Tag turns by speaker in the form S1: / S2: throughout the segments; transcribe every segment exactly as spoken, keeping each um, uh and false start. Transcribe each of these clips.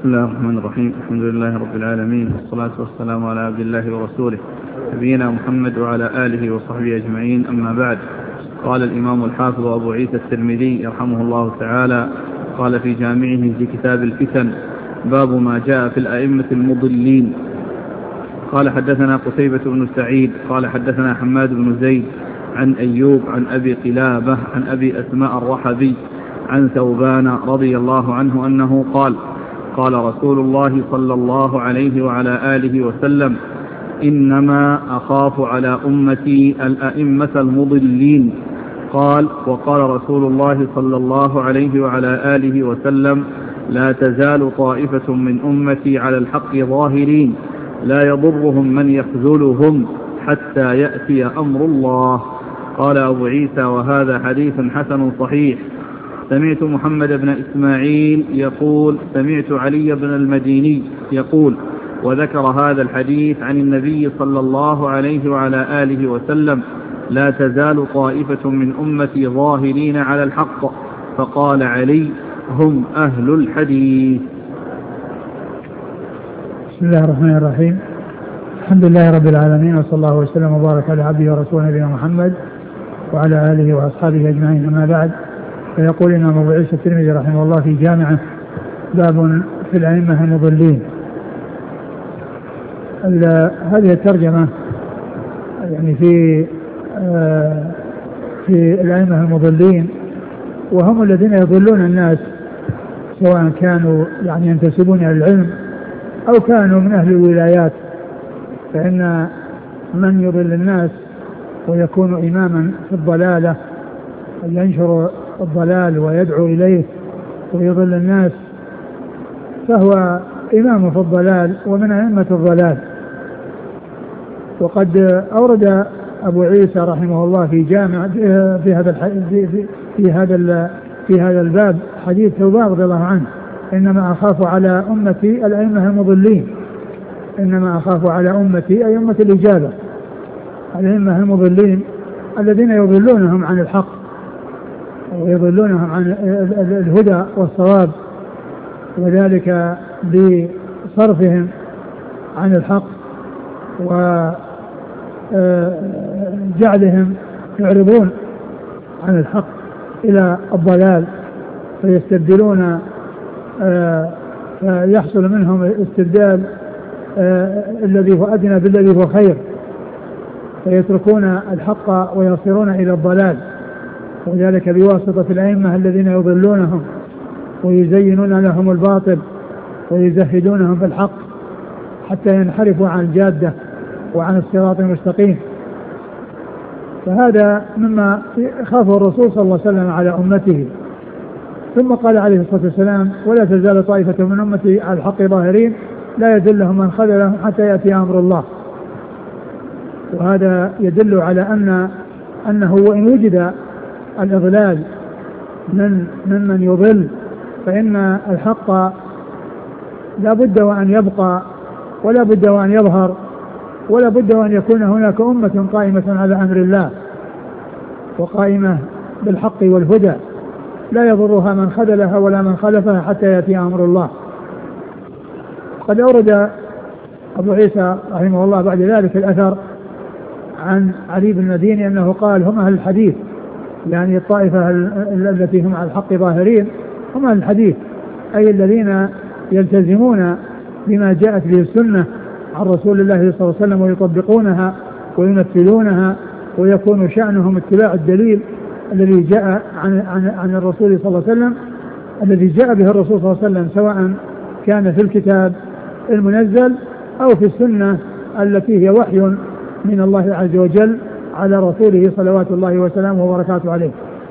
S1: بسم الله الرحمن الرحيم. الحمد لله رب العالمين، والصلاة والسلام على عبد الله ورسوله نبينا محمد وعلى آله وصحبه أجمعين، أما بعد. قال الإمام الحافظ أبو عيسى الترمذي يرحمه الله تعالى قال في جامعه في كتاب الفتن: باب ما جاء في الأئمة المضلين. قال حدثنا قتيبة بن سعيد قال حدثنا حماد بن زيد عن أيوب عن أبي قلابة عن أبي أسماء الرحبي عن ثوبان رضي الله عنه أنه قال: قال رسول الله صلى الله عليه وعلى آله وسلم: إنما أخاف على أمتي الأئمة المضلين. قال: وقال رسول الله صلى الله عليه وعلى آله وسلم: لا تزال طائفة من أمتي على الحق ظاهرين لا يضرهم من يخذلهم حتى يأتي أمر الله. قال أبو عيسى: وهذا حديث حسن صحيح. سمعت محمد بن إسماعيل يقول: سمعت علي بن المديني يقول، وذكر هذا الحديث عن النبي صلى الله عليه وعلى آله وسلم: لا تزال طائفة من أمتي ظاهرين على الحق. فقال علي: هم أهل الحديث.
S2: بسم الله الرحمن الرحيم. الحمد لله رب العالمين، وصلى الله وسلم وبارك على عبده ورسوله نبينا محمد وعلى آله وأصحابه أجمعين، أما بعد. فيقول الإمام أبو عيسى الترمذي رحمه الله في جامعه: باب في الأئمة المضلين. هذه الترجمة يعني في آه في الأئمة المضلين، وهم الذين يضلون الناس، سواء كانوا يعني ينتسبون إلى العلم أو كانوا من أهل الولايات. فإن من يضل الناس ويكون إماما في الضلالة ينشر الضلال ويدعو إليه ويضل الناس فهو إمام في الضلال ومن أئمة الضلال. وقد أورد أبو عيسى رحمه الله في جامع في هذا في في هذا في هذا الباب حديث ثوبان رضي الله عنه: إنما أخاف على أمتي الأئمة المضلين. إنما أخاف على أمتي أي أمة الإجابة، الأئمة المضلين الذين يضلونهم عن الحق ويضلونهم عن الهدى والصواب، وذلك بصرفهم عن الحق وجعلهم يعرضون عن الحق إلى الضلال، فيستبدلون يحصل منهم استبدال الذي هو أدنى بالذي هو خير، فيتركون الحق ويصيرون إلى الضلال، وذلك بواسطة الأئمة الذين يضلونهم ويزينون لهم الباطل ويزهدونهم في الحق حتى ينحرفوا عن الجادة وعن الصراط المستقيم. فهذا مما خافه الرسول صلى الله عليه وسلم على أمته. ثم قال عليه الصلاة والسلام: ولا تزال طائفة من أمتي على الحق ظاهرين لا يذلهم من خذلهم حتى يأتي أمر الله. وهذا يدل على أن أنه وإن وجد الإضلال من ممن يضل فإن الحق لا بد وأن يبقى ولا بد وأن يظهر ولا بد وأن يكون هناك أمة قائمة على أمر الله وقائمة بالحق والهدى لا يضرها من خذلها ولا من خالفها حتى يأتي أمر الله. قد أورد أبو عيسى رحمه الله بعد ذلك الأثر عن علي بن المديني أنه قال: هم أهل الحديث، يعني الطائفة التي هم على الحق ظاهرين هم أهل الحديث، أي الذين يلتزمون بما جاءت به السنة عن رسول الله صلى الله عليه وسلم ويطبقونها وينفذونها، ويكون شأنهم اتباع الدليل الذي جاء عن, عن, عن الرسول صلى الله عليه وسلم، الذي جاء به الرسول صلى الله عليه وسلم، سواء كان في الكتاب المنزل أو في السنة التي هي وحي من الله عز وجل على رسوله صلوات الله وسلامه وبركاته عليه.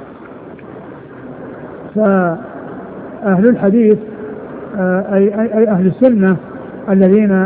S2: فأهل الحديث أي, أي أهل السنة الذين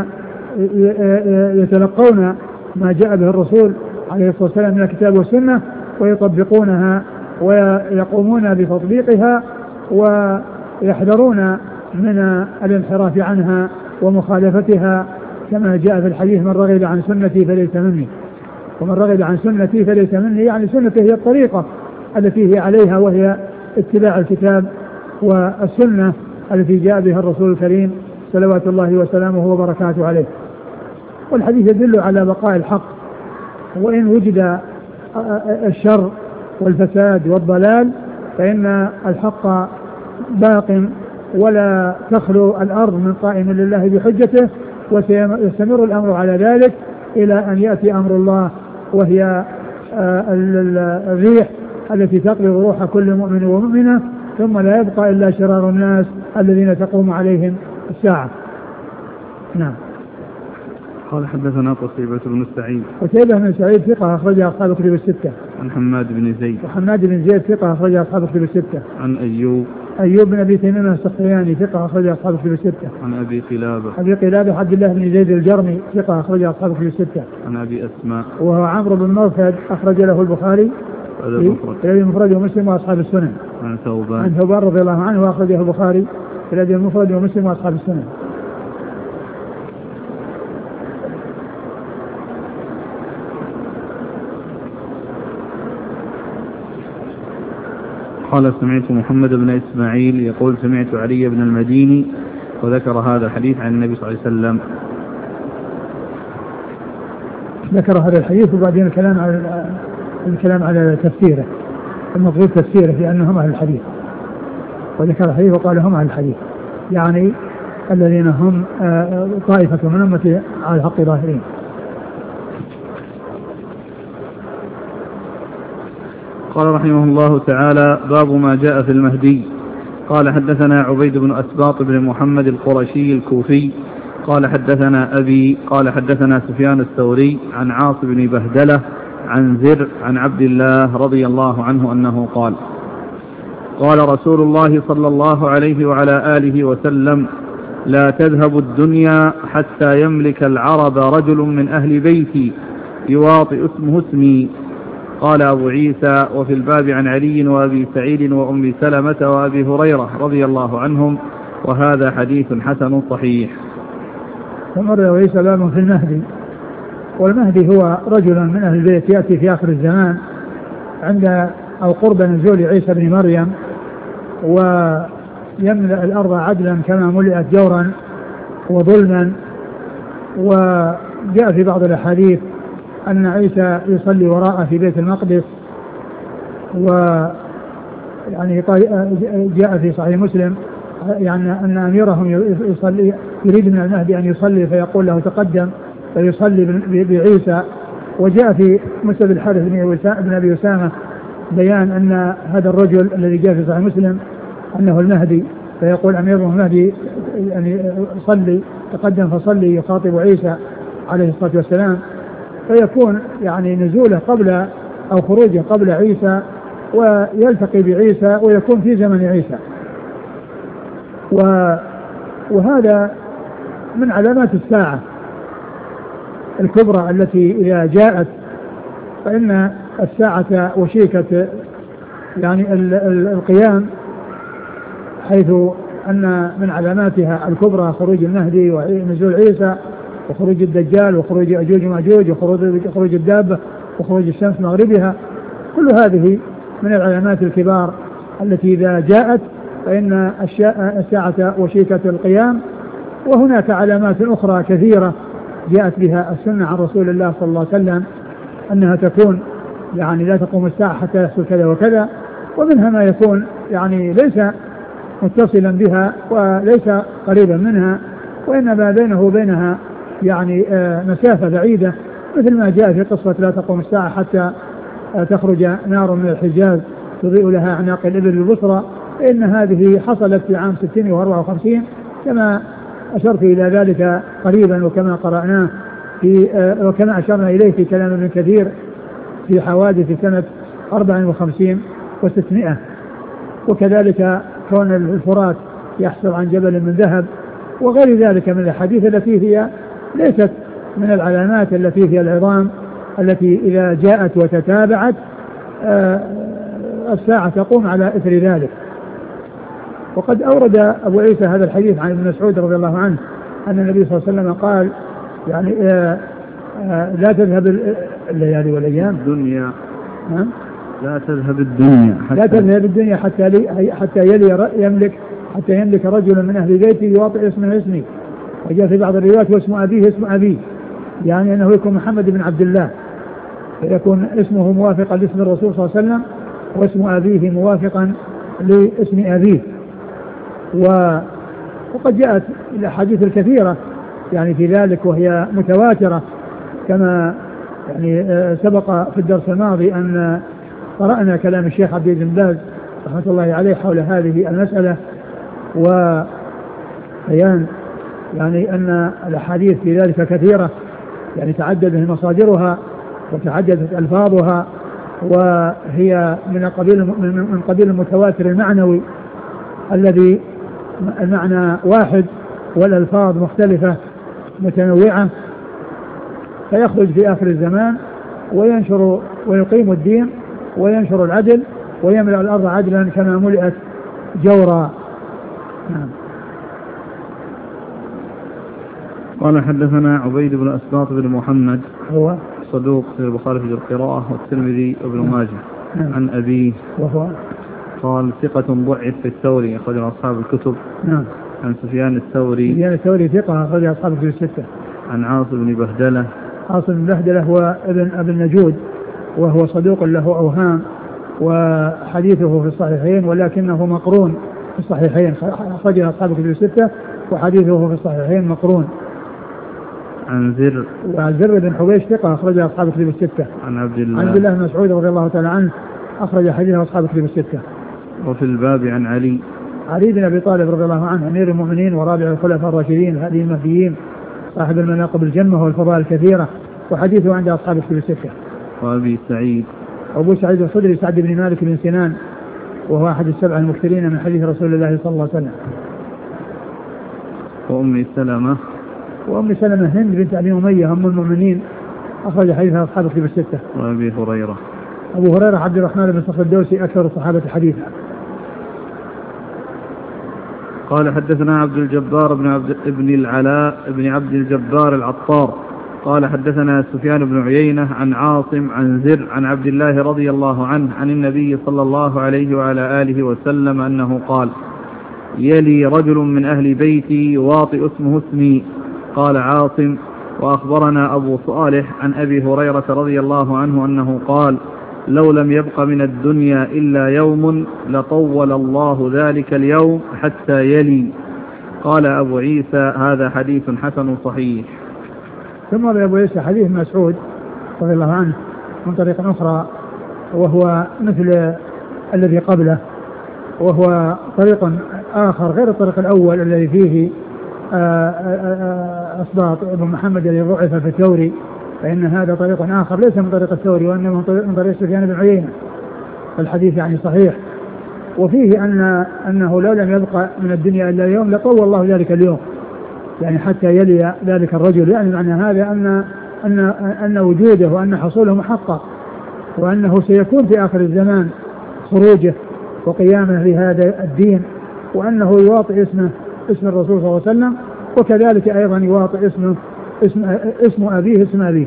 S2: يتلقون ما جاء به الرسول عليه الصلاة والسلام من الكتاب والسنة ويطبقونها ويقومون بتطبيقها ويحذرون من الانحراف عنها ومخالفتها، كما جاء في الحديث: من رغب عن سنتي فليس مني. ومن رغب عن سنتي فليس مني، يعني سنتي هي الطريقة التي هي عليها، وهي اتباع الكتاب والسنة التي جاء بها الرسول الكريم صلوات الله وسلامه وبركاته عليه. والحديث يدل على بقاء الحق، وإن وجد الشر والفساد والضلال فإن الحق باق، ولا تخلو الأرض من قائم لله بحجته، وسيستمر الأمر على ذلك إلى أن يأتي أمر الله، وهي الريح التي تقبض روح كل مؤمن ومؤمنة، ثم لا يبقى إلا شرار الناس الذين تقوم عليهم الساعة. نعم.
S1: قال حدثنا قتيبة بن سعيد.
S2: قتيبة بن سعيد ثقة أخرج أصحاب الكتب الستة.
S1: عن حماد بن زيد.
S2: وحماد بن زيد ثقة أخرج أصحاب الكتب الستة.
S1: عن أيوب.
S2: أيوب بن أبي تميم السختياني ثقة أخرج أصحاب الكتب الستة.
S1: عن أبي قلابة.
S2: أبي قلابة عبد الله بن زيد الجرمي ثقة أخرج أصحاب الكتب الستة.
S1: عن أبي أسماء.
S2: وهو عمرو بن مرثد أخرج له البخاري في المفرد ومسلم وأصحاب السنن.
S1: عن ثوبان.
S2: عن ثوبان رضي الله عنه وأخرجه البخاري في المفرد ومسلم وأصحاب السنن.
S1: قال سمعت محمد بن إسماعيل يقول سمعت علي بن المديني وذكر هذا الحديث عن النبي صلى الله عليه وسلم.
S2: ذكر هذا الحديث وبعدين الكلام على الكلام على تفسيره، المفروض تفسيره لأنهم أهل الحديث، وذكر الحديث وقال هم أهل الحديث، يعني الذين هم طائفة من أمة على الحق ظاهرين.
S1: قال رحمه الله تعالى: باب ما جاء في المهدي. قال حدثنا عبيد بن أسباط بن محمد القرشي الكوفي قال حدثنا أبي قال حدثنا سفيان الثوري عن عاص بن بهدلة عن زر عن عبد الله رضي الله عنه أنه قال: قال رسول الله صلى الله عليه وعلى آله وسلم: لا تذهب الدنيا حتى يملك العرب رجل من أهل بيتي يواطئ اسمه اسمي. قال أبو عيسى: وفي الباب عن علي وأبي سعيد وأم سلمة وأبي هريرة رضي الله عنهم، وهذا حديث حسن صحيح.
S2: ثم أبو عيسى باب في المهدي. والمهدي هو رجل من أهل البيت يأتي في آخر الزمان عند أو قرب نزول عيسى بن مريم، ويملأ الأرض عدلا كما ملئت جورا وظلما. وجاء في بعض الأحاديث أن عيسى يصلي وراءه في بيت المقدس، و يعني جاء في صحيح مسلم يعني أن أميرهم يصلي يريد من المهدي أن يصلي فيقول له تقدم فيصلي بعيسى. وجاء في مسند الحارث بن أبي أسامة بيان أن هذا الرجل الذي جاء في صحيح مسلم أنه المهدي، فيقول أميرهم المهدي يعني صلي تقدم فصلي يخاطب عيسى عليه الصلاة والسلام، فيكون يعني نزوله قبل أو خروجه قبل عيسى ويلتقي بعيسى ويكون في زمن عيسى. وهذا من علامات الساعة الكبرى التي إذا جاءت فإن الساعة وشيكة يعني القيام، حيث أن من علاماتها الكبرى خروج المهدي ونزول عيسى وخروج الدجال وخروج أجوج ومأجوج وخروج الدابة وخروج الشمس مغربها. كل هذه من العلامات الكبار التي إذا جاءت فإن الساعة وشيكة القيام. وهناك علامات أخرى كثيرة جاءت بها السنة عن رسول الله صلى الله عليه وسلم أنها تكون يعني لا تقوم الساعة حتى يحصل كذا وكذا، ومنها ما يكون يعني ليس متصلا بها وليس قريبا منها، وإنما بينه وبينها يعني مسافة بعيدة، مثل ما جاء في قصة لا تقوم الساعة حتى تخرج نار من الحجاز تضيء لها أعناق الإبل البصرى، إن هذه حصلت في عام ستين وأربعة وخمسين كما أشرت إلى ذلك قريبا، وكما قرأناه في وكما أشرنا إليه في كلام ابن كثير في حوادث سنة أربع وخمسين وستمائة. وكذلك كون الفرات يحصل عن جبل من ذهب وغير ذلك من الحديث التي هي ليست من العلامات التي هي العظام التي إذا جاءت وتتابعت الساعة تقوم على إثر ذلك. وقد أورد أبو عيسى هذا الحديث عن ابن مسعود رضي الله عنه أن النبي صلى الله عليه وسلم قال يعني آآ آآ لا تذهب الليالي والأيام
S1: الدنيا لا تذهب الدنيا
S2: حتى لا تذهب الدنيا حتى حتى يلي يملك حتى يملك رجل من أهل بيتي يواطئ اسمه اسمي. وجاء في بعض الروايات واسم أبيه اسم أبيه، يعني أنه يكون محمد بن عبد الله، فيكون اسمه موافقا لاسم الرسول صلى الله عليه وسلم واسم أبيه موافقا لاسم أبيه. وقد جاءت الأحاديث الكثيرة يعني في ذلك وهي متواترة، كما يعني سبق في الدرس الماضي أن قرأنا كلام الشيخ عبد العزيز بن باز رحمة الله عليه حول هذه المسألة، وبيان يعني أن الأحاديث في ذلك كثيرة، يعني تعددت مصادرها وتعددت ألفاظها، وهي من قبيل من قبيل المتواتر المعنوي الذي المعنى واحد والألفاظ مختلفة متنوعة، فيخرج في آخر الزمان وينشر ويقيم الدين وينشر العدل ويملأ الأرض عدلا كما ملئت جورا. نعم.
S1: قال حدثنا عبيد بن أسباط بن محمد
S2: هو
S1: صدوق في البخاري في القراءة والترمذي وابن ماجه.
S2: نعم.
S1: عن أبيه
S2: وهو
S1: قال ثقة ضعف في الثوري أخرج أصحاب الكتب.
S2: نعم.
S1: عن سفيان الثوري
S2: سفيان الثوري ثقة أخرج أصحاب الكتب الستة.
S1: عن عاصم بن بهدلة
S2: عاصم بن بهدلة هو ابن ابن نجود وهو صدوق له أوهام وحديثه في الصحيحين ولكنه مقرون في الصحيحين، أخرج أصحاب الكتب الستة وحديثه في الصحيحين مقرون.
S1: عن زر
S2: وعن زر بن حبيش ثقة أخرج أصحاب الكتب الستة.
S1: عن عبد الله
S2: عن عبد الله بن مسعود رضي الله تعالى عنه أخرج حديثه أصحاب الكتب الستة.
S1: وفي الباب عن علي
S2: علي بن أبي طالب رضي الله عنه أمير المؤمنين ورابع الخلفاء الراشدين الهادي المهديين صاحب المناقب الجمة والفضائل الكثيرة، وحديثه عند أصحاب الكتب الستة.
S1: وأبي سعيد
S2: أبو سعيد الخدري سعد بن مالك بن سنان وهو أحد السبع المكثرين من حديث رسول الله صلى الله عليه وسلم.
S1: وأم سلمة
S2: وأم سلمة هند بنت أبي أمية أم المؤمنين أخرج حديثها أصحاب الكتب الستة.
S1: وأبي هريرة
S2: أبو هريرة عبد الرحمن بن صخر الدوسي أكثر الصحابة حديثا.
S1: قال حدثنا عبد الجبار بن عبد ابن العلاء بن عبد الجبار العطار قال حدثنا سفيان بن عيينة عن عاصم عن زر عن عبد الله رضي الله عنه عن النبي صلى الله عليه وعلى آله وسلم أنه قال يلي رجل من أهل بيتي يواطئ اسمه اسمي. قال عاصم وأخبرنا أبو صالح عن أبي هريرة رضي الله عنه أنه قال لو لم يبق من الدنيا إلا يوم لطول الله ذلك اليوم حتى يلي. قال أبو عيسى هذا حديث حسن صحيح.
S2: ثم روى أبو عيسى حديث مسعود رضي الله عنه من طريق أخرى وهو مثل الذي قبله، وهو طريق آخر غير الطريق الأول الذي فيه أسباط ابن محمد الذي ضعف في الثوري، فإن هذا طريق آخر ليس من طريق الثوري وإنما من طريق سفيان بن عيينة، فالحديث يعني صحيح. وفيه أن أنه لو لم يبقى من الدنيا إلا يوم لطول الله ذلك اليوم، يعني حتى يلي ذلك الرجل، يعني معنى هذا أن أن أن وجوده وأن حصوله محقق، وأنه سيكون في آخر الزمان خروجه وقيامه لهذا الدين، وأنه يواطئ اسمه اسم الرسول صلى الله عليه وسلم، وكذلك أيضا يواطئ اسمه اسم اسم أبيه اسم أبيه.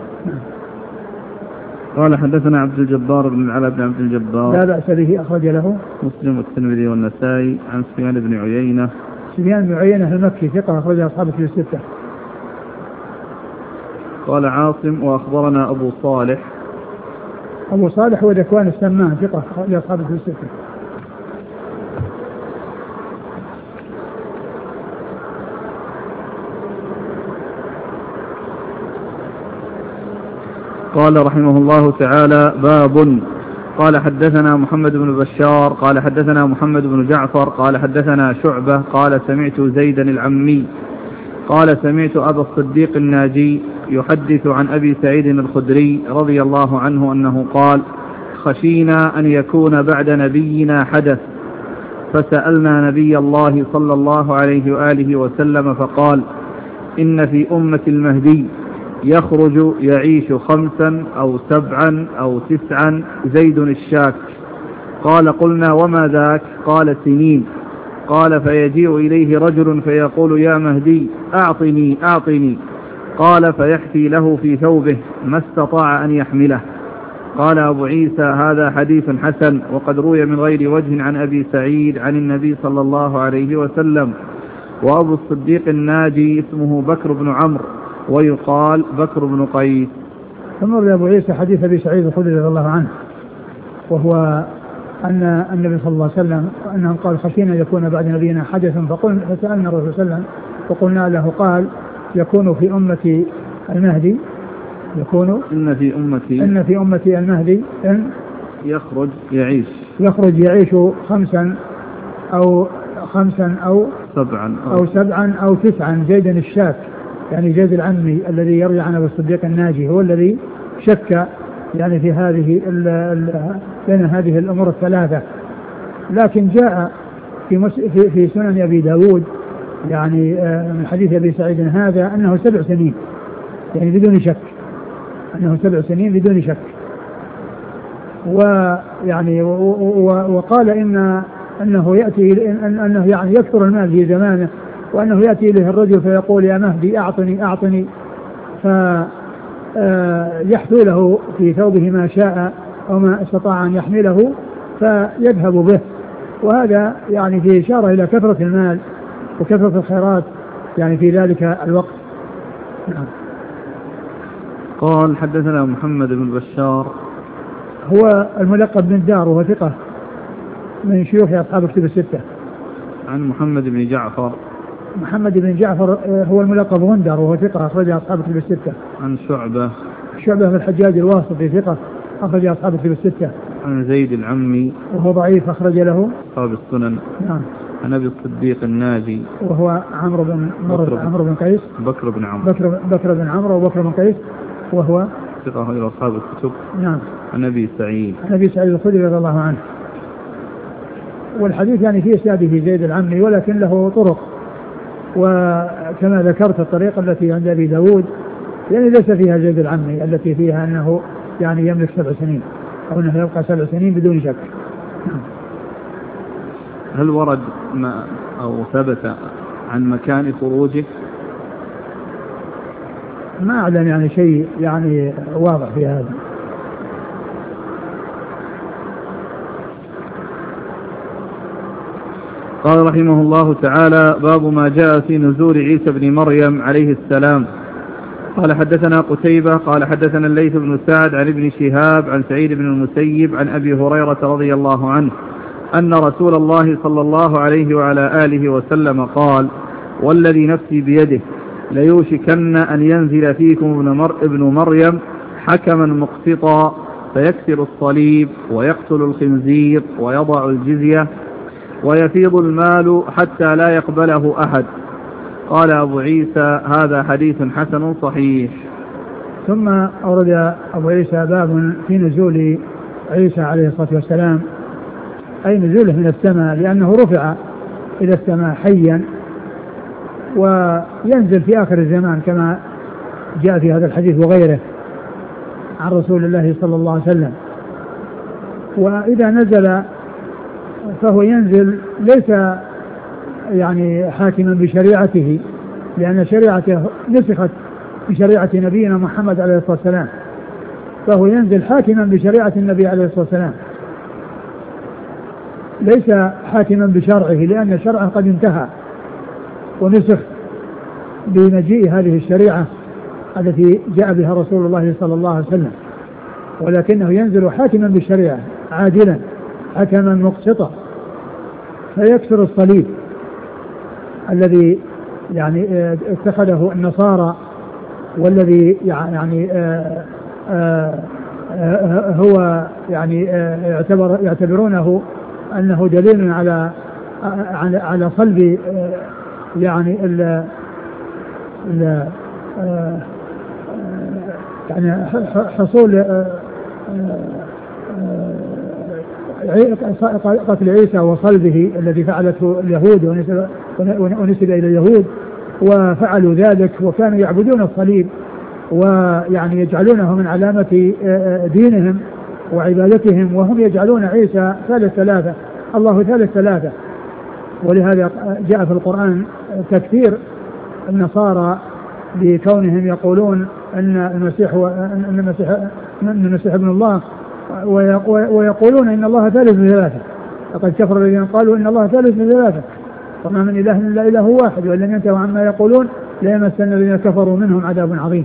S1: قال حدثنا عبد الجبار بن العلاء بن عبد الجبار
S2: لا بأس به أخرج له
S1: مسلم والترمذي والنسائي عن سفيان بن عيينة.
S2: سفيان بن عيينة المكي ثقة أخرج أصحاب الكتب الستة.
S1: قال عاصم وأخبرنا أبو صالح
S2: أبو صالح وذكوان السمان ثقة أخرج أصحاب الكتب الستة.
S1: قال رحمه الله تعالى باب. قال حدثنا محمد بن بشار قال حدثنا محمد بن جعفر قال حدثنا شعبة قال سمعت زيدا العمي قال سمعت أبا الصديق الناجي يحدث عن أبي سعيد الخدري رضي الله عنه أنه قال خشينا أن يكون بعد نبينا حدث فسألنا نبي الله صلى الله عليه وآله وسلم فقال إن في أمة المهدي يخرج يعيش خمسا أو سبعا أو تسعا زيد الشاك. قال قلنا وما ذاك؟ قال سنين. قال فيجيء إليه رجل فيقول يا مهدي أعطني أعطني. قال فيحفي له في ثوبه ما استطاع أن يحمله. قال أبو عيسى هذا حديث حسن وقد روي من غير وجه عن أبي سعيد عن النبي صلى الله عليه وسلم. وأبو الصديق الناجي اسمه بكر بن عمرو ويقال بكر بن قيس.
S2: ثم روى أبو عيسى حديث أبي سعيد الخدري رضي الله عنه، وهو أن النبي صلى الله عليه وسلم أنهم قال خشينا يكون بعد نبينا حدث فقلنا فسألنا الرسول صلى الله عليه وسلم فقلنا له قال يكون في أمتي المهدي يكون
S1: إن في أمتي
S2: إن في أمتي المهدي إن
S1: يخرج يعيش
S2: يخرج يعيش خمسا أو خمسا أو
S1: سبعا
S2: أو, أو سبعا أو تسعا. زيدا الشاك يعني زيد العمي الذي يروي عن أبي الصديق الناجي هو الذي شك يعني في هذه ال ال بين هذه الأمور الثلاثة. لكن جاء في, في, في سنن أبي داود يعني من حديث أبي سعيد هذا أنه سبع سنين يعني بدون شك أنه سبع سنين بدون شك. ويعني وقال إن أنه يأتي أنه يعني يكثر المال في زمانه وأنه يأتي إليه الرجل فيقول يا مهدي أعطني أعطني فيحثو له في ثوبه ما شاء أو ما استطاع أن يحمله فيذهب به. وهذا يعني في إشارة إلى كثرة المال وكثرة الخيرات يعني في ذلك الوقت.
S1: قال حدثنا محمد بن بشار
S2: هو الملقب بن دار وهو ثقة من شيوخ أصحاب الكتب الستة.
S1: عن محمد بن جعفر
S2: محمد بن جعفر هو الملقب غندر وهو ثقة أخرج أصحاب الكتب الستة.
S1: عن شعبة
S2: شعبة بن الحجاج الواسطي ثقة أخرج أصحاب الكتب الستة.
S1: عن زيد العمي
S2: وهو ضعيف أخرج له
S1: أصحاب السنن.
S2: نعم.
S1: عن أبي الصديق الناجي
S2: وهو عمرو بن عمرو بن قيس
S1: بكر بن عمرو
S2: بكر بكر بن عمرو وبكر بن قيس وهو
S1: ثقة إلى أصحاب الكتب.
S2: نعم.
S1: عن أبي سعيد
S2: عن أبي سعيد الخدري رضي الله عنه. والحديث يعني في إسناده زيد العمي ولكن له طرق، وكما ذكرت الطريقة التي عند أبي داود يعني ليس فيها زيد العمي التي فيها أنه يعني يملك سبع سنين أو أنه يبقى سبع سنين بدون شك.
S1: هل ورد ما أو ثبت عن مكان خروجه؟
S2: ما أعلم يعني شيء يعني واضح في هذا.
S1: قال رحمه الله تعالى باب ما جاء في نزول عيسى بن مريم عليه السلام. قال حدثنا قتيبة قال حدثنا الليث بن سعد عن ابن شهاب عن سعيد بن المسيب عن أبي هريرة رضي الله عنه أن رسول الله صلى الله عليه وعلى آله وسلم قال والذي نفسي بيده ليوشكن أن ينزل فيكم ابن, مر ابن مريم حكما مقسطا فيكسر الصليب ويقتل الخنزير ويضع الجزية ويفيض المال حتى لا يقبله أحد. قال أبو عيسى هذا حديث حسن صحيح.
S2: ثم أورد أبو عيسى باب في نزول عيسى عليه الصلاة والسلام أي نزوله من السماء لأنه رفع إلى السماء حيا وينزل في آخر الزمان كما جاء في هذا الحديث وغيره عن رسول الله صلى الله عليه وسلم. وإذا نزل فهو ينزل ليس يعني حاكما بشريعته لأن شريعته نسخت بشريعة نبينا محمد عليه الصلاة والسلام، فهو ينزل حاكما بشريعة النبي عليه الصلاة والسلام ليس حاكما بشرعه لأن شرعه قد انتهى ونسخ بمجيء هذه الشريعة التي جاء بها رسول الله صلى الله عليه وسلم، ولكنه ينزل حاكما بالشريعة عادلا حكما مقسطا فيكسر الصليب الذي يعني اتخذه النصارى والذي يعني آآ آآ هو يعني يعتبر يعتبرونه أنه دليل على على على صلب يعني ال ال يعني حصول قتل عيسى وصلبه الذي فعلته اليهود ونسب إلى اليهود وفعلوا ذلك وكانوا يعبدون الصليب ويعني يجعلونه من علامة دينهم وعبادتهم وهم يجعلون عيسى ثالث ثلاثة الله ثالث ثلاثة. ولهذا جاء في القرآن تكفير النصارى بكونهم يقولون أن المسيح أن المسيح أن المسيح ابن الله ويقولون إن الله ثالث ثلاثة. لقد كفر الذين قالوا إن الله ثالث ثلاثة وما من إله إلا إله واحد وإن لم ينتهوا عما يقولون ليمسن الذين كفروا منهم عذاب عظيم.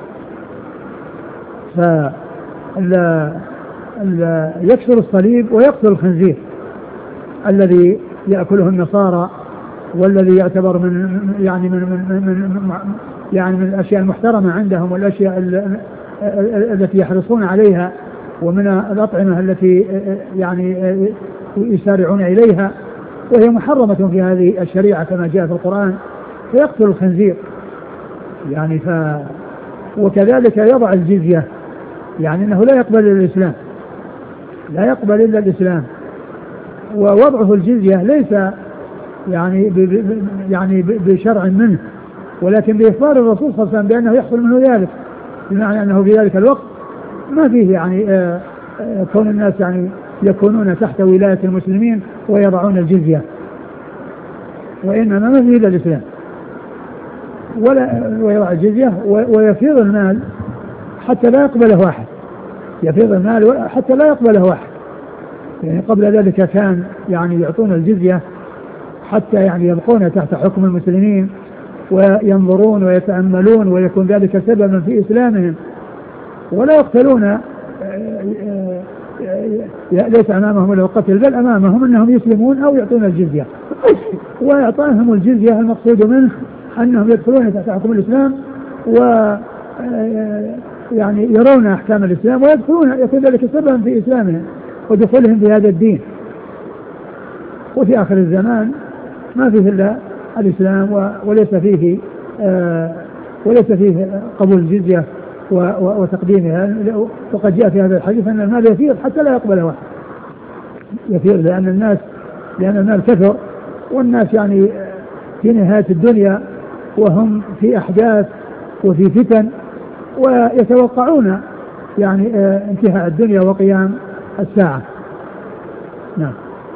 S2: فيكسر الصليب ويقتل الخنزير الذي يأكله النصارى والذي يعتبر من يعني من من من يعني من الأشياء المحترمة عندهم والأشياء التي يحرصون عليها ومن الأطعمة التي يعني يسارعون إليها وهي محرمة في هذه الشريعة كما جاء في القرآن. فيقتل الخنزير يعني ف وكذلك يضع الجزية يعني أنه لا يقبل الإسلام لا يقبل إلا الإسلام. ووضعه الجزية ليس يعني ب ب يعني بشرع منه ولكن بإخبار الرسول صلى الله عليه وسلم بأنه يحصل منه ذلك بمعنى أنه في ذلك الوقت ما فيه يعني آآ آآ كون الناس يعني يكونون تحت ولاية المسلمين ويضعون الجزية وإنما ما فيه إلا الإسلام ولا ويضع الجزية ويفيض المال حتى لا يقبله واحد يفيض المال حتى لا يقبله واحد. يعني قبل ذلك كان يعني يعطون الجزية حتى يعني يبقون تحت حكم المسلمين وينظرون ويتأملون ويكون ذلك سببا في إسلامهم ولا يقتلون ليس أمامهم إلا القتل بل أمامهم أنهم يسلمون أو يعطون الجزية. وإعطائهم الجزية المقصود منه أنهم يدخلون تحت حكم الإسلام و يعني يرون أحكام الإسلام ويدخلون يكون ذلك سببا في إسلامهم ودخولهم في هذا الدين. وفي آخر الزمان ما فيه إلا الإسلام وليس فيه وليس فيه قبول الجزية وتقديمها. وقد جاء في هذا الحديث أن المال يفيض حتى لا يقبل واحد يفيض لأن الناس لأن المال كثر والناس يعني في نهاية الدنيا وهم في أحداث وفي فتن ويتوقعون يعني انتهاء الدنيا وقيام الساعة. نعم.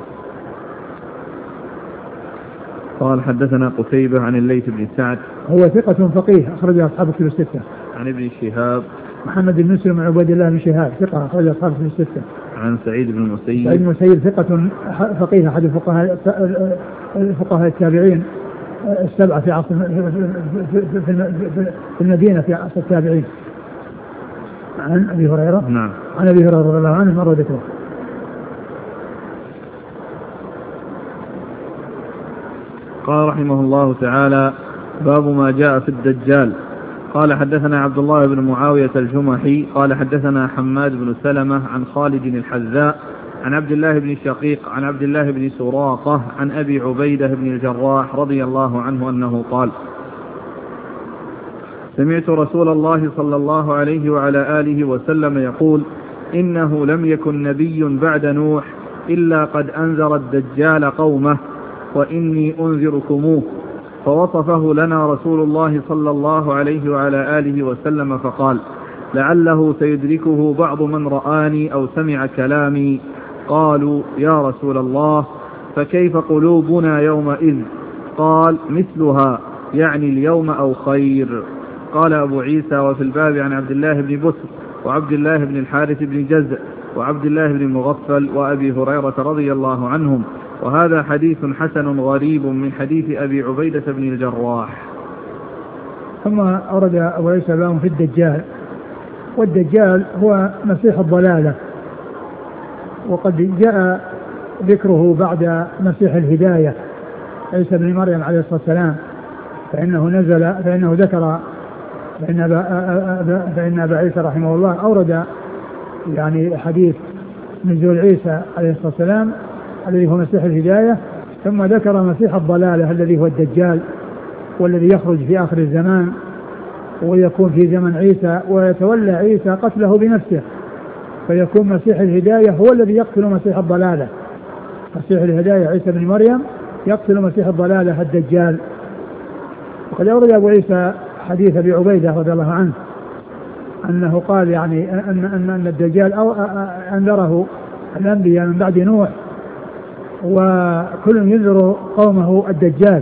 S1: قال حدثنا قتيبة عن الليث بن سعد
S2: هو ثقة فقيه أخرج أصحاب كتب الستة.
S1: عن ابن شهاب
S2: محمد بن مسلم عبد الله بن شهاب ثقة أخرج أصحاب كتب الستة.
S1: عن سعيد بن المسيب
S2: سعيد بن المسيب ثقة فقيه أحد الفقهاء الفقهاء التابعين السبعة في عصر في المدينة في عصر التابعين. عن أبي هريرة
S1: نعم
S2: عن أبي هريرة رضي الله عنه مرة ذكره.
S1: قال رحمه الله تعالى باب ما جاء في الدجال. قال حدثنا عبد الله بن معاوية الجمحي قال حدثنا حماد بن سلمة عن خالد الحذاء عن عبد الله بن شقيق عن عبد الله بن سراقة عن أبي عبيدة بن الجراح رضي الله عنه أنه قال سمعت رسول الله صلى الله عليه وعلى آله وسلم يقول إنه لم يكن نبي بعد نوح إلا قد أنذر الدجال قومه وإني أنذركموه. فوصفه لنا رسول الله صلى الله عليه وعلى آله وسلم فقال لعله سيدركه بعض من رآني أو سمع كلامي. قالوا يا رسول الله فكيف قلوبنا يومئذ؟ قال مثلها يعني اليوم أو خير. قال أبو عيسى وفي الباب عن عبد الله بن بسر وعبد الله بن الحارث بن جزء وعبد الله بن مغفل وأبي هريرة رضي الله عنهم وهذا حديث حسن غريب من حديث أبي عبيدة بن الجراح.
S2: ثم أورد أبو عيسى باب في الدجال. والدجال هو مسيح الضلالة وقد جاء ذكره بعد مسيح الهداية عيسى بن مريم عليه الصلاة والسلام فإنه نزل فإنه ذكر فإن أبا, فإن أبا عيسى رحمه الله أورد يعني حديث نزول عيسى عليه الصلاة والسلام الذي هو مسيح الهداية ثم ذكر مسيح الضلالة الذي هو الدجال والذي يخرج في آخر الزمان ويكون في زمن عيسى ويتولى عيسى قتله بنفسه فيكون مسيح الهداية هو الذي يقتل مسيح الضلالة. مسيح الهداية عيسى بن مريم يقتل مسيح الضلالة الدجال. وقد أورد أبو عيسى حديث أبي عبيدة رضي الله عنه أنه قال يعني أن, أن, أن الدجال أو أنذره الأنبياء من بعد نوح وكل ينذر قومه الدجال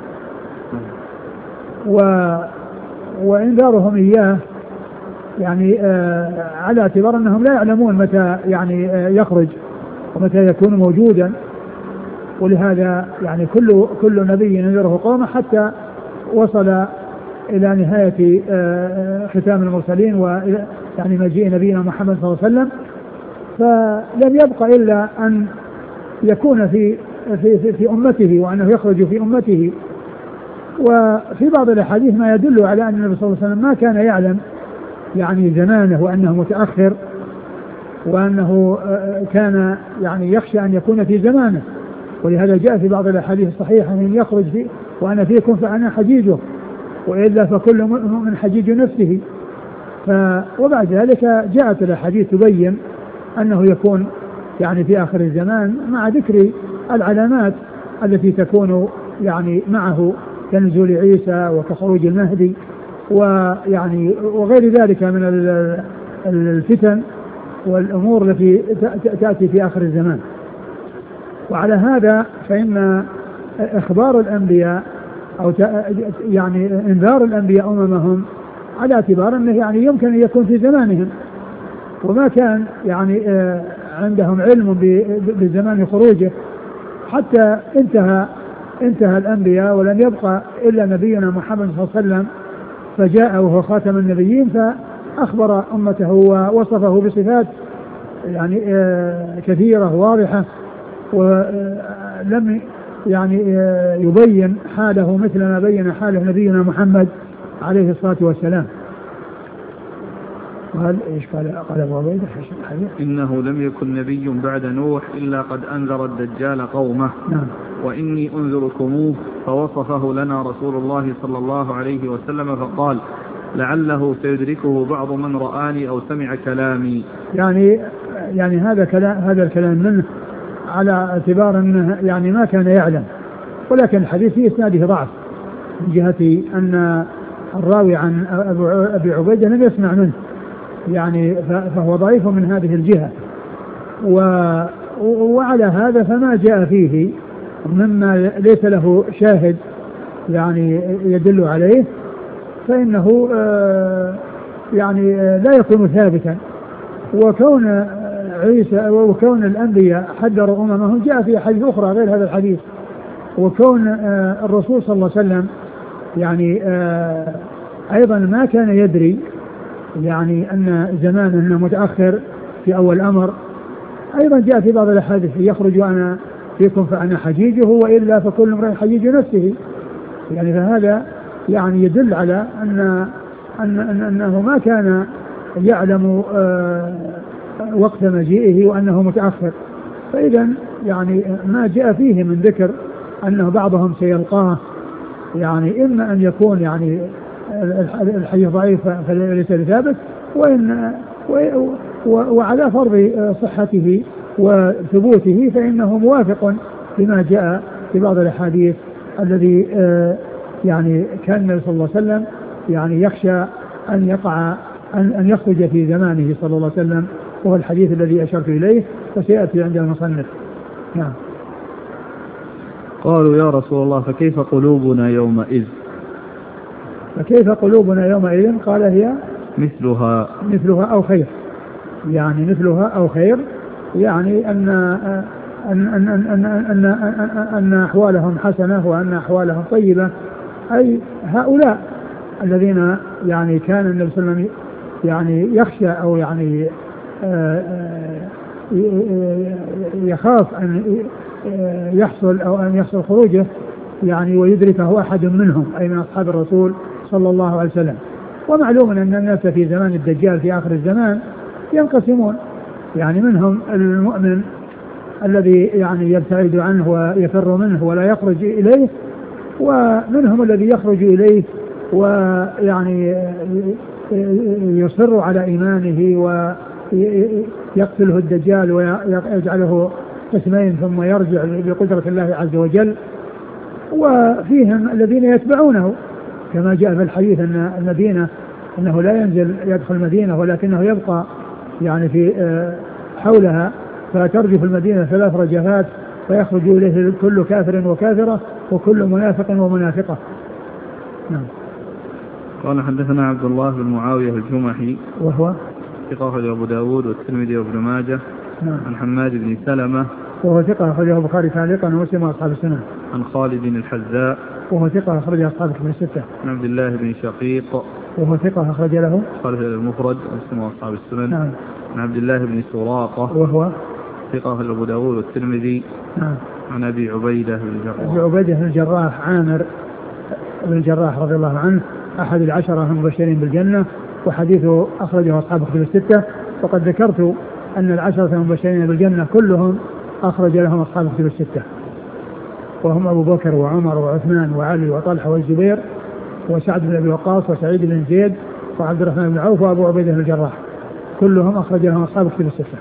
S2: و وإنذارهم إياه يعني آه على اعتبار أنهم لا يعلمون متى يعني آه يخرج ومتى يكون موجودا ولهذا يعني كل كل نبي ينذره قومه حتى وصل إلى نهاية ختام المرسلين وإلى يعني مجيء نبينا محمد صلى الله عليه وسلم. فلم يبق إلا أن يكون في في في, في أمته وأنه يخرج في أمته. وفي بعض الأحاديث ما يدل على أن النبي صلى الله عليه وسلم ما كان يعلم يعني زمانه وأنه متأخر، وأنه كان يعني يخشى أن يكون في زمانه، ولهذا جاء في بعض الأحاديث الصحيحة أن يخرج فيه وأنا فيكم فأنا حجيجه وإلا فكل مؤمن حجيج نفسه. ف وبعد ذلك جاءت الأحاديث تبين أنه يكون يعني في آخر الزمان مع ذكر العلامات التي تكون يعني معه كنزول عيسى وكخروج المهدي ويعني وغير ذلك من الفتن والأمور التي تأتي في آخر الزمان. وعلى هذا فإن إخبار الأنبياء أو يعني إنذار الأنبياء أممهم على اعتبار أنه يعني يمكن أن يكون في زمانهم، وما كان يعني عندهم علم بزمان خروجه حتى انتهى انتهى الأنبياء ولم يبقى إلا نبينا محمد صلى الله عليه وسلم، فجاء وهو خاتم النبيين فأخبر أمته ووصفه بصفات يعني كثيرة واضحة، ولم يعني يبين حاله مثل ما بين حاله نبينا محمد عليه الصلاة والسلام. قال ايش قال قال ابو عبيده
S1: انه لم يكن نبي بعد نوح الا قد انذر الدجال قومه.
S2: نعم.
S1: واني انذركموه، فوصفه لنا رسول الله صلى الله عليه وسلم فقال لعله سيدركه بعض من رآني او سمع كلامي.
S2: يعني يعني هذا كلام هذا الكلام منه على اعتبار انه يعني ما كان يعلم، ولكن الحديث في اسناده ضعف من جهة ان الراوي عن ابي عبيده لم يسمع منه، يعني فهو ضعيف من هذه الجهة. وعلى هذا فما جاء فيه مما ليس له شاهد يعني يدل عليه فإنه يعني لا يكون ثابتا. وكون عيسى وكون الأنبياء حذروا أممهم جاء في حديث أخرى غير هذا الحديث. وكون الرسول صلى الله عليه وسلم يعني أيضا ما كان يدري يعني أن زمانه متأخر في أول الأمر، أيضا جاء في بعض الأحاديث يخرج أنا فيكم فأنا حجيجه وإلا فكل امرئ حجيج نفسه. يعني فهذا يعني يدل على أن أن أنه ما كان يعلم وقت مجيئه وأنه متأخر. فإذا يعني ما جاء فيه من ذكر أنه بعضهم سيلقاه يعني إما أن يكون يعني الحديث ضعيف فليس ثابت، وإن وعلى فرض صحته وثبوته فإنه موافق لما جاء في بعض الأحاديث الذي يعني كان النبي صلى الله عليه وسلم يعني يخشى أن يقع أن, أن يخرج في زمانه صلى الله عليه وسلم، وهو الحديث الذي أشرت إليه وسيأتي عند المصنف. نعم.
S1: قالوا يا رسول الله فكيف قلوبنا يومئذ؟
S2: فكيف قلوبنا يومئذ؟ قال هي
S1: مثلها
S2: مثلها أو خير، يعني مثلها أو خير، يعني أن أن أن أن أن, أن, أن أحوالهم حسنة وأن أحوالهم طيبة، أي هؤلاء الذين يعني كان النبي صلى الله عليه وسلم يعني يخشى أو يعني يخاف أن يحصل أو أن يحصل خروجه يعني ويدركه أحد منهم أي من أصحاب الرسول صلى الله عليه وسلم. ومعلوم أن الناس في زمان الدجال في آخر الزمان ينقسمون، يعني منهم المؤمن الذي يعني يبتعد عنه ويفر منه ولا يخرج إليه، ومنهم الذي يخرج إليه ويعني يصر على إيمانه ويقتله الدجال ويجعله قسمين ثم يرجع بقدرة الله عز وجل. وفيهم الذين يتبعونه كما جاء في الحديث أن المدينة أنه لا ينزل يدخل المدينة ولكنه يبقى يعني في حولها، فترجف المدينة ثلاث رجفات فيخرج إليه كل كافر وكافرة وكل منافق ومنافقة. نعم.
S1: قال حدثنا عبد الله بن معاوية الجمحي
S2: وهو
S1: ثقة أبو داود والترمذي وابن ماجه.
S2: نعم.
S1: عن حماد بن سلمة
S2: وهو ثقة أخرجه البخاري تعليقا ومسلم وأصحاب السنن.
S1: عن خالد الحذاء
S2: وهو ثقة أخرج أصحاب الكتب الستة.
S1: عن عبد الله بن شقيق
S2: وهو ثقة أخرج له
S1: خالد المفرد ومسلم وأصحاب السنن.
S2: نعم.
S1: عن عبد الله بن سراقة
S2: وهو
S1: ثقة أخرج أبو داود والترمذي.
S2: نعم.
S1: عن أبي عبيدة بن الجراح
S2: أبي عبيدة بن الجراح عامر بن الجراح رضي الله عنه أحد العشرة المبشرين بالجنة، وحديثه أخرجه أصحاب الكتب الستة. وقد ذكرت أن العشرة المبشرين بالجنة كلهم أخرج لهم أصحاب الكتب الستة، وهم أبو بكر وعمر وعثمان وعلي وطلحة والزبير وسعد بن أبي وقاص وسعيد بن زيد وعبد الرحمن بن عوف وأبو عبيدة بن الجراح، كلهم أخرج لهم أصحاب الكتب الستة.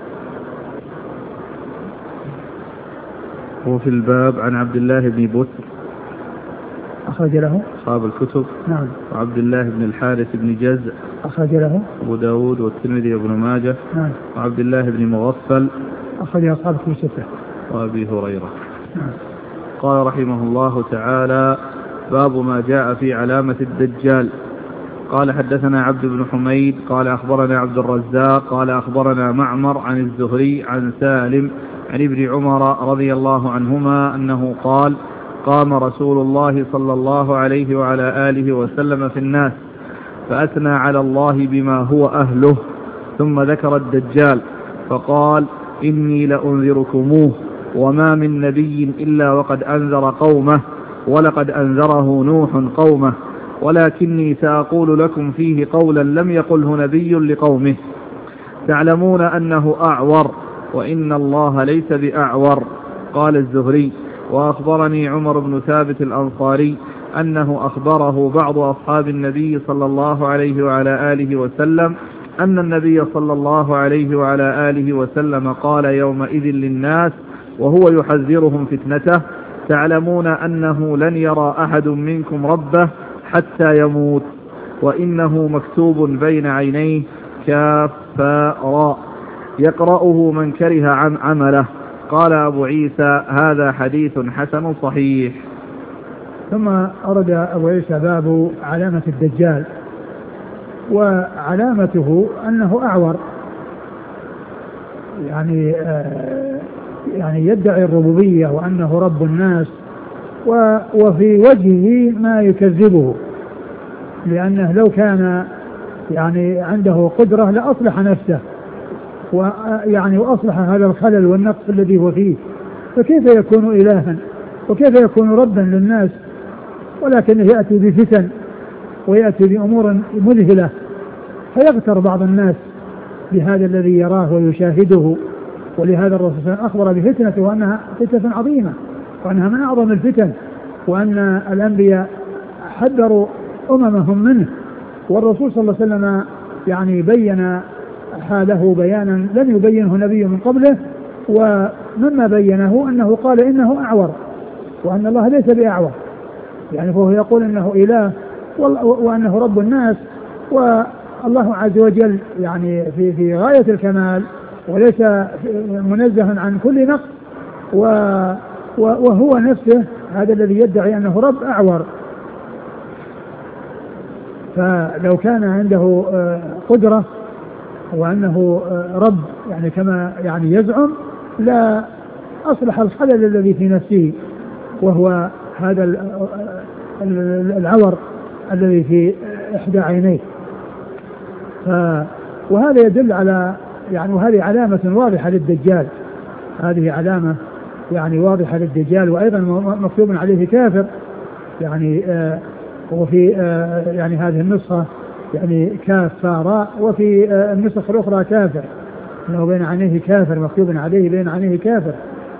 S1: وفي الباب عن عبد الله بن بسر
S2: أخرج له
S1: أصحاب الكتب.
S2: نعم.
S1: وعبد الله بن الحارث بن جزء
S2: أخرج له
S1: أبو داود والترمذي وابن ماجه.
S2: نعم.
S1: وعبد الله بن مغفل
S2: أخرج أصحاب الكتب الستة.
S1: وأبي هريرة.
S2: نعم.
S1: قال رحمه الله تعالى: باب ما جاء في علامة الدجال. قال: حدثنا عبد بن حميد قال أخبرنا عبد الرزاق قال أخبرنا معمر عن الزهري عن سالم عن ابن عمر رضي الله عنهما أنه قال: قام رسول الله صلى الله عليه وعلى آله وسلم في الناس فأثنى على الله بما هو أهله، ثم ذكر الدجال فقال: إني لأنذركموه، وما من نبي إلا وقد أنذر قومه، ولقد أنذره نوح قومه، ولكني سأقول لكم فيه قولا لم يقله نبي لقومه. تعلمون أنه أعور، وإن الله ليس بأعور. قال الزهري: وأخبرني عمر بن ثابت الأنصاري أنه أخبره بعض أصحاب النبي صلى الله عليه وعلى آله وسلم أن النبي صلى الله عليه وعلى آله وسلم قال يومئذ للناس وهو يحذرهم فتنته: تعلمون أنه لن يرى أحد منكم ربه حتى يموت، وإنه مكتوب بين عينيه كاف فاء راء، يقرأه من كره عن عمله. قال أبو عيسى: هذا حديث حسن صحيح.
S2: ثم أرد أبو عيسى باب علامة الدجال، وعلامته أنه أعور، يعني آه يعني يدعي الربوبية وأنه رب الناس، وفي وجهه ما يكذبه، لأنه لو كان يعني عنده قدرة لأصلح نفسه، ويعني وأصلح هذا الخلل والنقص الذي هو فيه، فكيف يكون إلها وكيف يكون ربا للناس؟ ولكنه يأتي بفتن ويأتي بأمور مذهلة، فيغتر بعض الناس بهذا الذي يراه ويشاهده. ولهذا الرسول صلى الله عليه وسلم أخبر بفتنته وأنها فتنة عظيمة، وأنها من أعظم الفتن، وأن الأنبياء حذروا أممهم منه، والرسول صلى الله عليه وسلم يعني بين حاله بيانا لم يبينه نبي من قبله، ومما بينه أنه قال إنه أعور، وأن الله ليس بأعور، يعني فهو يقول إنه إله وأنه رب الناس، والله عز وجل يعني في في غاية الكمال وليس منزها عن كل نقص، وهو نفسه هذا الذي يدعي أنه رب أعور. فلو كان عنده قدرة وأنه رب يعني كما يعني يزعم لا أصلح الخلل الذي في نفسه، وهو هذا العور الذي في إحدى عينيه. وهذا يدل على يعني وهذه علامة واضحة للدجال، هذه علامة يعني واضحة للدجال، وأيضا مكتوب عليه كافر، يعني آه وفي آه يعني هذه النسخة يعني كاف فاراء، وفي آه النسخ الأخرى كافر، أنه بين عينيه كافر، مكتوب عليه بين عينيه كافر.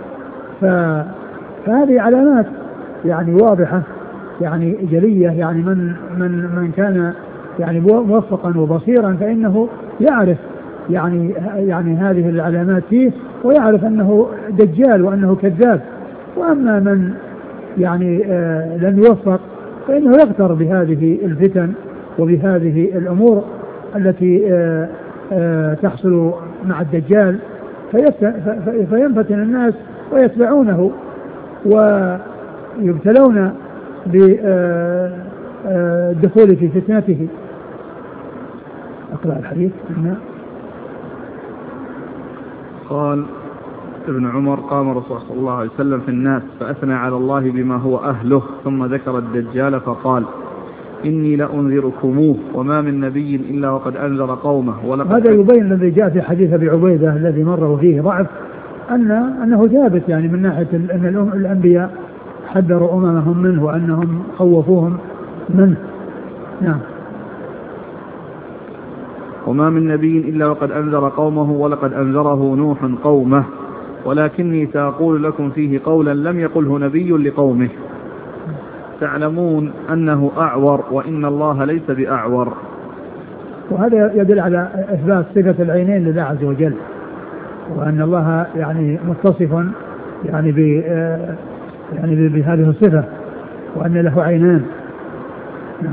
S2: فهذه علامات يعني واضحة يعني جلية، يعني من من من كان يعني موفقا وبصيرا فإنه يعرف يعني يعني هذه العلامات فيه، ويعرف أنه دجال وأنه كذاب. وأما من يعني آه لم يوفق فإنه يغتر بهذه الفتن وبهذه الأمور التي آه آه تحصل مع الدجال، فينفتن الناس ويتبعونه ويبتلون بالدخول في فتنته. أقرأ الحديث.
S1: قال: ابن عمر قام الرسول صلى الله عليه وسلم في الناس فأثنى على الله بما هو أهله ثم ذكر الدجال فقال إني لأنذركموه وما من نبي إلا وقد أنذر قومه.
S2: هذا يبين الذي جاء في حديث أبي عبيدة الذي مر فيه ضعف أن أنه ثابت يعني من ناحية أن الأنبياء حذروا أممهم منه وأنهم خوفوهم منه. نعم.
S1: وما من نبي إلا وقد أنذر قومه ولقد أنذره نوح قومه ولكني سأقول لكم فيه قولا لم يقله نبي لقومه تعلمون أنه أعور وإن الله ليس بأعور.
S2: وهذا يدل على إثبات صفة العينين لله عز وجل وأن الله يعني متصف يعني ب يعني بهذه الصفة وأن له عينان. نعم.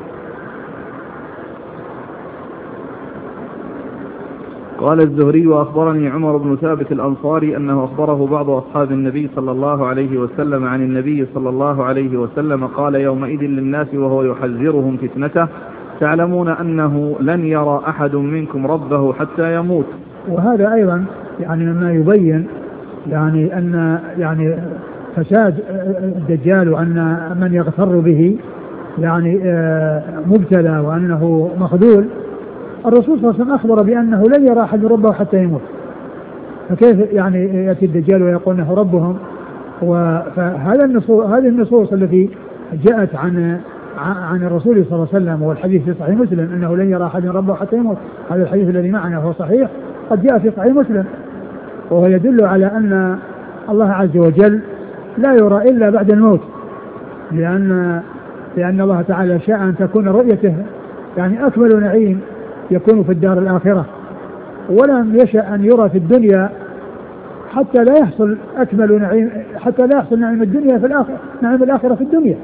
S1: قال الزهري وأخبرني عمر بن ثابت الأنصاري أنه أخبره بعض أصحاب النبي صلى الله عليه وسلم عن النبي صلى الله عليه وسلم قال يومئذ للناس وهو يحذرهم فتنته تعلمون أنه لن يرى أحد منكم ربه حتى يموت.
S2: وهذا أيضا يعني مما يبين يعني أن يعني فساد الدجال وأن من يغتر به يعني مبتلى وأنه مخذول. الرسول صلى الله عليه وسلم أخبر بأنه لن يرى أحد ربه حتى يموت فكيف يعني يأتي الدجال ويقول أنه ربهم. فهذا النصوص هذه النصوص التي جاءت عن عن الرسول صلى الله عليه وسلم والحديث في صحيح مسلم أنه لن يرى أحد ربه حتى يموت هذا الحديث الذي معنا هو صحيح قد جاء في صحيح مسلم وهو يدل على أن الله عز وجل لا يرى إلا بعد الموت لأن لأن الله تعالى شاء أن تكون رؤيته يعني أكمل نعيم يكون في الدار الآخرة ولم يشأ أن يرى في الدنيا حتى لا يحصل أكمل نعيم حتى لا يحصل نعيم الدنيا في الآخرة نعيم الآخرة في الدنيا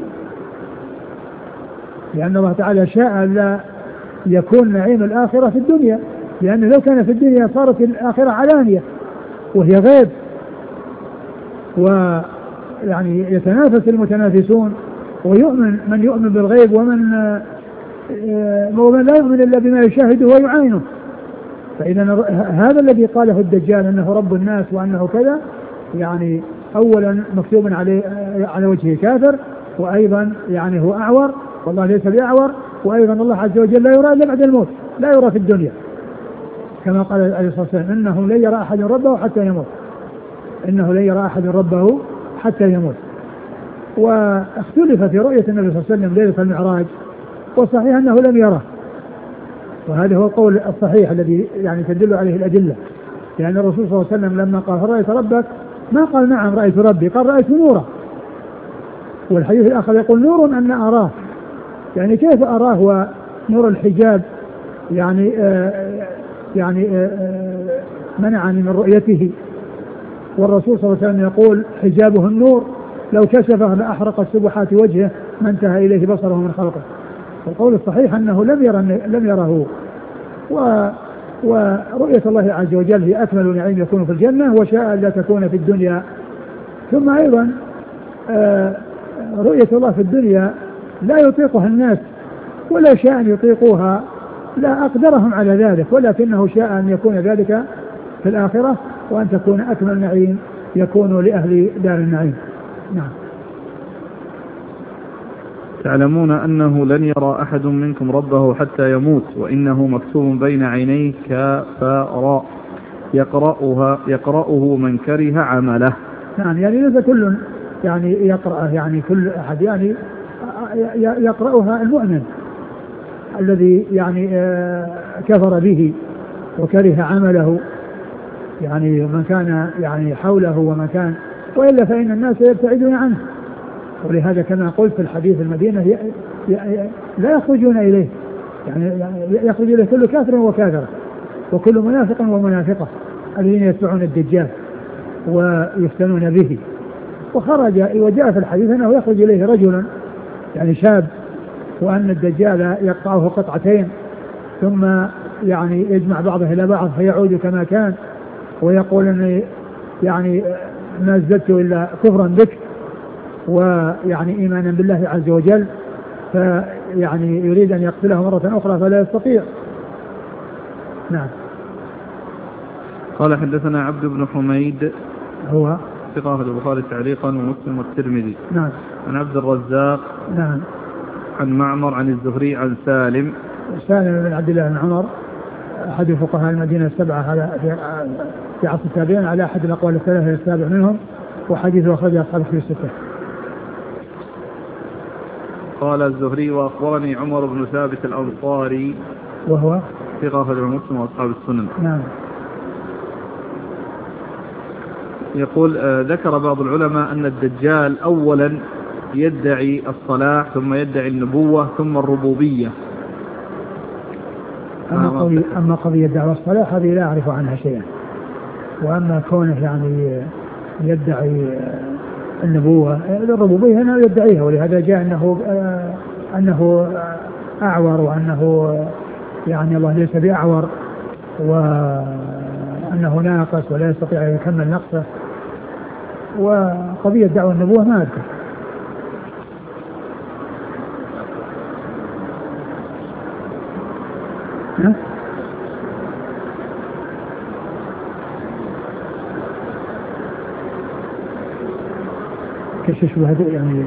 S2: لأن الله تعالى شاء لا يكون نعيم الآخرة في الدنيا لأنه لو كان في الدنيا صارت الآخرة علانية وهي غيب ويعني يتنافس المتنافسون ويؤمن من يؤمن بالغيب ومن ومن لا يؤمن إلا بما يشاهده ويعاينه. فإذا هذا الذي قاله الدجال أنه رب الناس وأنه كذا يعني أولا مكتوب عليه على وجهه كافر وأيضا يعني هو أعور والله ليس بأعور وأيضا الله عز وجل لا يرى إلا بعد الموت لا يرى في الدنيا كما قال عليه الصلاة والسلام إنه لن يرى أحد ربه حتى يموت إنه لن يرى أحد ربه حتى يموت. واختلف في رؤية النبي صلى الله عليه وسلم ليلة المعراج والصحيح أنه لم يره وهذا هو القول الصحيح الذي يعني تدل عليه الأدلة لأن الرسول صلى الله عليه وسلم لما قال رأيت ربك ما قال نعم رأيت ربي قال رأيت نورا والحديث الآخر يقول نور أن أراه يعني كيف أراه ونور الحجاب يعني آآ يعني آآ منعني من رؤيته والرسول صلى الله عليه وسلم يقول حجابه النور لو كشفه لأحرق سبحات وجهه ما انتهى إليه بصره من خلقه. القول الصحيح أنه لم يره لم يره و ورؤية الله عز وجل هي أكمل نعيم يكون في الجنة وشاء لا تكون في الدنيا. ثم أيضا رؤية الله في الدنيا لا يطيقها الناس ولا شاء أن يطيقوها لا أقدرهم على ذلك ولكنه شاء أن يكون ذلك في الآخرة وأن تكون أكمل نعيم يكون لأهل دار النعيم. نعم.
S1: تعلمون أنه لن يرى أحد منكم ربه حتى يموت وإنه مكتوب بين عينيه كافراء يقرأها يقرأه من كره عمله.
S2: نعم يعني ليس كل يعني يقرأ يعني كل أحد يعني يقرأها المؤمن الذي يعني كفر به وكره عمله يعني من كان يعني حوله ومن كان وإلا فإن الناس يبتعدون عنه ولهذا كما قلت في الحديث المدينة لا يخرجون إليه يعني يخرج إليه كل كافر وكافرة وكل منافق ومنافقة الذين يتبعون الدجال ويفتنون به. وخرج وجاء في الحديث أنه يخرج إليه رجل يعني شاب وأن الدجال يقطعه قطعتين ثم يعني يجمع بعضه إلى بعض فيعود كما كان ويقول أني يعني ما ازددت إلا كفرا بك ويعني إيمانا بالله عز وجل فيعني يريد أن يقتله مرة أخرى فلا يستطيع. نعم.
S1: قال حدثنا عبد بن حميد
S2: هو
S1: ثقة أخرج البخاري تعليقا ومسلم والترمذي.
S2: نعم.
S1: عن عبد الرزاق.
S2: نعم.
S1: عن معمر عن الزهري عن سالم.
S2: سالم بن عبد الله بن عمر أحد فقهاء المدينة السبعة على في عصر التابعين على أحد الأقوال الثلاثة السابع منهم، وحديثه أخرج أصحاب في الستة.
S1: قال الزهري وأخبرني عمر بن ثابت الأنصاري
S2: وهو
S1: ثقة أخرجه مسلم وأصحاب السنن.
S2: نعم.
S1: يقول آه ذكر بعض العلماء أن الدجال أولا يدعي الصلاح ثم يدعي النبوة ثم الربوبية.
S2: أما, آه قضية أما قضية دعوة الصلاح هذه لا أعرف عنها شيئا، وأما كونه يعني يدعي النبوة الربوبية هنا يدعيها، ولهذا جاء أنه آه أنه أعور، وأنه يعني الله ليس بأعور، وأنه ناقص ولا يستطيع أن يكمل نقصه. وقضية دعوة النبوة ما أذكر. ها؟ كيف شبه هذا يعني؟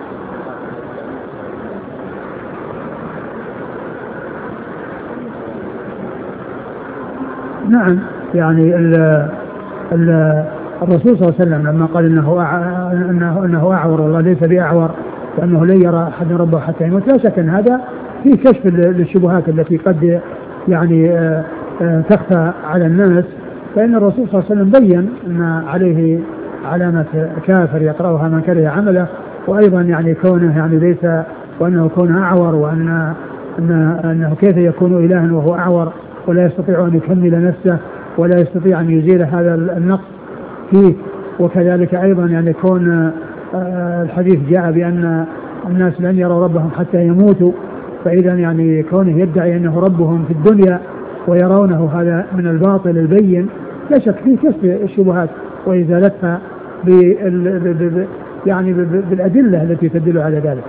S2: نعم يعني ال ال الرسول صلى الله عليه وسلم لما قال انه انه انه اعور والله ليس باعور، وانه لن يرى احد ربه حتى يموت، لا شك ان هذا في كشف للشبهات التي قد يعني تخفى على الناس. فان الرسول صلى الله عليه وسلم بين ان عليه علامة كافر يقرأها من كره عمله، وأيضا يعني كونه يعني ليس، وأنه كونه أعور، وأن أنه, أنه كيف يكون إلها وهو أعور ولا يستطيع أن يكمل نفسه ولا يستطيع أن يزيل هذا النقص فيه. وكذلك أيضا يعني كون الحديث جاء بأن الناس لن يروا ربهم حتى يموتوا، فإذا يعني كونه يدعي أنه ربهم في الدنيا ويرونه هذا من الباطل البين، لا شك فيه كشف الشبهات وإزالتها بال يعني بالأدلة التي تدل على ذلك.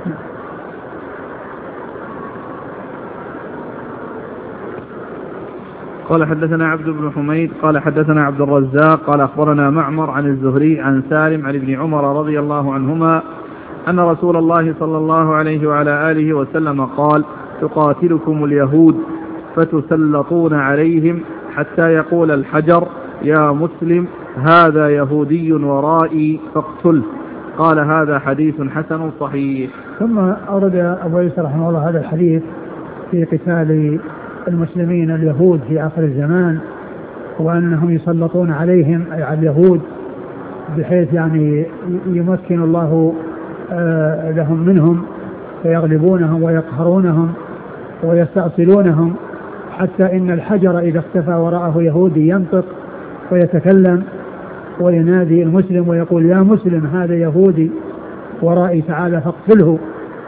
S1: قال حدثنا عبد بن حميد قال حدثنا عبد الرزاق قال أخبرنا معمر عن الزهري عن سالم عن ابن عمر رضي الله عنهما أن رسول الله صلى الله عليه وعلى آله وسلم قال: تقاتلكم اليهود فتسلطون عليهم حتى يقول الحجر يا مسلم هذا يهودي ورائي فاقتله. قال: هذا حديث حسن صحيح.
S2: ثم أورد أبو عيسى رحمه الله هذا الحديث في قتال المسلمين اليهود في آخر الزمان، وأنهم يسلطون عليهم أي على اليهود بحيث يعني يمكن الله لهم منهم فيغلبونهم ويقهرونهم ويستأصلونهم، حتى إن الحجر إذا اختفى وراءه يهودي ينطق ويتكلم وينادي المسلم ويقول يا مسلم هذا يهودي ورائي تعالى فاقتله.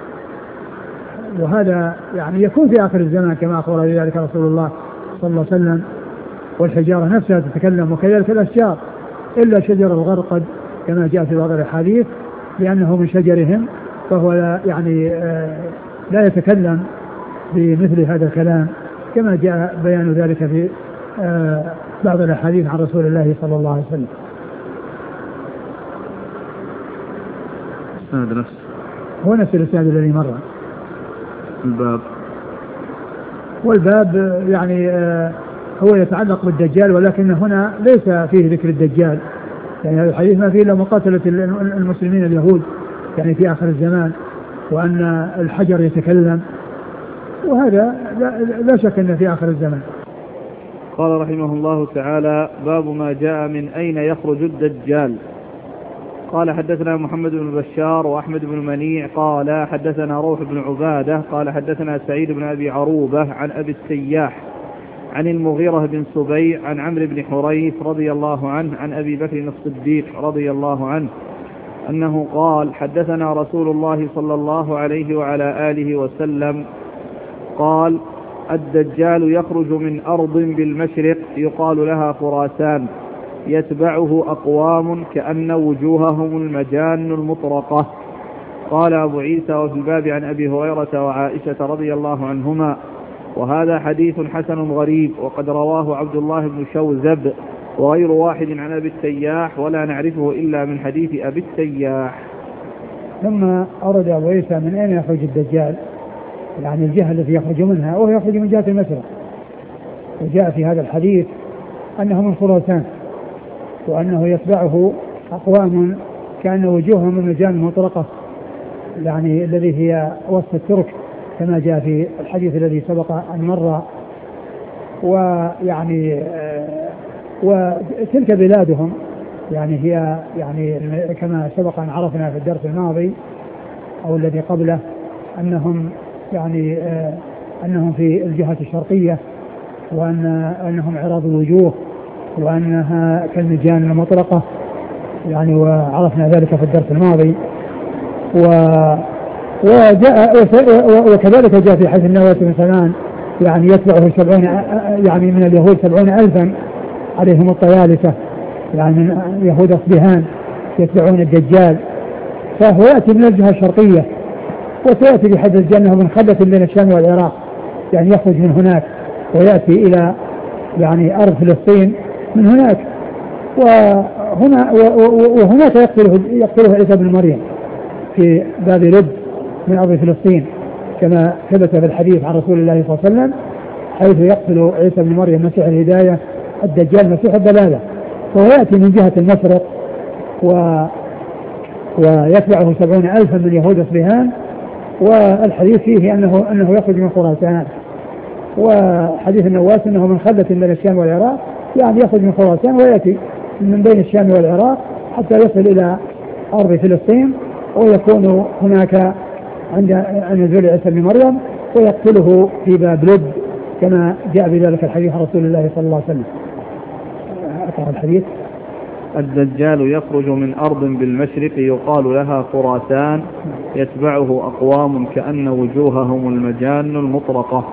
S2: وهذا يعني يكون في آخر الزمان كما أخبر ذلك رسول الله صلى الله عليه وسلم. والحجارة نفسها تتكلم، وكذلك الأشجار إلا شجر الغرقد كما جاء في بعض الأحاديث لأنه من شجرهم، فهو لا يعني لا يتكلم بمثل هذا الكلام كما جاء بيان ذلك في بعض الأحاديث عن رسول الله صلى الله عليه وسلم.
S1: هذا نفس
S2: هو نفس الإسناد الذي مر.
S1: الباب
S2: والباب يعني هو يتعلق بالدجال، ولكن هنا ليس فيه ذكر الدجال، يعني هذا الحديث ما فيه إلا مقاتلة المسلمين اليهود يعني في آخر الزمان، وأن الحجر يتكلم، وهذا لا شك أنه في آخر الزمان.
S1: قال رحمه الله تعالى: باب ما جاء من أين يخرج الدجال. قال حدثنا محمد بن بشار وأحمد بن منيع قال حدثنا روح بن عبادة قال حدثنا سعيد بن أبي عروبة عن أبي السياح عن المغيرة بن سبيع عن عمرو بن حريث رضي الله عنه عن أبي بكر الصديق رضي الله عنه أنه قال: حدثنا رسول الله صلى الله عليه وعلى آله وسلم قال: الدجال يخرج من أرض بالمشرق يقال لها خراسان، يتبعه أقوام كأن وجوههم المجان المطرقة. قال أبو عيسى: وفي الباب عن أبي هريرة وعائشة رضي الله عنهما، وهذا حديث حسن غريب، وقد رواه عبد الله بن شوذب وغير واحد عن أبي التياح ولا نعرفه إلا من حديث أبي التياح.
S2: ثم أورد أبو عيسى من أين يخرج الدجال، يعني الجهة التي يخرج منها، وهو يخرج من جهة المشرق. وجاء في هذا الحديث أنه من خراسان، وأنه يتبعه أقوام كأن وجوههم من مجال مطرقة، يعني الذي هي وسط الترك كما جاء في الحديث الذي سبق أن مر. ويعني وتلك بلادهم يعني هي يعني كما سبق أن عرفنا في الدرس الماضي أو الذي قبله أنهم يعني أنهم في الجهة الشرقية، وأن أنهم عراض الوجوه، وأنها كالمجان المطلقة يعني، وعرفنا ذلك في الدرس الماضي. و وجاء وكذلك جاء في حديث النواس بن سلمان يعني يتبعه سبعون يعني من اليهود سبعون ألفا عليهم الطيالسة، يعني من يهود أصبهان يتبعون الدجال، فهو يأتي من الجهة الشرقية، وسيأتي بحد الجنة من خلة بين الشام والعراق، يعني يخرج من هناك ويأتي إلى يعني أرض فلسطين من هناك، وهنا وهناك يقتله يقتله عيسى بن مريم في باب لد من أرض فلسطين كما ثبت في الحديث عن رسول الله صلى الله عليه وسلم، حيث يقتل عيسى بن مريم مسيح الهداية الدجال مسيح الضلالة، فهو يأتي من جهة المشرق و ويتبعه سبعون ألفا من يهود أصبهان. والحديث فيه أنه أنه يخرج من خراسان، وحديث النواس أنه من خلة بين الشام والعراق، يعني يخرج من خراسان ويأتي من بين الشام والعراق حتى يصل إلى أرض فلسطين، ويكون هناك عند نزول عيسى بن مريم ويقتله في باب لد كما جاء بذلك الحديث عن رسول الله صلى الله عليه وسلم. أقرأ الحديث.
S1: الدجال يخرج من أرض بالمشرق يقال لها خراسان يتبعه أقوام كأن وجوههم المجان المطرقة.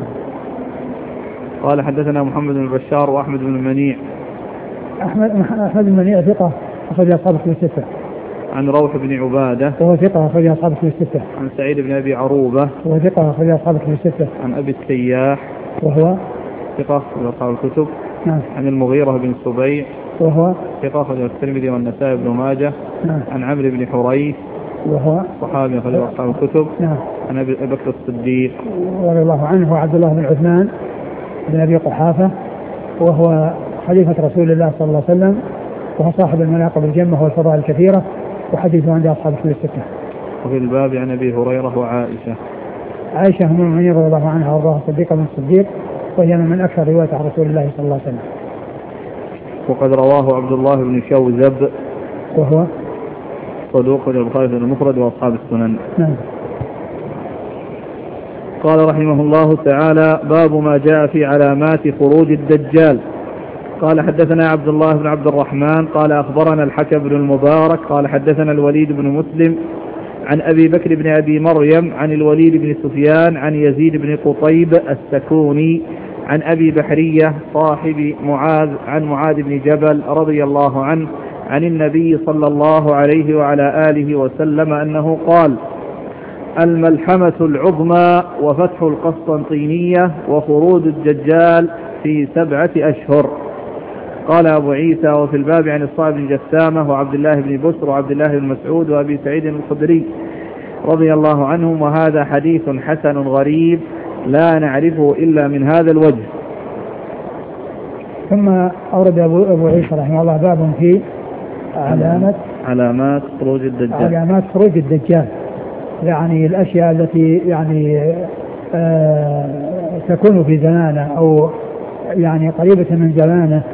S1: قال حدثنا محمد بن بشار وأحمد بن منيع.
S2: أحمد أحمد بن منيع ثقة أخرج أصحاب كتب الستة.
S1: عن روح بن عبادة
S2: وهو ثقة أخرج أصحاب كتب الستة.
S1: عن سعيد بن أبي عروبة
S2: وهو ثقة أخرج أصحاب كتب الستة.
S1: عن أبي التياح
S2: وهو
S1: ثقة أخرج أصحاب الكتب.
S2: نعم.
S1: عن المغيرة بن سبيع
S2: وهو
S1: ثقة أخرج الترمذي والنسائي بن ماجه.
S2: نعم.
S1: عن عمرو بن حريث
S2: وهو
S1: صحابي أخرج أصحاب الكتب.
S2: نعم.
S1: عن أبي بكر الصديق
S2: رضي الله عنه وعبد الله بن عثمان بن أبي قحافة، وهو خليفة رسول الله صلى الله عليه وسلم، وهو صاحب المناقب الجمة والفضائل الكثيرة، وحديثه عند أصحاب الكتب الستة.
S1: وفي الباب عن أبي هريرة وعائشة.
S2: عائشة أم المؤمنين رضي الله عنها وارضاها الصديقة بن الصديق، وهي من أكثر رواية عن رسول الله صلى الله عليه وسلم.
S1: وقد رواه عبد الله بن شوذب
S2: وهو
S1: صدوق البخاري في المفرد وأصحاب السنن.
S2: نعم.
S1: قال رحمه الله تعالى: باب ما جاء في علامات خروج الدجال. قال حدثنا عبد الله بن عبد الرحمن قال أخبرنا الحكم بن المبارك قال حدثنا الوليد بن مسلم عن أبي بكر بن أبي مريم عن الوليد بن سفيان عن يزيد بن قطيب السكوني عن أبي بحرية صاحب معاذ عن معاذ بن جبل رضي الله عنه عن النبي صلى الله عليه وعلى آله وسلم أنه قال: الملحمة العظمى وفتح القسطنطينية وخروج الدجال في سبعة أشهر. قال أبو عيسى: وفي الباب عن الصعب بن جسامة وعبد الله بن بسر وعبد الله بن مسعود وأبي سعيد الخدري رضي الله عنهم، وهذا حديث حسن غريب لا نعرفه إلا من هذا الوجه.
S2: ثم أورد أبو عيسى رحمه الله باب في علامات
S1: علامات خروج الدجال.
S2: علامات خروج الدجال، يعني الأشياء التي يعني آه تكون في زمانه أو يعني قريبة من زمانه.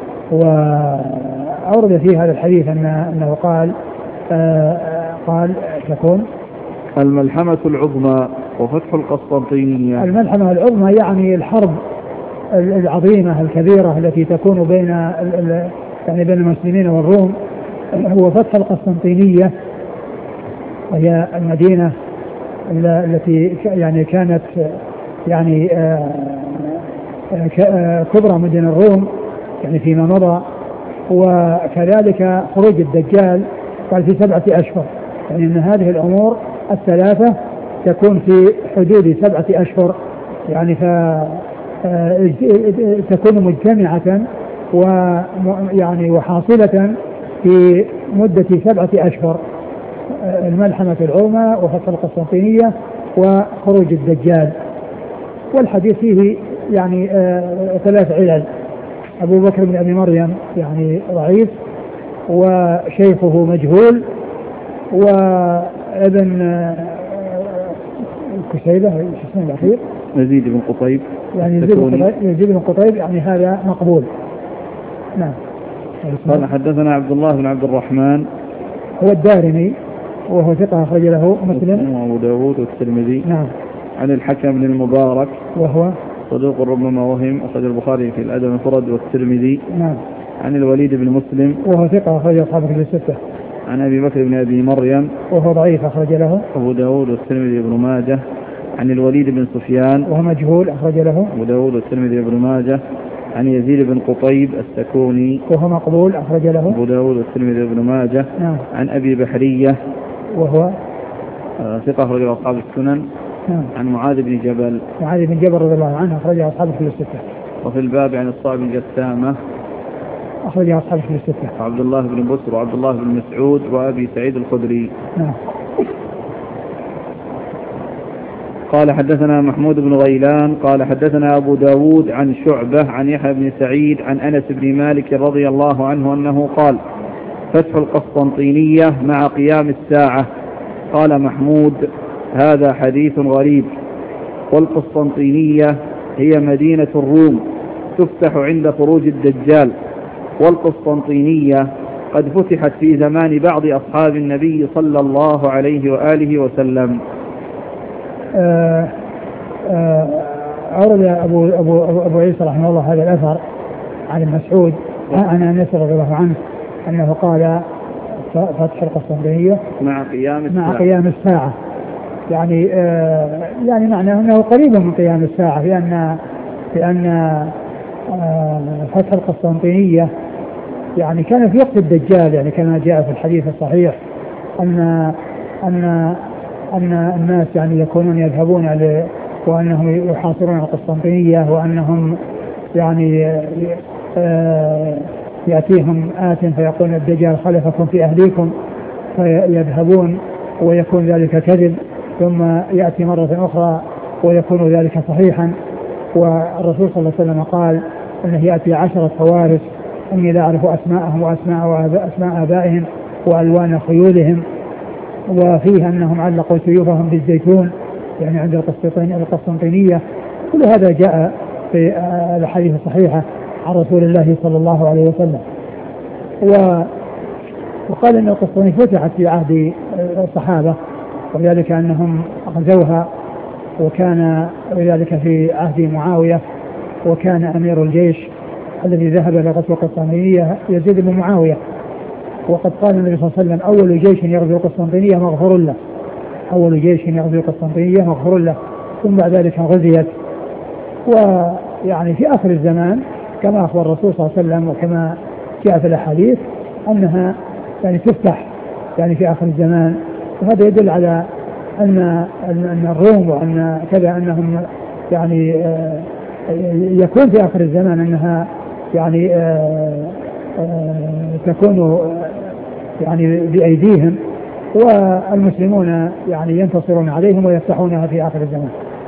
S2: وأورد في هذا الحديث أنه قال آه قال تكون
S1: الملحمة العظمى وفتح القسطنطينية.
S2: الملحمة العظمى يعني الحرب العظيمة الكبيرة التي تكون بين يعني بين المسلمين والروم، هو فتح القسطنطينية، وهي المدينة التي يعني كانت يعني كبرى مدن الروم يعني فيما مضى. وكذلك خروج الدجال قال في سبعة أشهر، يعني أن هذه الأمور الثلاثة تكون في حدود سبعة أشهر، يعني فتكون مجتمعة ويعني وحاصلة في مدة سبعة أشهر، الملحمة العظمى وفتح القسطنطينية وخروج الدجال. والحديث فيه يعني آه ثلاث علل: أبو بكر بن أبي مريم يعني ضعيف، وشيخه مجهول، وابن آه كشيبة اسمه الأخير
S1: يزيد بن قطيب
S2: يعني يزيد بن قطيب يعني هذا مقبول. نعم.
S1: قال حدثنا عبد الله بن عبد الرحمن
S2: هو الدارمي وهو ثقة أخرج له مسلم
S1: وأبو داود والترمذي.
S2: نعم.
S1: عن الحكم بن المبارك وهو
S2: صدوق
S1: ربما وهم، أخرج البخاري في الأدب المفرد والترمذي.
S2: نعم.
S1: عن الوليد بن مسلم
S2: وهو ثقة أخرج أصحاب الكتب الستة.
S1: عن أبي بكر بن أبي مريم
S2: وهو ضعيف أخرج له
S1: أبو داود والترمذي بن ماجه. عن الوليد بن سفيان
S2: وهو مجهول أخرج له
S1: أبو داود والترمذي بن ماجه. عن يزيد بن قطيب السكوني
S2: وهو مقبول أخرج له
S1: أبو داود والترمذي بن ماجه.
S2: نعم.
S1: عن أبي بحرية
S2: وهو
S1: ثقة أخرج أصحاب السنن.
S2: نعم.
S1: عن معاذ بن جبل
S2: معاذ بن جبل رضي الله عنه أخرج أصحاب الكتب الستة.
S1: وفي الباب عن الصعب الجسامة
S2: أخرج أصحاب الكتب الستة.
S1: وعبد الله بن بسر وعبد الله بن مسعود وأبي سعيد الخدري.
S2: نعم.
S1: قال حدثنا محمود بن غيلان قال حدثنا أبو داود عن شعبة عن يحيى بن سعيد عن أنس بن مالك رضي الله عنه أنه قال: فتح القسطنطينية مع قيام الساعة. قال محمود: هذا حديث غريب، والقسطنطينية هي مدينة الروم تفتح عند خروج الدجال، والقسطنطينية قد فتحت في زمان بعض أصحاب النبي صلى الله عليه وآله وسلم.
S2: آه آه أورد أبو, أبو, أبو, أبو عيسى رحمه الله هذا الأثر عن المسعود عن أنس رضي الله عنه أنه قال: فتح القسطنطينية
S1: مع قيام الساعة,
S2: مع قيام الساعة. يعني آه يعني معناه أنه قريب من قيام الساعة، لأن لأن آه فتح القسطنطينية يعني كان في وقت الدجال، يعني كما جاء في الحديث الصحيح أن أن أن الناس يعني يكونون يذهبون ل وأنهم يحاصرون القسطنطينية، وأنهم يعني آه يأتيهم آت فيقول: الدجال خلفكم في أهليكم، فيذهبون ويكون ذلك كذب، ثم يأتي مرة أخرى ويكون ذلك صحيحا. والرسول صلى الله عليه وسلم قال أنه يأتي عشرة فوارس أني لا أعرف أسماءهم وأسماء أسماء آبائهم وألوان خيولهم، وفيه أنهم علقوا سيوفهم بالزيتون يعني عند القسطنطينية. كل هذا جاء في الحديث الصحيحة عن رسول الله صلى الله عليه وسلم. وقال أن القسطنطينية فتحت في عهد الصحابة، وذلك أنهم غزوها، وكان ذلك في عهد معاوية، وكان أمير الجيش الذي ذهب إلى غزو القسطنطينية يزيد بن معاوية. وقد قال النبي صلى الله عليه وسلم: أول جيش يغزو القسطنطينية مغفور له، أول جيش يغزو القسطنطينية مغفور له، ثم بعد ذلك غزيت. ويعني في آخر الزمان كما أخبر الرسول صلى الله عليه وسلم وكما جاء في الأحاديث أنها يعني تفتح يعني في آخر الزمان. وهذا يدل على أن أن الروم وأن كذا أنهم يعني يكون في آخر الزمان أنها يعني تكون يعني بأيديهم، والمسلمون يعني ينتصرون عليهم ويفتحونها في آخر الزمان.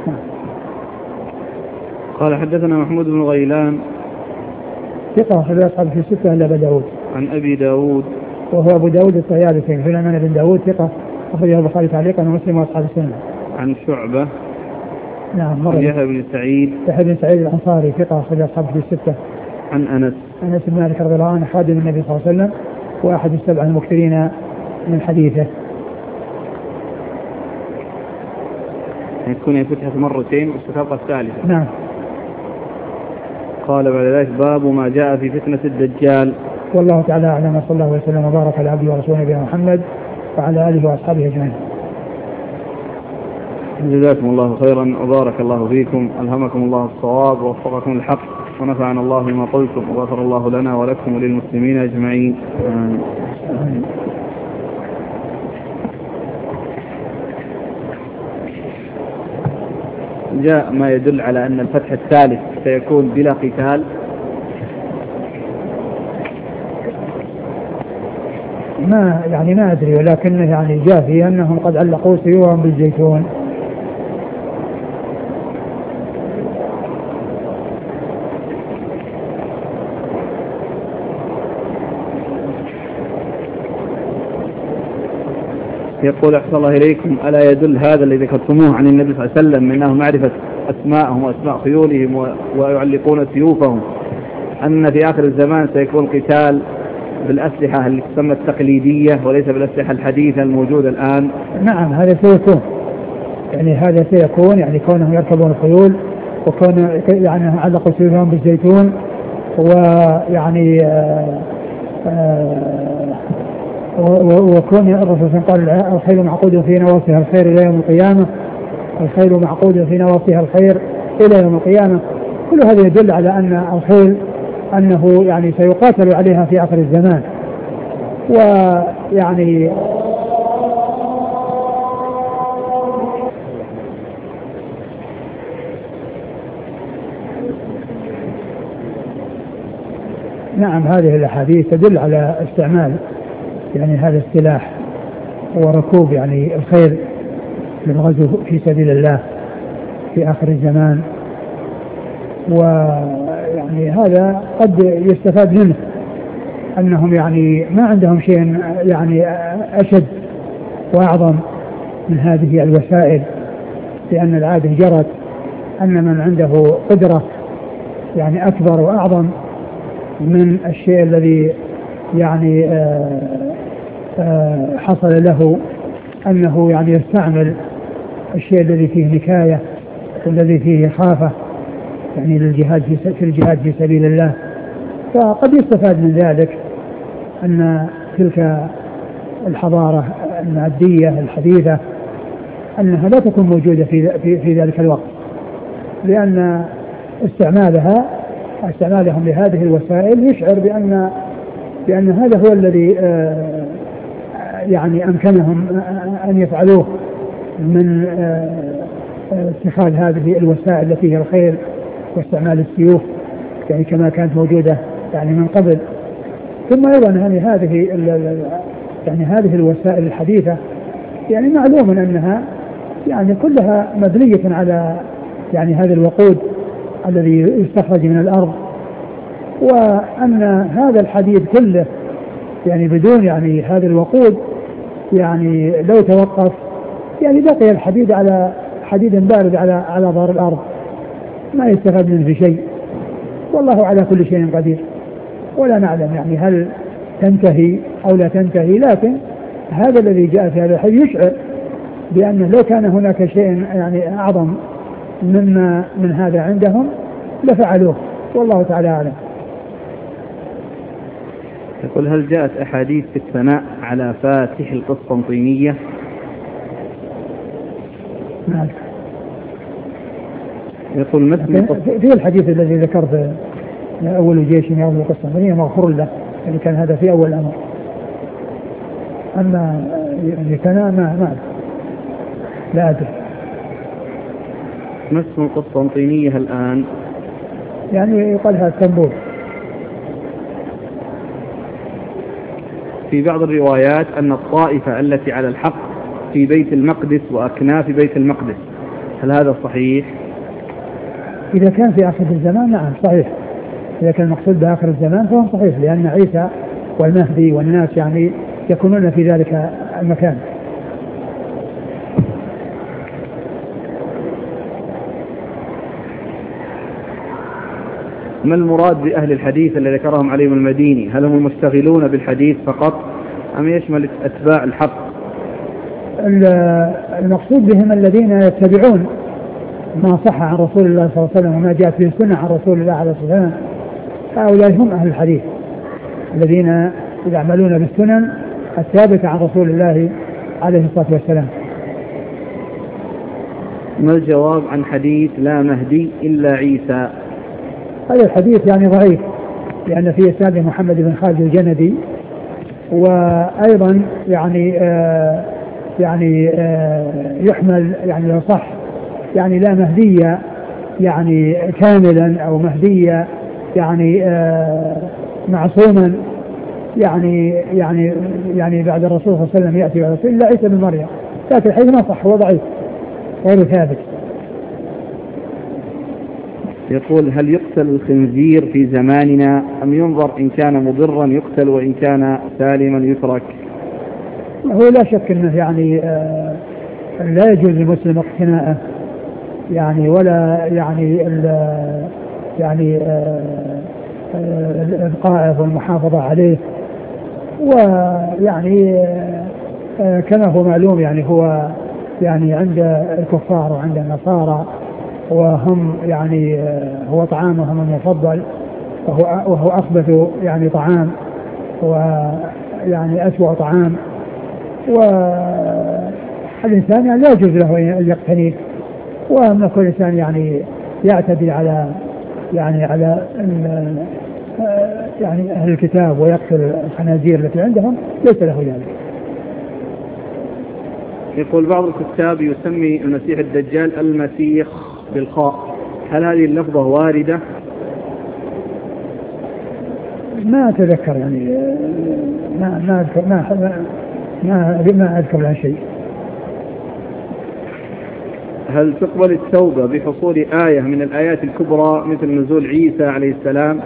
S1: قال حدثنا محمود بن غيلان
S2: ثقة أخرج أصحاب في الستة إلا أبا داود.
S1: عن أبي داود
S2: وهو أبو داود الطيالسي سليمان بن داود ثقة أخرجه البخاري تعليقا ومسلم وأصحاب السنة.
S1: عن شعبة
S2: نعم مرة
S1: يحيى بن سعيد
S2: يحيى بن سعيد الأنصاري ثقة أخرج أصحاب في الستة.
S1: عن أنس
S2: أنس بن مالك رضي الله عنه خادم النبي صلى الله عليه وسلم وأحد السبع المكثرين من حديثه.
S1: يكون فتحت مرتين والستة الثالثة.
S2: نعم.
S1: قال بعد ذلك: باب ما جاء في فتنة الدجال.
S2: والله تعالى أعلم، صلى الله وسلم وبارك على عبده ورسوله نبينا محمد وعلى آله وأصحابه أجمعين.
S1: جزاكم الله خيرا وبارك الله فيكم، ألهمكم الله الصواب ووفقكم الحق، ونفعنا الله بما قلتم، وغفر الله لنا ولكم وللمسلمين أجمعين. آمين. جاء ما يدل على أن الفتح الثالث سيكون بلا قتال،
S2: ما يعني ما أدري، ولكن يعني جاء في أنهم قد علقوا سيوفهم بالزيتون.
S1: يقول أحسن الله إليكم: ألا يدل هذا الذي ذكرتموه عن النبي صلى الله عليه وسلم من أنه معرفة أسماءهم وأسماء خيولهم ويعلقون سيوفهم أن في آخر الزمان سيكون قتال بالأسلحة اللي تسمى التقليدية وليس بالأسلحة الحديثة الموجودة الآن؟
S2: نعم هذا سيكون، يعني هذا سيكون، يعني كونهم يركبون الخيول وكون يعني علقوا سيوفهم بالزيتون، ويعني آآ آآ وكون الرسول قال: الخيل معقود في نواصيها الخير إلى يوم القيامة، الخيل معقود في نواصيها الخير إلى يوم القيامة. كل هذا يدل على أن الخيل أنه يعني سيقاتل عليها في آخر الزمان. ويعني نعم هذه الأحاديث تدل على استعمال يعني هذا السلاح وركوب يعني الخيل للغزو في سبيل الله في آخر الزمان. ويعني هذا قد يستفاد منه أنهم يعني ما عندهم شيء يعني أشد وأعظم من هذه الوسائل، لأن العادة جرت أن من عنده قدرة يعني أكبر وأعظم من الشيء الذي يعني آآ آآ حصل له أنه يعني يستعمل الشيء الذي فيه نكاية والذي فيه خافة يعني للجهاد في الجهاد في سبيل الله. فقد يستفاد من ذلك أن تلك الحضارة المادية الحديثة أنها لا تكون موجودة في في, في ذلك الوقت، لأن استعمالها استعمالهم لهذه الوسائل يشعر بأن بأن هذا هو الذي يعني أمكنهم أن يفعلوه من اتخاذ هذه الوسائل التي هي الخيل واستعمال السيوف يعني كما كانت موجودة يعني من قبل. ثم أيضا يعني هذه يعني هذه الوسائل الحديثة يعني معلوم أنها يعني كلها مبنية على يعني هذا الوقود الذي يستخرج من الأرض، وأن هذا الحديد كله يعني بدون يعني هذا الوقود يعني لو توقف يعني بقي الحديد على حديد بارد على على ظهر الأرض ما يستفاد منه في شيء، والله على كل شيء قدير. ولا نعلم يعني هل تنتهي أو لا تنتهي، لكن هذا الذي جاء في هذا الحديث يشعر بأن لو كان هناك شيء يعني أعظم مما من هذا عندهم لفعلوه، والله تعالى أعلم.
S1: يقول: هل جاءت أحاديث في الثناء على فاتح القسطنطينية؟
S2: نعم.
S1: يقول: مثل
S2: في الحديث الذي ذكرت أول جيش يوم القسطنطينية مغفور له، يعني كان هذا في أول الأمر. أما يعني كان ما ما لا أدري.
S1: ما اسم القسطنطينية الآن؟
S2: يعني يقالها اسطنبول.
S1: في بعض الروايات أن الطائفة التي على الحق في بيت المقدس وأكناف بيت المقدس، هل هذا صحيح؟
S2: إذا كان في آخر الزمان نعم صحيح، إذا كان المقصود بآخر الزمان فهو صحيح، لأن عيسى والمهدي والناس يعني يكونون في ذلك المكان.
S1: ما المراد بأهل الحديث الذي ذكرهم عليهم المديني؟ هل هم المشتغلون بالحديث فقط أم يشمل أتباع الحق؟
S2: المقصود بهم الذين يتبعون ما صح عن رسول الله صلى الله عليه وسلم وما جاءت به السنة عن رسول الله عليه الصلاة والسلام، هؤلاء هم أهل الحديث الذين يعملون بالسنن الثابتة عن رسول الله عليه الصلاة والسلام.
S1: ما الجواب عن حديث لا مهدي إلا عيسى؟
S2: هذا الحديث يعني ضعيف، لأن فيه إسناد محمد بن خالد الجندي، وأيضا يعني آه يعني آه يحمل يعني لو صح يعني لا مهدية يعني كاملا أو مهدية يعني آه معصوما، يعني يعني يعني بعد الرسول صلى الله عليه وسلم يأتي بعد الرسول إلا عيسى بن مريم، لكن الحديث ما صح، هو ضعيف غير ثابت.
S1: يقول: هل يقتل الخنزير في زماننا أم ينظر إن كان مضرا يقتل وإن كان سالما يترك؟
S2: هو لا شك أنه يعني آه لا يجوز للمسلم اقتناءه يعني ولا يعني يعني القائه والمحافظة عليه، ويعني كما هو معلوم يعني هو يعني عند الكفار وعند النصارى، وهم يعني هو طعامهم المفضل، وهو وهو أخبث يعني طعام ويعني أسوأ طعام، والإنسان يعني لا يجوز له أن يقتنيه، وأن كل إنسان يعني يعتدي على يعني على يعني أهل الكتاب ويقتل الخنازير التي عندهم ليس له ذلك.
S1: يقول بعض الكتاب يسمي المسيح الدجال المسيح بالخاء، هل هذه اللفظة واردة؟
S2: ما أتذكر يعني ما ما أذكر ما ما ما أذكر لها شيء.
S1: هل تقبل التوبة بحصول آية من الآيات الكبرى مثل نزول عيسى عليه السلام؟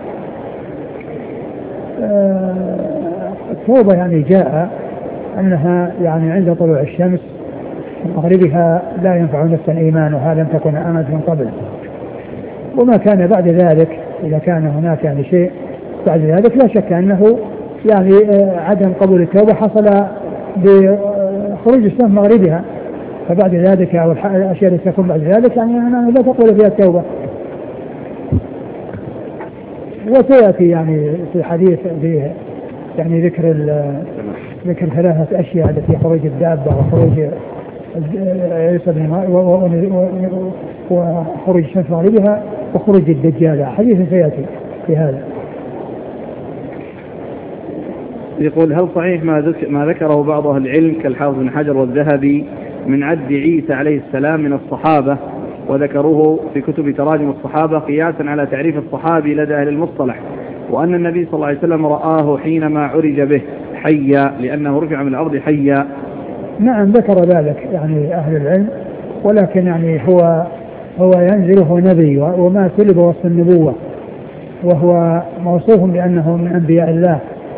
S2: التوبة يعني جاء أنها يعني عند طلوع الشمس مغربها لا ينفع نفسا إيمانها لم تكن آمنت من قبل، وما كان بعد ذلك إذا كان هناك يعني شيء بعد ذلك لا شك أنه يعني عدم قبول التوبة حصل بخروج الشمس مغربها، فبعد ذلك أو الأشياء التي تكون بعد ذلك يعني أنا لا تقول فيها التوبة. وسيأتي يعني في حديث في يعني ذكر ذكر ثلاثة أشياء التي خروج الدابة وخروج عيسى بن وخروج الشمس مغربها وخروج الدجال، حديث سيأتي في هذا.
S1: يقول: هل صحيح ما ذكره بعض أهل العلم كالحافظ بن حجر والذهبي من عد عيسى عليه السلام من الصحابة، وذكروه في كتب تراجم الصحابة قياسا على تعريف الصحابي لدى أهل المصطلح، وأن النبي صلى الله عليه وسلم رآه حينما عرج به حيا لأنه رفع من الأرض حيا؟
S2: نعم ذكر ذلك يعني أهل العلم، ولكن يعني هو هو ينزل هو نبي وما سلب وصف النبوة، وهو موصوف بأنه من أنبياء الله،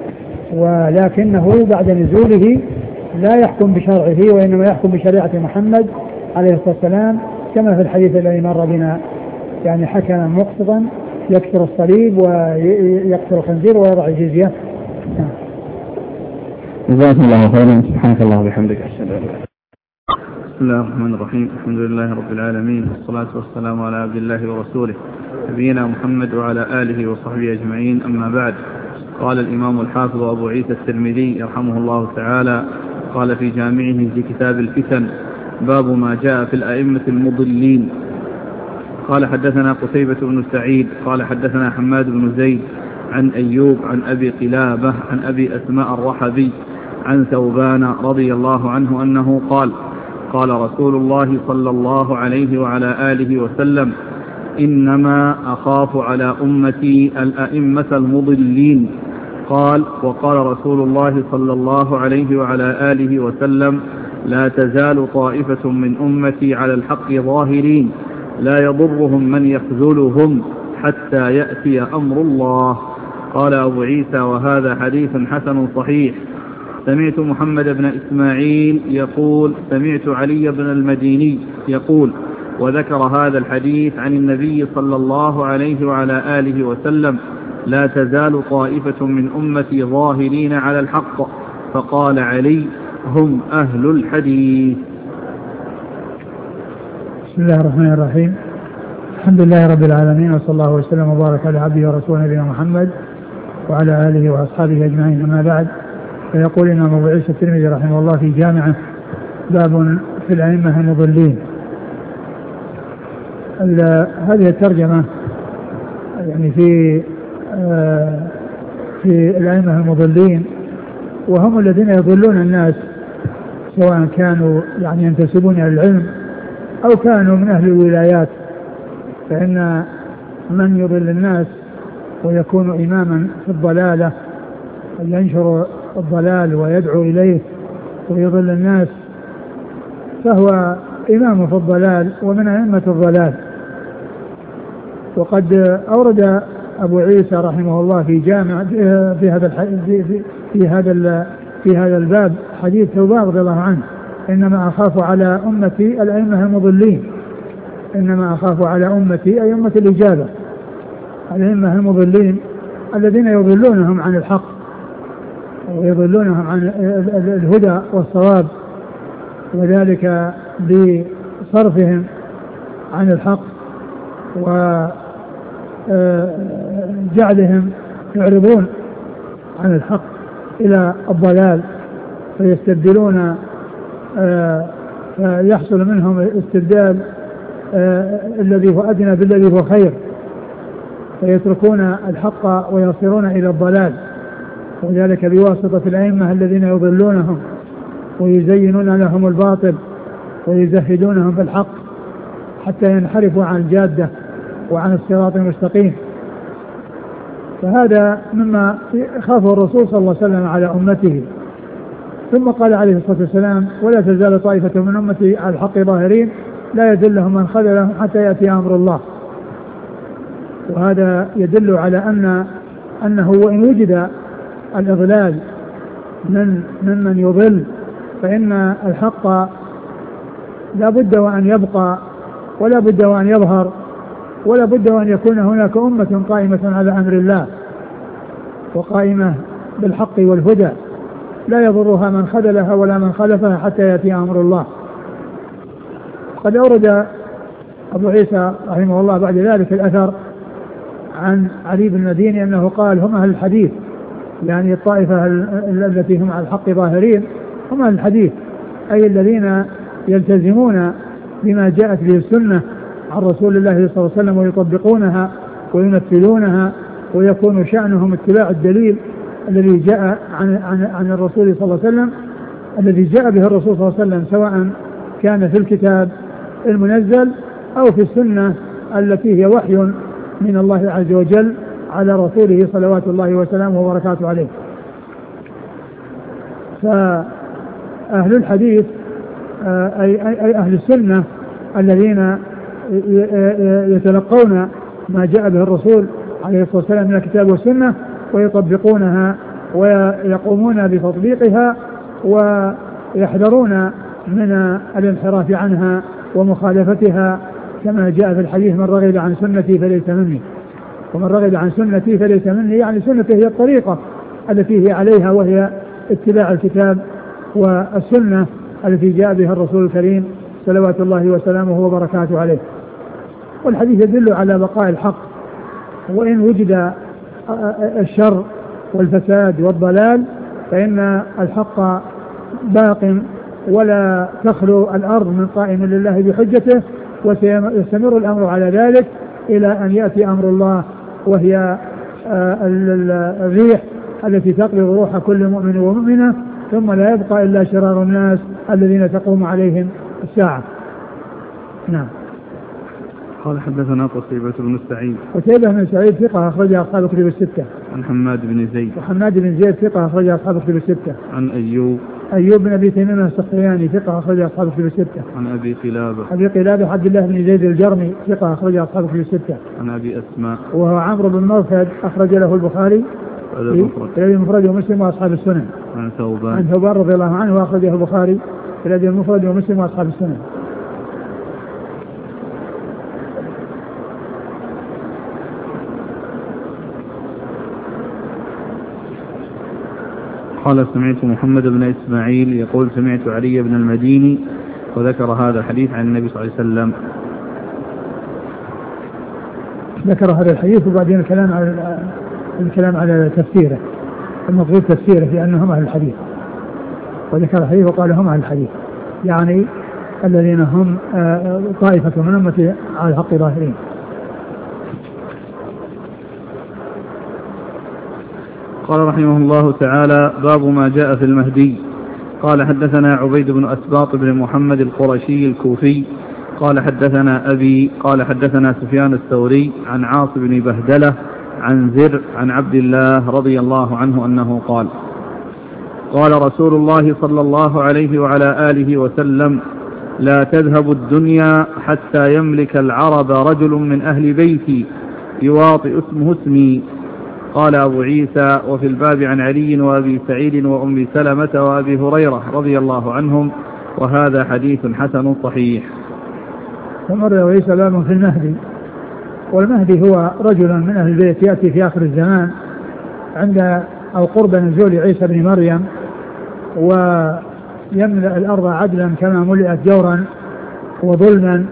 S2: ولكنه بعد نزوله لا يحكم بشرعه وإنما يحكم بشريعة محمد عليه الصلاة والسلام، كما في الحديث الذي مر بنا يعني حكما مقسطا يكسر الصليب ويكسر الخنزير ويضع الجزية.
S1: جزاكم الله خيرا، سبحانك الله وبحمدك، أشهد أن لا إله إلا أنت. بسم الله الرحمن الرحيم، الحمد لله رب العالمين، والصلاة والسلام على عبد الله ورسوله نبينا محمد وعلى آله وصحبه أجمعين، أما بعد. قال الإمام الحافظ أبو عيسى الترمذي رحمه الله تعالى قال في جامعه في كتاب الفتن: باب ما جاء في الأئمة المضلين. قال: حدثنا قتيبة بن سعيد قال حدثنا حماد بن زيد عن أيوب عن أبي قلابة عن أبي أسماء الرحبي عن ثوبان رضي الله عنه أنه قال: قال رسول الله صلى الله عليه وعلى آله وسلم: إنما أخاف على أمتي الأئمة المضلين. قال: وقال رسول الله صلى الله عليه وعلى آله وسلم: لا تزال طائفة من أمتي على الحق ظاهرين لا يضرهم من يخذلهم حتى يأتي أمر الله. قال أبو عيسى: وهذا حديث حسن صحيح. سمعت محمد بن إسماعيل يقول: سمعت علي بن المديني يقول، وذكر هذا الحديث عن النبي صلى الله عليه وعلى آله وسلم: لا تزال طائفة من أمتي ظاهرين على الحق. فقال علي: هم أهل الحديث.
S2: بسم الله الرحمن الرحيم، الحمد لله رب العالمين، وصلى الله وسلم وبارك على عبده ورسوله نبينا محمد وعلى آله وأصحابه أجمعين، أما بعد. فيقول الإمام أبو عيسى الترمذي رحمه الله في جامعه: باب في الأئمة المضلين. هذه الترجمة يعني في آه في الأئمة المضلين، وهم الذين يضلون الناس سواء كانوا يعني ينتسبون إلى العلم أو كانوا من أهل الولايات، فإن من يضل الناس ويكون إماما في الضلالة ينشر الضلال ويدعو إليه ويضل الناس، فهو إمام في الضلال ومن أئمة الضلال. وقد أورد أبو عيسى رحمه الله في جامع في هذا في في هذا في هذا الباب حديث ثوبان رضي الله عنه: إنما أخاف على أمتي الأئمة المضلين، إنما أخاف على أمتي أي أمة الإجابة، الأئمة المضلين الذين يضلونهم عن الحق ويضلونهم عن الهدى والصواب، وذلك بصرفهم عن الحق وجعلهم يعرضون عن الحق إلى الضلال، فيستبدلون يحصل منهم استبدال الذي هو أدنى بالذي هو خير، فيتركون الحق ويصيرون إلى الضلال، وذلك بواسطة الأئمة الذين يضلونهم ويزينون لهم الباطل ويزهدونهم بالحق حتى ينحرفوا عن الجادة وعن الصراط المستقيم. فهذا مما خافه الرسول صلى الله عليه وسلم على أمته. ثم قال عليه الصلاة والسلام: ولا تزال طائفة من أمتي على الحق ظاهرين لا يذلهم من خذلهم حتى يأتي أمر الله. وهذا يدل على أن أنه وإن وجد الإضلال من ممن يضل فإن الحق لا بد وأن يبقى ولا بد وأن يظهر ولا بد وأن يكون هناك أمة قائمة على أمر الله وقائمة بالحق والهدى لا يضرها من خذلها ولا من خلفها حتى يأتي أمر الله. قد أورد أبو عيسى رحمه الله بعد ذلك الأثر عن علي بن المديني أنه قال: هم أهل الحديث، يعني الطائفة التي هم على الحق ظاهرين هم أهل الحديث، أي الذين يلتزمون بما جاءت به السنة عن رسول الله صلى الله عليه وسلم ويطبقونها ويمثلونها، ويكون شأنهم اتباع الدليل الذي جاء عن, عن, عن الرسول صلى الله عليه وسلم، الذي جاء به الرسول صلى الله عليه وسلم، سواء كان في الكتاب المنزل أو في السنة التي هي وحي من الله عز وجل على رسوله صلوات الله وسلامه وبركاته عليه. فأهل الحديث أي, أي أهل السنة الذين يتلقون ما جاء به الرسول عليه الصلاة والسلام من الكتاب والسنة ويطبقونها ويقومون بتطبيقها ويحذرون من الانحراف عنها ومخالفتها، كما جاء في الحديث: من رغب عن سنتي فليس مني. ومن رغب عن سنتي فليس مني، يعني سنته هي الطريقة التي هي عليها، وهي اتباع الكتاب والسنة التي جاء بها الرسول الكريم صلوات الله وسلامه وبركاته عليه. والحديث يدل على بقاء الحق، وإن وجد الشر والفساد والضلال فإن الحق باق ولا تخلو الأرض من قائم لله بحجته، وسيستمر الأمر على ذلك إلى أن يأتي أمر الله، وهي الريح التي تقبض روح كل مؤمن ومؤمنة، ثم لا يبقى إلا شرار الناس الذين تقوم عليهم الساعة. نعم.
S1: قال: حدثنا قتيبة بن سعيد.
S2: قتيبة بن سعيد ثقة أخرجها أصحاب الكتب الستة.
S1: عن حماد بن زيد.
S2: وحماد بن زيد ثقة أخرجها أصحاب الكتب الستة.
S1: عن أيوب.
S2: أيوب بن أبي تميم السختياني ثقة أخرجها أصحاب الكتب الستة.
S1: عن أبي قلابة.
S2: أبي قلابة عبد الله بن زيد الجرمي ثقة أخرجها أصحاب الكتب الستة.
S1: عن أبي أسماء
S2: وهو عمرو بن مرثد أخرج له البخاري في المفرد ومسلم وأصحاب السنن.
S1: عن ثوبان.
S2: عن ثوبان رضي الله عنه وأخرجه البخاري في المفرد ومسلم وأصحاب السنن.
S1: قال: سمعت محمد بن إسماعيل يقول: سمعت علي بن المديني، وذكر هذا الحديث عن النبي صلى الله عليه وسلم.
S2: ذكر هذا الحديث وبعدين الكلام على الكلام على تفسيره، المفروض تفسيره في أنهم أهل الحديث، وذكر الحديث وقال: هم أهل الحديث، يعني الذين هم طائفة من أمتي على الحق ظاهرين.
S1: قال رحمه الله تعالى: باب ما جاء في المهدي. قال: حدثنا عبيد بن أسباط بن محمد القرشي الكوفي قال: حدثنا أبي قال: حدثنا سفيان الثوري عن عاص بن بهدلة عن زر عن عبد الله رضي الله عنه أنه قال قال رسول الله صلى الله عليه وعلى آله وسلم لا تذهب الدنيا حتى يملك العرب رجل من أهل بيتي يواطئ اسمه اسمي. قال أبو عيسى وفي الباب عن علي وأبي سعيد وأم سلمة وأبي هريرة رضي الله عنهم وهذا حديث حسن صحيح.
S2: ثم روى سلام في المهدي، والمهدي هو رجل من أهل البيت يأتي في آخر الزمان عند أو قرب نزول عيسى بن مريم، ويملأ الأرض عدلا كما ملئت جورا وظلما.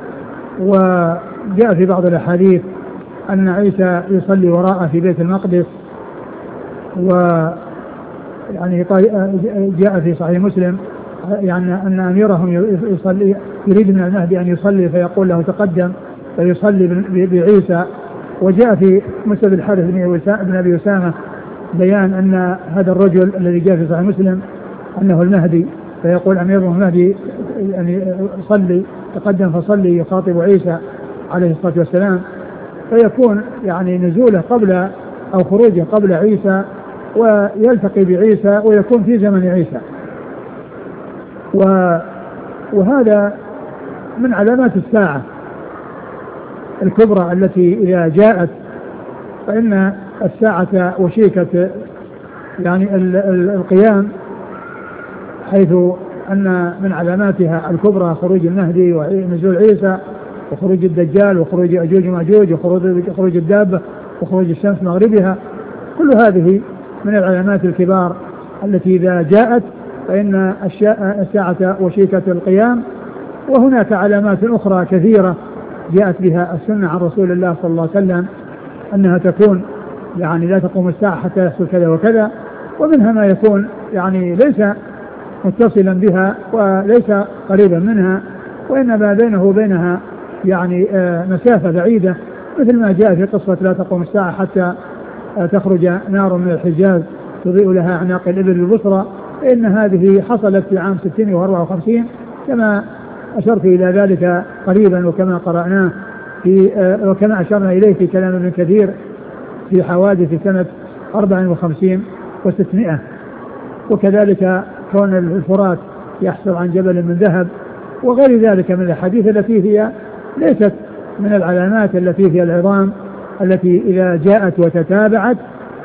S2: وجاء في بعض الأحاديث أن عيسى يصلي وراءه في بيت المقدس، و يعني جاء في صحيح مسلم يعني أن أميرهم يصلي يريد من المهدي أن يصلي فيقول له تقدم فيصلي بعيسى. وجاء في مسند الحارث بن أبي أسامة بيان أن هذا الرجل الذي جاء في صحيح مسلم أنه المهدي، فيقول أميرهم المهدي يعني صلي تقدم فصلي يخاطب عيسى عليه الصلاة والسلام، فيكون يعني نزوله قبل أو خروجه قبل عيسى ويلتقي بعيسى ويكون في زمن عيسى. وهذا من علامات الساعة الكبرى التي إذا جاءت فإن الساعة وشيكة يعني القيام، حيث أن من علاماتها الكبرى خروج المهدي ونزول عيسى وخروج الدجال وخروج أجوج ومأجوج وخروج الدابة وخروج الشمس مغربها. كل هذه من العلامات الكبار التي إذا جاءت فإن الساعة وشيكة القيام. وهناك علامات أخرى كثيرة جاءت بها السنة عن رسول الله صلى الله عليه وسلم أنها تكون يعني لا تقوم الساعة حتى يحصل كذا وكذا، ومنها ما يكون يعني ليس متصلا بها وليس قريبا منها وإنما بينه وبينها يعني مسافة بعيدة، مثل ما جاء في قصة لا تقوم الساعة حتى تخرج نار من الحجاز تضيء لها أعناق الإبل البصرى، إن هذه حصلت في عام ستين وأربعة وخمسين كما أشرت إلى ذلك قريبا وكما قرأناه في وكما أشرنا إليه في كلام ابن كثير في حوادث سنة أربع وخمسين وستمائة. وكذلك كون الفرات يحصل عن جبل من ذهب وغير ذلك من الحديث التي هي ليست من العلامات التي هي العظام التي إذا جاءت وتتابعت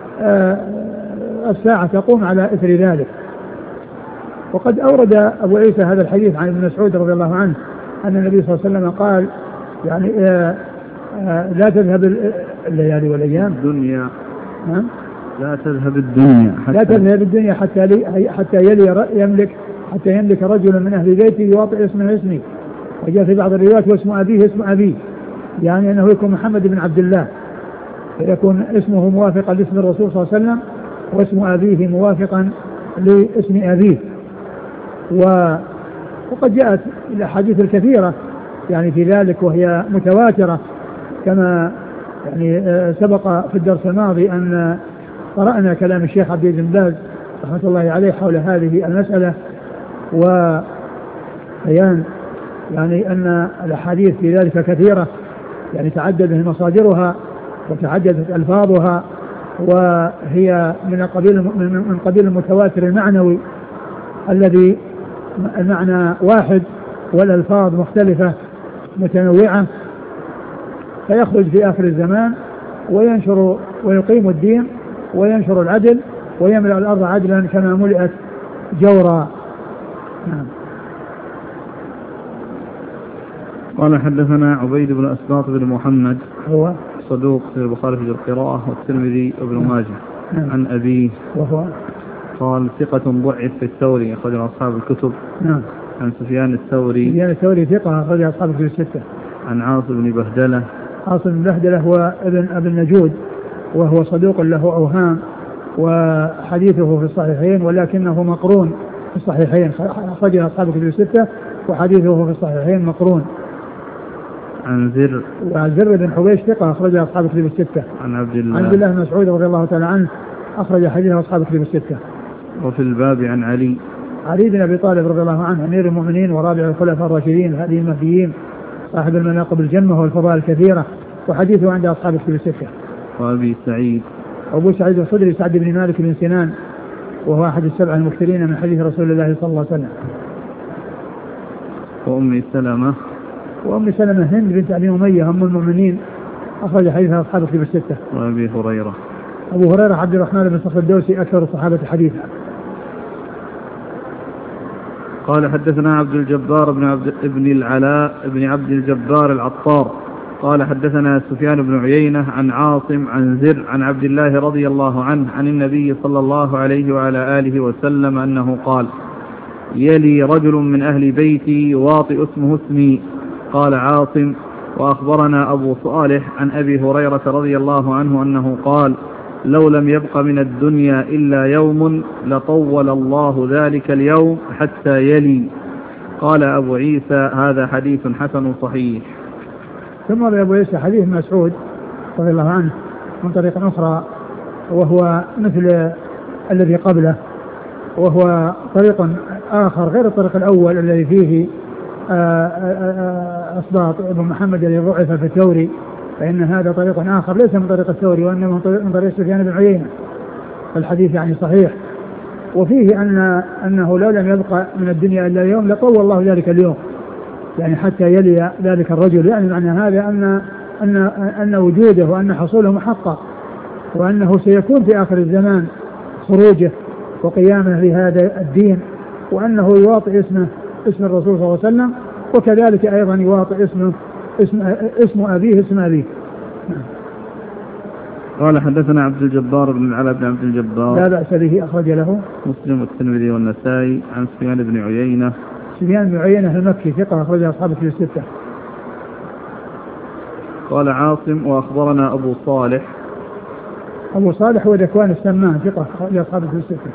S2: الساعة تقوم على إثر ذلك. وقد أورد أبو عيسى هذا الحديث عن ابن مسعود رضي الله عنه أن النبي صلى الله عليه وسلم قال يعني آآ آآ لا تذهب الليالي والأيام
S1: الدنيا لا تذهب الدنيا
S2: حتى لا تذهب الدنيا حتى لي حتى يلي يملك حتى يملك رجل من أهل بيتي يواطئ اسمه اسمي. وجاء في بعض الروايات واسم أبيه اسم أبيه، يعني أنه يكون محمد بن عبد الله فيكون اسمه موافقا لاسم الرسول صلى الله عليه وسلم واسم أبيه موافقا لاسم أبيه. وقد جاءت الأحاديث الكثيرة يعني في ذلك وهي متواترة كما يعني سبق في الدرس الماضي أن قرأنا كلام الشيخ عبد العزيز بن باز رحمة الله عليه حول هذه المسألة، وبيان يعني أن الأحاديث في ذلك كثيرة يعني تعددت مصادرها وتعددت ألفاظها، وهي من قبيل من قبيل المتواتر المعنوي الذي المعنى واحد والألفاظ مختلفة متنوعة، فيخرج في آخر الزمان وينشر ويقيم الدين وينشر العدل ويملأ الأرض عدلا كما ملئت جورا. نعم.
S1: قال حدثنا عبيد بن أسباط بن محمد
S2: هو
S1: صدوق في البخاري في القراءة والترمذي وابن ماجه.
S2: نعم.
S1: عن أبيه
S2: وهو
S1: قال ثقة ضعف في الثوري أخرج أصحاب الكتب.
S2: نعم.
S1: عن سفيان الثوري
S2: سفيان الثوري ثقة أخرج أصحاب الكتب الستة.
S1: عن عاصم بن بهدلة
S2: عاصم بن بهدلة هو ابن ابن نجود وهو صدوق له أوهام وحديثه في الصحيحين ولكنه مقرون في الصحيحين، أخرج أصحاب الكتب الستة وحديثه في الصحيحين مقرون.
S1: عن زر
S2: وعن زر بن حبيش ثقة أخرج أصحاب الكتب الستة.
S1: عن عبد الله
S2: عن عبد الله بن مسعود رضي الله تعالى عنه أخرج حديثه أصحاب الكتب الستة.
S1: وفي الباب عن علي
S2: علي بن أبي طالب رضي الله عنه أمير المؤمنين ورابع الخلفاء الراشدين هذه المهديين صاحب المناقب الجمة والفضائل الكثيرة، وحديثه عند أصحاب الكتب الستة.
S1: وأبي سعيد.
S2: أبو سعيد الخدري سعد بن مالك بن سنان وهو أحد السبع المكثرين من حديث رسول الله صلى الله عليه وسلم.
S1: وأم سلمة.
S2: وأم سلمة هند بنت أبي أمية أم المؤمنين أخرج حديثها أصحاب الكتب الستة.
S1: وأبي هريرة.
S2: أبو هريرة عبد الرحمن بن صخر الدوسي أكثر الصحابة حديثا.
S1: قال حدثنا عبد الجبار بن عبد ابن العلاء بن عبد الجبار العطار قال حدثنا سفيان بن عيينة عن عاصم عن زر عن عبد الله رضي الله عنه عن النبي صلى الله عليه وعلى آله وسلم أنه قال: يلي رجل من أهل بيتي يواطئ اسمه اسمي. قال عاصم: وأخبرنا أبو صالح عن أبي هريرة رضي الله عنه أنه قال: لو لم يبق من الدنيا إلا يوم لطول الله ذلك اليوم حتى يلي. قال أبو عيسى: هذا حديث حسن صحيح.
S2: ثم أبو عيسى حديث مسعود رضي الله عنه من طريق أخرى وهو مثل الذي قبله، وهو طريق آخر غير الطريق الأول الذي فيه أصباط ابن محمد الذي ضعف في الثوري، فإن هذا طريق آخر ليس من طريق الثوري وإنما من طريق سفيان بن عيينة، فالحديث يعني صحيح. وفيه أن أنه لو لم يبقى من الدنيا إلا يوم لطول الله ذلك اليوم، يعني حتى يلي ذلك الرجل، يعني معنى هذا أن أن أن وجوده وأن حصوله محقق، وأنه سيكون في آخر الزمان خروجه وقيامه لهذا الدين، وأنه يواطئ اسمه اسم الرسول صلى الله عليه وسلم، وكذلك أيضا يواطئ اسمه اسم اسم أبيه اسم أبيه.
S1: قال حدثنا عبد الجبار بن العلاء بن عبد الجبار
S2: لا بأس به أخرج له
S1: مسلم والترمذي والنسائي عن سفيان بن عيينة.
S2: سفيان بن عيينة المكي ثقة أخرج أصحاب الكتب الستة.
S1: قال عاصم: وأخبرنا أبو صالح.
S2: أبو صالح هو ذكوان السمان ثقة أخرج أصحاب الكتب الستة.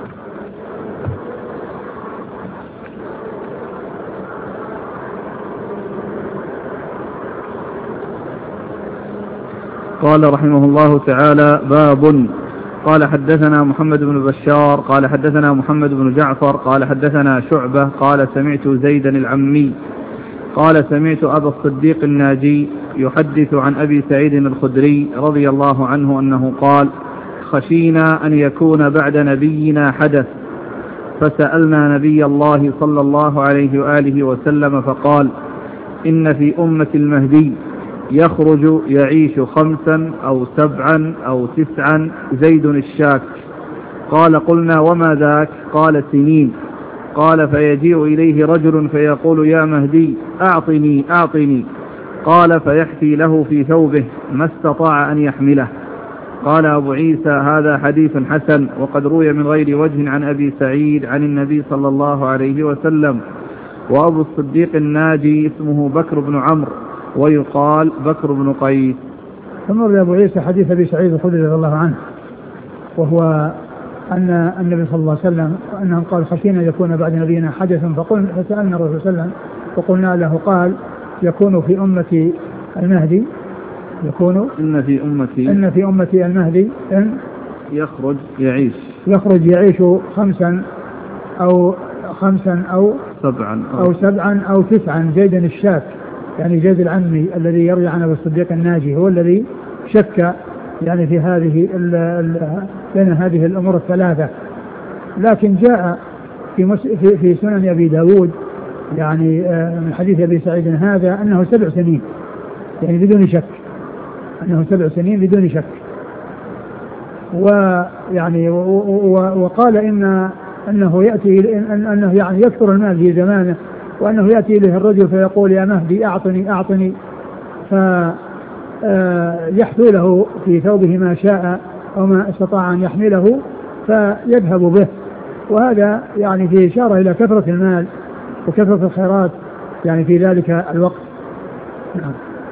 S1: قال رحمه الله تعالى: باب. قال حدثنا محمد بن بشار قال حدثنا محمد بن جعفر قال حدثنا شعبة قال سمعت زيدا العمي قال سمعت أبا الصديق الناجي يحدث عن أبي سعيد الخدري رضي الله عنه أنه قال: خشينا أن يكون بعد نبينا حدث، فسألنا نبي الله صلى الله عليه وآله وسلم فقال: إن في أمة المهدي يخرج يعيش خمسا أو سبعا أو تسعا زيد الشاك. قال: قلنا وما ذاك؟ قال: سنين. قال: فيجيء إليه رجل فيقول: يا مهدي أعطني أعطني. قال: فيحفي له في ثوبه ما استطاع أن يحمله. قال أبو عيسى: هذا حديث حسن، وقد روي من غير وجه عن أبي سعيد عن النبي صلى الله عليه وسلم. وأبو الصديق الناجي اسمه بكر بن عمرو ويقال بكر بن قيس.
S2: ثم روي أبو عيسى حديث أبي سعيد الخدري رضي الله عنه، وهو أن النبي صلى الله عليه وسلم أنه قال: خشينا يكون بعد نبينا حدث، فقلنا فسألنا الرسول صلى الله عليه وسلم وقلنا له، قال: يكون في أمتي المهدي يكون
S1: إن في أمتي
S2: إن في أمتي المهدي إن
S1: يخرج يعيش
S2: يخرج يعيش خمسا أو خمسا أو
S1: سبعا
S2: أو, أو سبعا أو تسعا زيدا الشاك، يعني زيد العمي الذي يروي عن أبي الصديق الناجي هو الذي شك يعني في هذه ال ال بين هذه الأمور الثلاثة. لكن جاء في في, في سنن أبي داود يعني من حديث أبي سعيد هذا أنه سبع سنين، يعني بدون شك أنه سبع سنين بدون شك. ويعني وقال إن أنه يأتي أنه يعني يكثر المال في زمانه، وأنه يأتي إليه الرجل فيقول: يا مهدي أعطني أعطني، فيحثو له في ثوبه ما شاء أو ما استطاع أن يحمله فيذهب به. وهذا يعني في إشارة إلى كثرة المال وكثرة الخيرات يعني في ذلك الوقت. نعم.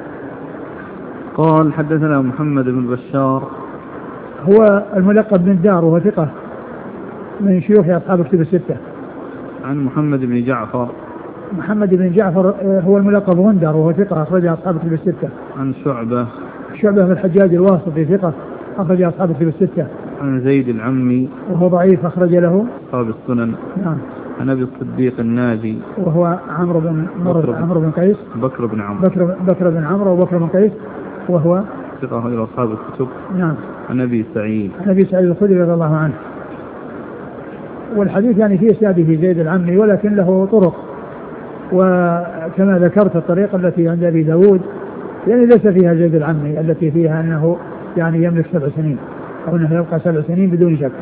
S1: قال حدثنا محمد بن بشار
S2: هو الملقب بن دار وهو ثقة من شيوخ أصحاب الكتب الستة.
S1: عن محمد بن جعفر
S2: محمد بن جعفر هو الملقب غندر وهو ثقة أخرج أصحاب الكتب الستة.
S1: عن شعبة
S2: شعبة بن الحجاج الواسطي ثقة أخرج أصحاب الكتب الستة.
S1: عن زيد العمي
S2: وهو ضعيف أخرج له
S1: أصحاب السنن.
S2: نعم.
S1: عن أبي الصديق الناجي
S2: وهو عمرو بن عمرو بن قيس
S1: بكر بن عمرو
S2: بكر بكر بن عمرو وبكر بن قيس وهو
S1: ثقة إلى أصحاب الكتب.
S2: نعم.
S1: عن أبي سعيد
S2: عن أبي سعيد الخدري رضي الله عنه. والحديث يعني فيه إسناده زيد العمي ولكن له طرق، وكما ذكرت الطريقة التي عند أبي داود يعني ليس فيها زيد العمي التي فيها أنه يعني يملك سبع سنين أو أنه يبقى سبع سنين بدون شك.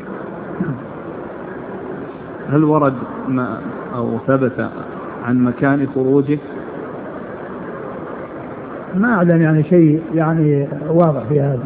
S1: هل ورد ما أو ثبت عن مكان خروجه؟
S2: ما أعلم يعني شيء يعني واضح في هذا.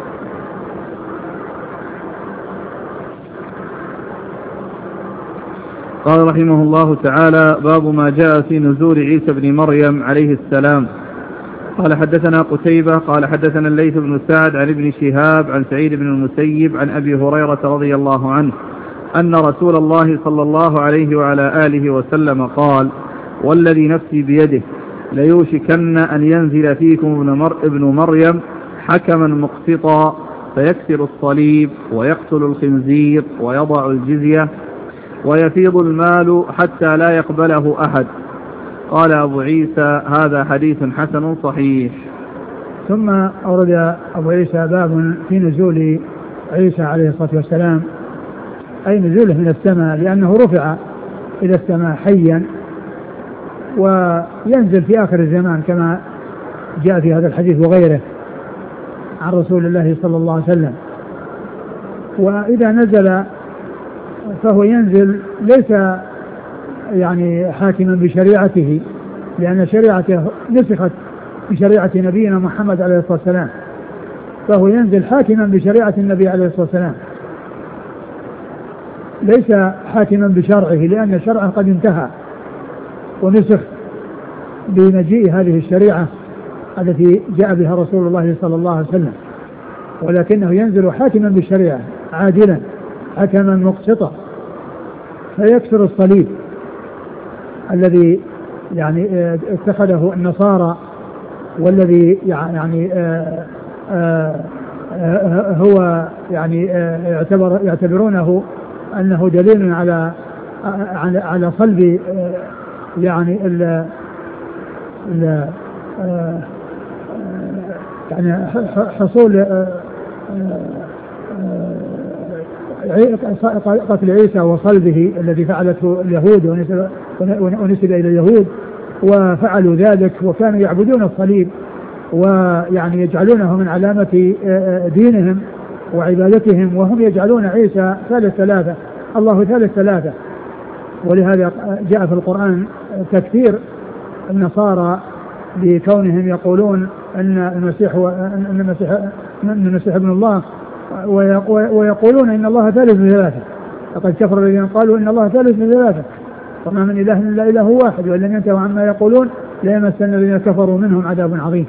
S1: قال رحمه الله تعالى: باب ما جاء في نزول عيسى بن مريم عليه السلام. قال حدثنا قتيبة قال حدثنا الليث بن سعد عن ابن شهاب عن سعيد بن المسيب عن أبي هريرة رضي الله عنه أن رسول الله صلى الله عليه وعلى آله وسلم قال: والذي نفسي بيده ليوشكن أن ينزل فيكم ابن مريم حكما مقسطا فيكسر الصليب ويقتل الخنزير ويضع الجزية ويفيض المال حتى لا يقبله أحد. قال أبو عيسى: هذا حديث حسن صحيح.
S2: ثم أورد أبو عيسى باب في نزول عيسى عليه الصلاة والسلام، أي نزوله من السماء، لأنه رفع إلى السماء حيا وينزل في آخر الزمان كما جاء في هذا الحديث وغيره عن رسول الله صلى الله عليه وسلم. وإذا نزل فهو ينزل ليس يعني حاكما بشريعته، لأن شريعته نسخت بشريعة نبينا محمد عليه الصلاة والسلام، فهو ينزل حاكما بشريعة النبي عليه الصلاة والسلام، ليس حاكما بشرعه، لأن شرعه قد انتهى ونسخ بمجيء هذه الشريعة التي جاء بها رسول الله صلى الله عليه وسلم، ولكنه ينزل حاكما بالشريعة عادلا حكما مقسطا فيكسر الصليب الذي يعني اتخذه النصارى، والذي يعني هو يعني يعتبر يعتبرونه أنه دليل على على على صلب يعني ال ال يعني حصول قتل عيسى وصلبه الذي فعلته اليهود ونسب إلى اليهود، وفعلوا ذلك وكانوا يعبدون الصليب ويعني يجعلونه من علامة دينهم وعبادتهم، وهم يجعلون عيسى ثالث ثلاثة، الله ثالث ثلاثة. ولهذا جاء في القرآن تكثير النصارى بكونهم يقولون أن المسيح أن المسيح أن المسيح ابن الله، ويقولون إن الله ثالث ثلاثة. لقد كفر الذين قالوا إن الله ثالث ثلاثة وما من إله إلا إله واحد وإن لم ينتهوا عما يقولون ليمسن الذين كفروا منهم عذاب عظيم.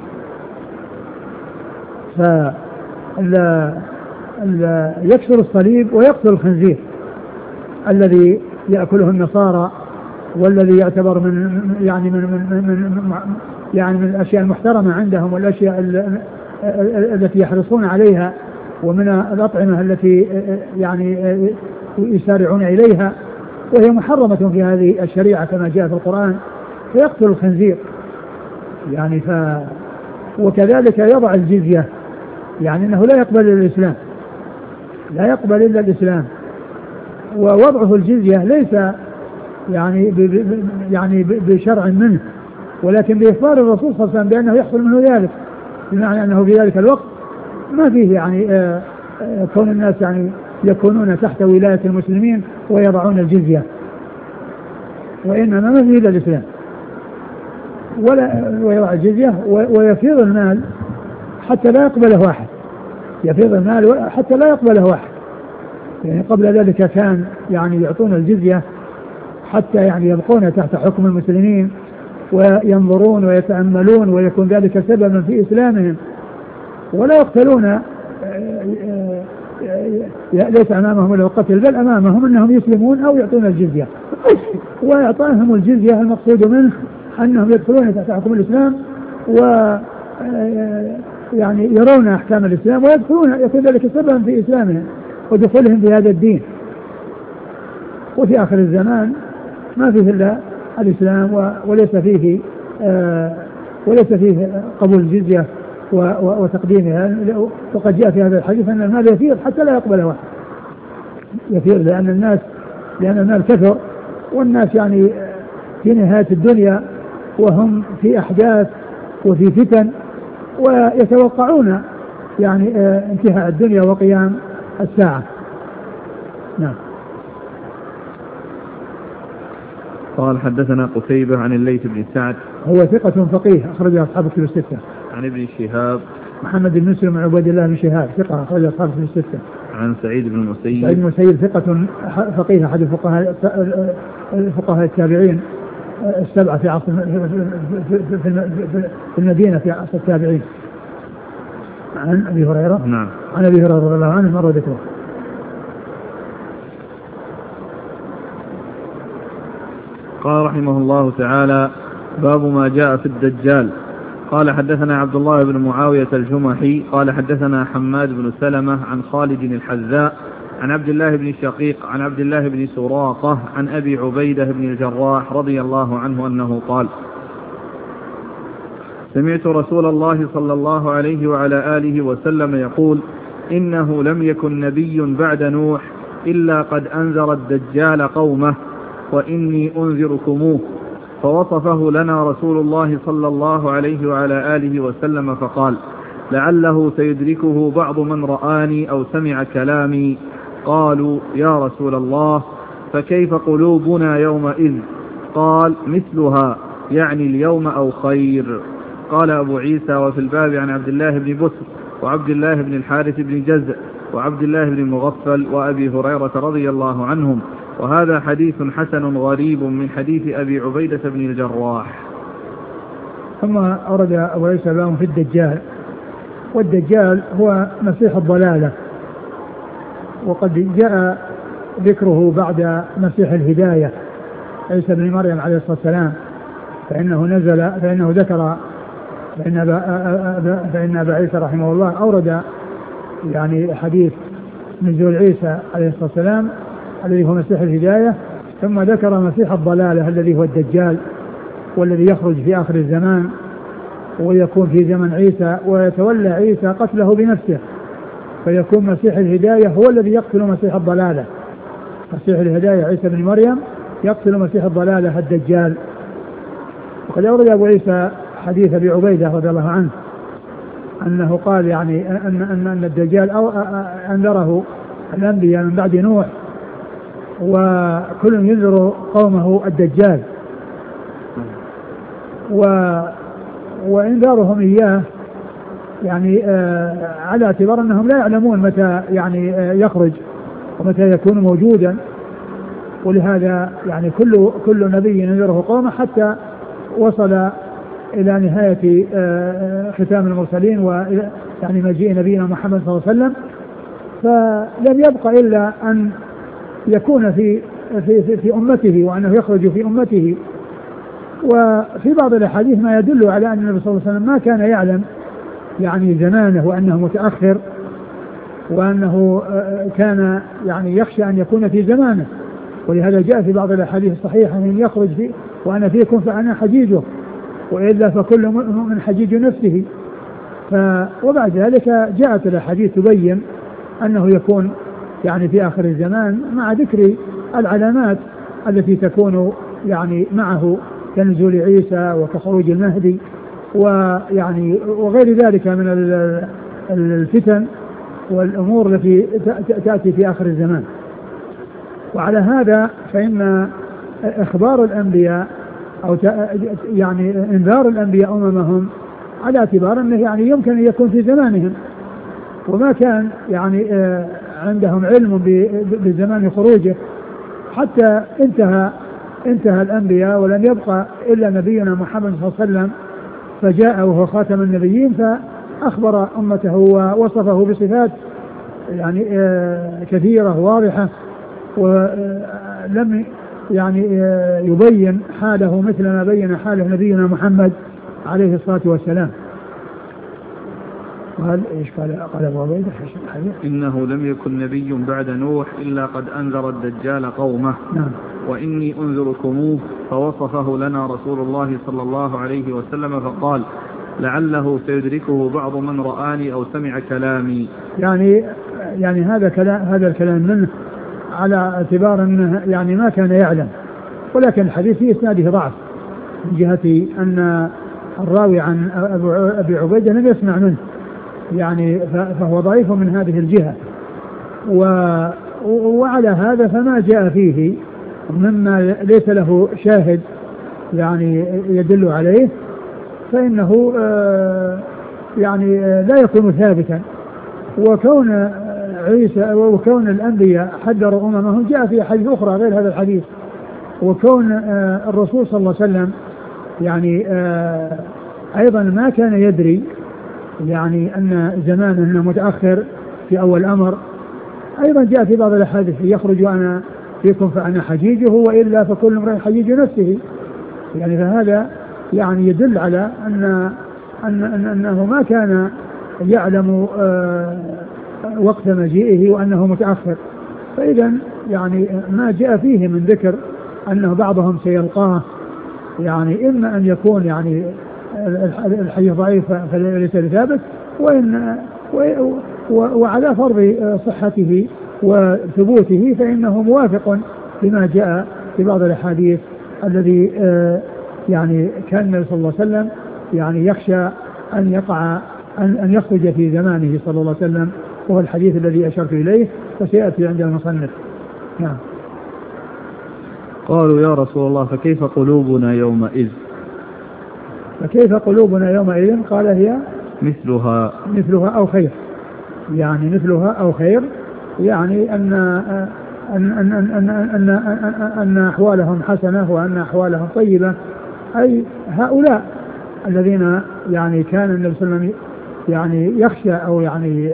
S2: فيكسر الصليب ويقتل الخنزير الذي يأكله النصارى، والذي يعتبر من يعني من من من يعني من الأشياء المحترمة عندهم والأشياء التي يحرصون عليها، ومن الأطعمة التي يعني يسارعون إليها، وهي محرمة في هذه الشريعة كما جاء في القرآن. فيقتل الخنزير يعني ف وكذلك يضع الجزية، يعني أنه لا يقبل إلا الإسلام، لا يقبل إلا الإسلام. ووضعه الجزية ليس يعني ب ب يعني بشرع منه، ولكن بإخبار الرسول صلى الله عليه وسلم بأنه يحصل منه ذلك، بمعنى أنه في ذلك الوقت ما فيه يعني آآ آآ كون الناس يعني يكونون تحت ولاية المسلمين ويضعون الجزية، وإنما ما فيه إلا الإسلام، ولا ويضع الجزية ويفيض المال حتى لا يقبله أحد، يفيض المال حتى لا يقبله أحد. يعني قبل ذلك كان يعني يعطون الجزية حتى يعني يبقون تحت حكم المسلمين وينظرون ويتأملون، ويكون ذلك سببا في إسلامهم، ولا يقتلون، ليس أمامهم إلا القتل، بل أمامهم أنهم يسلمون أو يعطون الجزية. وإعطائهم الجزية المقصود منه أنهم يدخلون تحت حكم الإسلام و يعني يرون أحكام الإسلام ويدخلون، يكون ذلك سببا في إسلامهم ودخولهم في هذا الدين. وفي آخر الزمان ما فيه إلا الإسلام وليس فيه وليس فيه قبول الجزية وتقديمها. وقد جاء في هذا الحديث أن المال يثير حتى لا يقبله واحد، يثير لأن الناس لأن المال كثر، والناس يعني في نهاية الدنيا وهم في أحداث وفي فتن، ويتوقعون يعني انتهاء الدنيا وقيام الساعة. نعم.
S1: قال حدثنا قتيبة عن الليث بن سعد
S2: هو ثقة فقيه أخرج أصحاب الكتب الستة.
S1: عن ابن شهاب
S2: محمد بن مسلم عن عبيد الله بن شهاب ثقة أخرج أصحاب الكتب الستة.
S1: عن سعيد بن المسيب
S2: سعيد بن المسيب ثقة فقيه أحد الفقهاء الفقهاء التابعين السبعة في عصر في المدينة في عصر التابعين. عن أبي هريرة
S1: نعم.
S2: عن أبي هريرة رضي الله عنه مر ذكره.
S1: قال رحمه الله تعالى: باب ما جاء في الدجال. قال حدثنا عبد الله بن معاوية الجمحي قال حدثنا حماد بن سلمة عن خالد الحذاء عن عبد الله بن شقيق عن عبد الله بن سراقة عن أبي عبيدة بن الجراح رضي الله عنه أنه قال: سمعت رسول الله صلى الله عليه وعلى آله وسلم يقول: إنه لم يكن نبي بعد نوح إلا قد أنذر الدجال قومه وإني أنذركموه. فوصفه لنا رسول الله صلى الله عليه وعلى آله وسلم فقال: لعله سيدركه بعض من رآني أو سمع كلامي. قالوا: يا رسول الله فكيف قلوبنا يومئذ؟ قال: مثلها، يعني اليوم أو خير. قال أبو عيسى: وفي الباب عن عبد الله بن بسر وعبد الله بن الحارث بن جزء وعبد الله بن مغفل وأبي هريرة رضي الله عنهم، وهذا حديث حسن غريب من حديث أبي عبيدة بن الجراح.
S2: ثم أورد أبو عيسى باب في الدجال. والدجال هو مسيح الضلالة، وقد جاء ذكره بعد مسيح الهداية عيسى بن مريم عليه الصلاة والسلام، فإنه نزل فإنه ذكر فإن أبا, فإن أبا عيسى رحمه الله أورد يعني حديث نزول عيسى عليه الصلاة والسلام الذي هو مسيح الهداية، ثم ذكر مسيح الضلالة الذي هو الدجال، والذي يخرج في آخر الزمان ويكون في زمن عيسى، ويتولى عيسى قتله بنفسه، فيكون مسيح الهداية هو الذي يقتل مسيح الضلالة. مسيح الهداية عيسى بن مريم يقتل مسيح الضلالة الدجال. وقد أورد أبو عيسى حديث أبي عبيدة رضي الله عنه أنه قال يعني أن, أن, أن الدجال أو أنذره الأنبياء من بعد نوح، وكل ينذر قومه الدجال، و وإنذارهم إياه يعني آه على اعتبار أنهم لا يعلمون متى يعني آه يخرج ومتى يكون موجودا، ولهذا يعني كل كل نبي ينذره قومه حتى وصل إلى نهاية آه ختام المرسلين وإلى يعني مجيء نبينا محمد صلى الله عليه وسلم، فلم يبق إلا أن يكون في في في, في أمته، وأنه يخرج في أمته. وفي بعض الأحاديث ما يدل على أن النبي صلى الله عليه وسلم ما كان يعلم يعني زمانه وأنه متأخر، وأنه كان يعني يخشى أن يكون في زمانه، ولهذا جاء في بعض الأحاديث الصحيحة أن يخرج فيه وأنا فيكم فأنا حجيجه، وإلا فكل من حجيج نفسه. ف وبعد ذلك جاءت الأحاديث تبين أنه يكون يعني في آخر الزمان مع ذكر العلامات التي تكون يعني معه كنزول عيسى وكخروج المهدي ويعني وغير ذلك من الفتن والأمور التي تأتي في آخر الزمان. وعلى هذا فإن إخبار الأنبياء أو يعني إنذار الأنبياء أممهم على اعتبار أنه يعني يمكن أن يكون في زمانهم، وما كان يعني عندهم علم بزمان خروجه حتى انتهى انتهى الأنبياء ولم يبقى إلا نبينا محمد صلى الله عليه وسلم، فجاء وهو خاتم النبيين فأخبر أمته ووصفه بصفات يعني كثيرة واضحة، ولم يعني يبين حاله مثل ما بين حاله نبينا محمد عليه الصلاة والسلام. قال ايش قال قال ابو عبيده
S1: انه لم يكن نبي بعد نوح الا قد انذر الدجال قومه.
S2: نعم.
S1: واني انذركموه. فوصفه لنا رسول الله صلى الله عليه وسلم فقال: لعله سيدركه بعض من رآني أو سمع كلامي.
S2: يعني يعني هذا كلام هذا الكلام منه على اعتبار أنه يعني ما كان يعلم، ولكن الحديث في إسناده ضعف من جهة أن الراوي عن أبي عبيدة لم يسمع منه، يعني فهو ضعيف من هذه الجهة. وعلى هذا فما جاء فيه مما ليس له شاهد يعني يدل عليه فإنه يعني لا يكون ثابتا. وكون عيسى وكون الأنبياء حذروا أممهم جاء في حديث أخرى غير هذا الحديث. وكون الرسول صلى الله عليه وسلم يعني أيضا ما كان يدري يعني أن زمانه متأخر في أول أمر، أيضا جاء في بعض الأحاديث يخرج أنا فيكم فأنا حجيجه وإلا فكل امرئ حجيج نفسه. يعني فهذا يعني يدل على أن أن أنه ما كان يعلم وقت مجيئه وأنه متأخر. فإذا يعني ما جاء فيه من ذكر أنه بعضهم سيلقاه، يعني إما أن يكون يعني الحديث ضعيف فليس ثابت، وإن وعلى فرض صحته وثبوته فإنه موافق لما جاء في بعض الأحاديث الذي يعني كان النبي صلى الله عليه وسلم يعني يخشى أن يقع أن أن يخرج في زمانه صلى الله عليه وسلم، وهو الحديث الذي أشرت إليه فسيأتي عند المصنف. نعم.
S1: قالوا يا رسول الله فكيف قلوبنا يومئذ؟
S2: فكيف قلوبنا يومئذ؟ قال هي
S1: مثلها
S2: مثلها أو خير، يعني مثلها أو خير، يعني أن أن أن أن أن, أن, أن أحوالهم حسنة وأن أحوالهم طيبة، أي هؤلاء الذين يعني كان النبي صلى الله عليه وسلم يعني يخشى أو يعني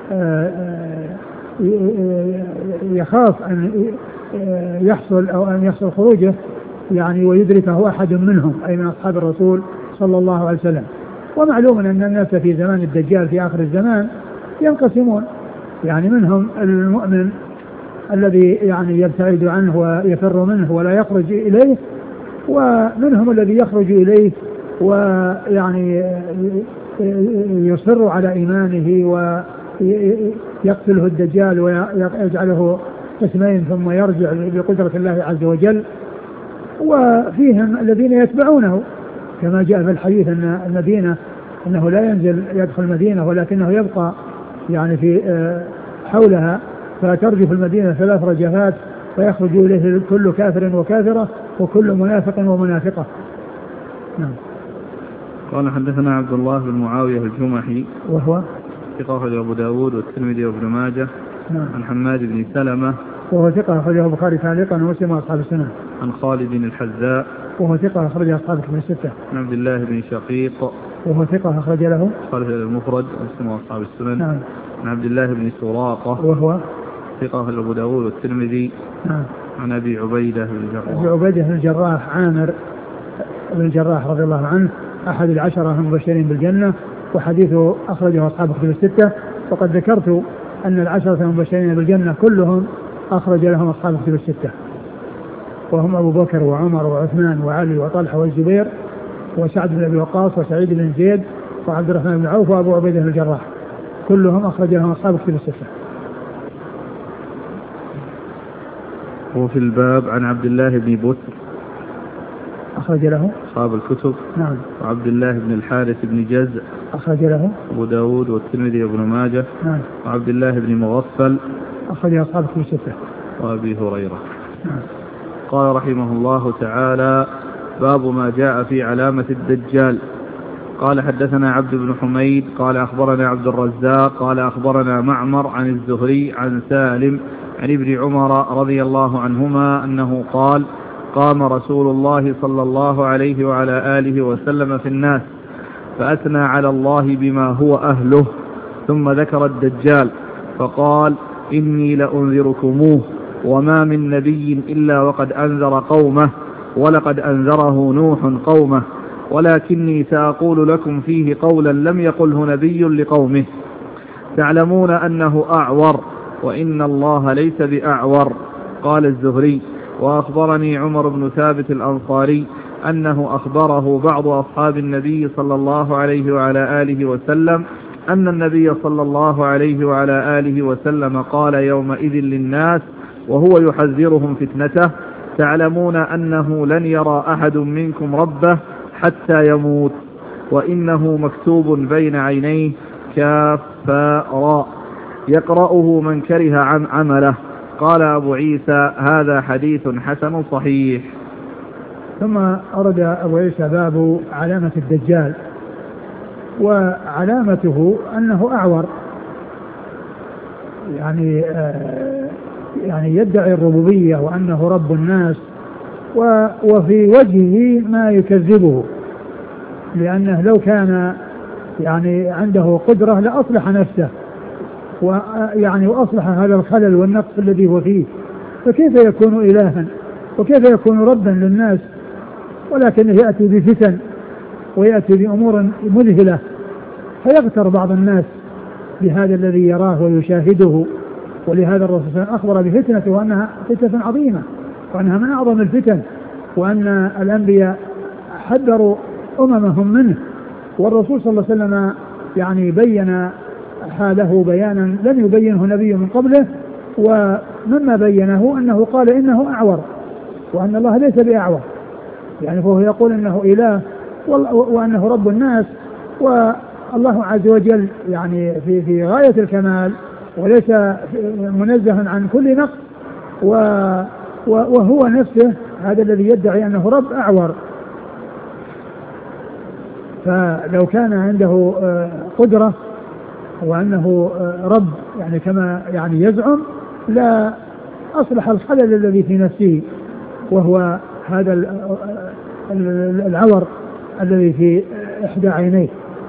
S2: يخاف أن يحصل أو أن يحصل خروجه يعني ويدركه أحد منهم أي من أصحاب الرسول صلى الله عليه وسلم. ومعلوم أن الناس في زمان الدجال في آخر الزمان ينقسمون، يعني منهم المؤمن الذي يعني يبتعد عنه ويفر منه ولا يخرج إليه، ومنهم الذي يخرج إليه ويعني يصر على إيمانه ويقتله الدجال ويجعله قسمين ثم يرجع بقدرة الله عز وجل. وفيهم الذين يتبعونه كما جاء في الحديث أن المدينة أنه لا ينزل يدخل المدينة ولكنه يبقى يعني في حولها، فترجف المدينة ثلاث رجفات فيخرج إليه كل كافر وكافرة وكل منافق ومنافقة. نعم.
S1: قال حدثنا عبد الله بن معاوية الجمحي
S2: وهو
S1: ثقة أخرجه أبو داود والترمذي وابن ماجه.
S2: نعم.
S1: عن حماد بن سلمة
S2: وهو ثقة أخرجه البخاري تعليقا ومسلم وأصحاب السنن.
S1: عن خالد بن الحذاء
S2: وهو ثقة أخرجه أصحاب الكتب الستة.
S1: عن عبد الله بن شقيق
S2: وهو ثقة أخرج له
S1: خالد المفرد ومسلم وأصحاب السنن.
S2: نعم.
S1: عن عبد الله بن سراقة
S2: وهو
S1: ثقة أخرجه أبو داود والترمذي.
S2: نعم.
S1: عن أبي عبيدة بن الجراح
S2: أبي عبيدة بن الجراح عامر بن الجراح رضي الله عنه أحد العشرة المبشرين بالجنة، وحديثه أخرجه أصحاب الكتب الستة. وقد ذكرت أن العشرة المبشرين بالجنة كلهم أخرج لهم أصحاب الكتب الستة، وهم أبو بكر وعمر وعثمان وعلي وطلحة والزبير وسعد بن أبي وقاص وسعيد بن زيد وعبد الرحمن بن عوف وأبو عبيدة بن الجراح، كلهم أخرج لهم أصحاب الكتب الستة.
S1: وفي الباب عن عبد الله بن بسر
S2: أخرج له
S1: أصحاب الكتب.
S2: نعم.
S1: وعبد الله بن الحارث بن جزء
S2: أخرج له
S1: أبو داود والترمذي وابن ماجه.
S2: نعم.
S1: وعبد الله بن مغفل
S2: أخرج أصحاب الكتب الستة.
S1: وأبي هريرة.
S2: نعم.
S1: قال رحمه الله تعالى: باب ما جاء في علامة الدجال. قال حدثنا عبد بن حميد قال أخبرنا عبد الرزاق قال أخبرنا معمر عن الزهري عن سالم عن ابن عمر رضي الله عنهما أنه قال: قام رسول الله صلى الله عليه وعلى آله وسلم في الناس فأثنى على الله بما هو أهله، ثم ذكر الدجال فقال: إني لأنذركموه، وما من نبي إلا وقد أنذر قومه، ولقد أنذره نوح قومه، ولكني سأقول لكم فيه قولا لم يقله نبي لقومه. تعلمون أنه أعور، وإن الله ليس بأعور. قال الزهري: وأخبرني عمر بن ثابت الأنصاري أنه أخبره بعض أصحاب النبي صلى الله عليه وعلى آله وسلم أن النبي صلى الله عليه وعلى آله وسلم قال يومئذ للناس وهو يحذرهم فتنته: تعلمون أنه لن يرى أحد منكم ربه حتى يموت، وإنه مكتوب بين عينيه كاف فاء راء يقرأه من كره عن عمله. قال أبو عيسى: هذا حديث حسن صحيح.
S2: ثم أرد أبو عيسى باب علامة الدجال، وعلامته أنه أعور، يعني آه يعني يدعي الربوبية وأنه رب الناس، وفي وجهه ما يكذبه، لأنه لو كان يعني عنده قدرة لأصلح نفسه ويعني وأصلح هذا الخلل والنقص الذي هو فيه، فكيف يكون إلها وكيف يكون ربا للناس؟ ولكنه يأتي بفتن ويأتي بأمور مذهلة فيغتر بعض الناس بهذا الذي يراه ويشاهده. ولهذا الرسول صلى الله عليه وسلم أخبر بفتنته وأنها فتنة عظيمة وأنها من أعظم الفتن، وأن الأنبياء حذروا أممهم منه، والرسول صلى الله عليه وسلم يعني بين حاله بيانا لم يبينه نبي من قبله، ومما بينه أنه قال إنه أعور وأن الله ليس بأعور، يعني فهو يقول إنه إله وأنه رب الناس، والله عز وجل يعني في في غاية الكمال وليس منزها عن كل نقص، وهو نفسه هذا الذي يدعي أنه رب أعور. فلو كان عنده قدرة وأنه رب يعني كما يعني يزعم لا أصلح الخلل الذي في نفسه، وهو هذا العور الذي في إحدى عينيه.